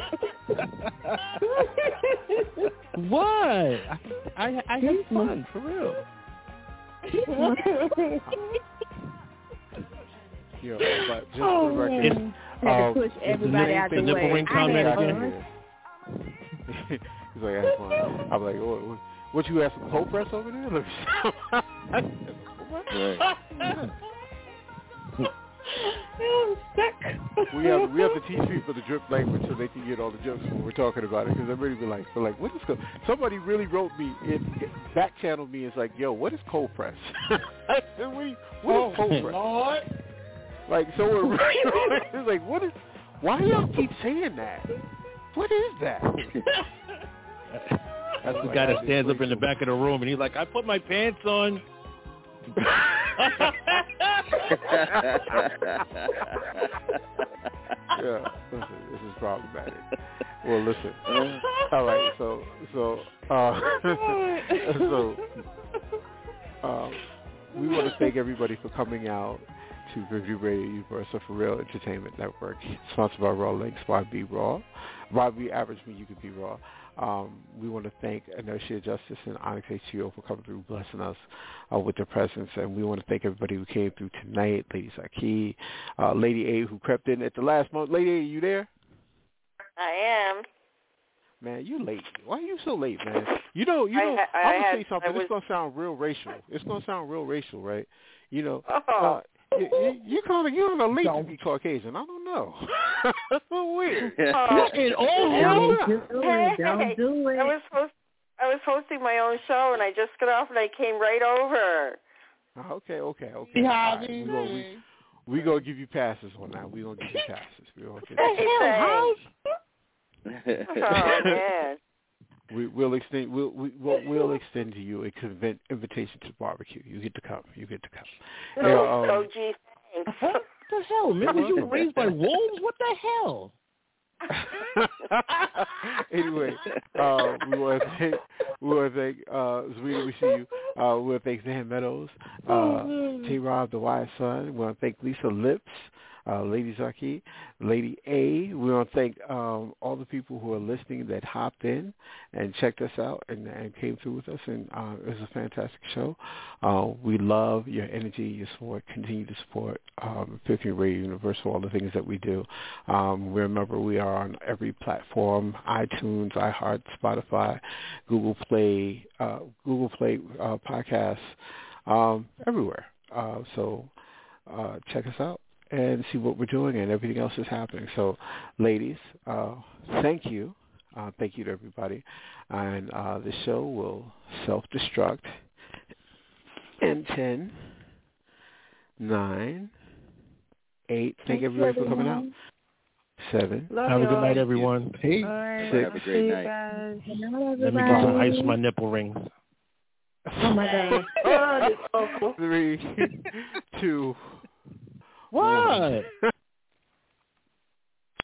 What? I had fun, for real. But just for the record, had to push everybody out the way. He's like, I had fun. I'm like, what you have some cold press over there? I'm sick. We have to teach people the drip language so they can get all the jokes when we're talking about it. Because everybody be like, what is cold? Somebody really wrote me, back channeled me. It's like, yo, what is cold press? I said, what is cold press? Lord. Like, so it's like, what is? Why do y'all keep saying that? What is that? That's the guy that stands up in the back of the room and he's like, I put my pants on. Yeah, listen, this is problematic. Well, listen. All right, so we want to thank everybody for coming out to Epiphany Radio Universal For Real Entertainment Network, sponsored by Raw Links. Why be raw? Why be average when you could be raw? We want to thank Inertia Justice and Onyx HTO for coming through, blessing us with their presence. And we want to thank everybody who came through tonight. Lady Saki, Lady A, who crept in at the last moment. Lady A, are you there? I am. Man, you late. Why are you so late, man? I'm going to say something. It's going to sound real racial. It's going to sound real racial, right? You're kind of late to be Caucasian. I don't know. That's so weird. Don't do it. I was hosting my own show, and I just got off, and I came right over. Okay. Yeah, right. We're going to give you passes on that. We're going to give you passes. Oh, man. We'll extend to you a invitation to the barbecue. You get to come. Gee, thanks. What the hell, man? Was you raised by wolves? What the hell? Anyway, we want to thank Zarina, we see you. We want to thank Zan Meadows, T-Rob, the Wise Son. We want to thank Lisa Lips, Lady Zaki, Lady A. We want to thank all the people who are listening that hopped in and checked us out and came through with us. And it was a fantastic show. We love your energy, your support. Continue to support Epiphany Radio Universal, all the things that we do. Remember, we are on every platform: iTunes, iHeart, Spotify, Google Play podcasts, everywhere. So check us out and see what we're doing, and everything else is happening. So, ladies, thank you. Thank you to everybody. And the show will self-destruct in 10, 9, 8. Thank everybody for coming out. 7. Have a good night, everyone. 6. Have a great night. Let me get some ice on my nipple ring. Oh, my God. God, it's awful. 3, 2. What?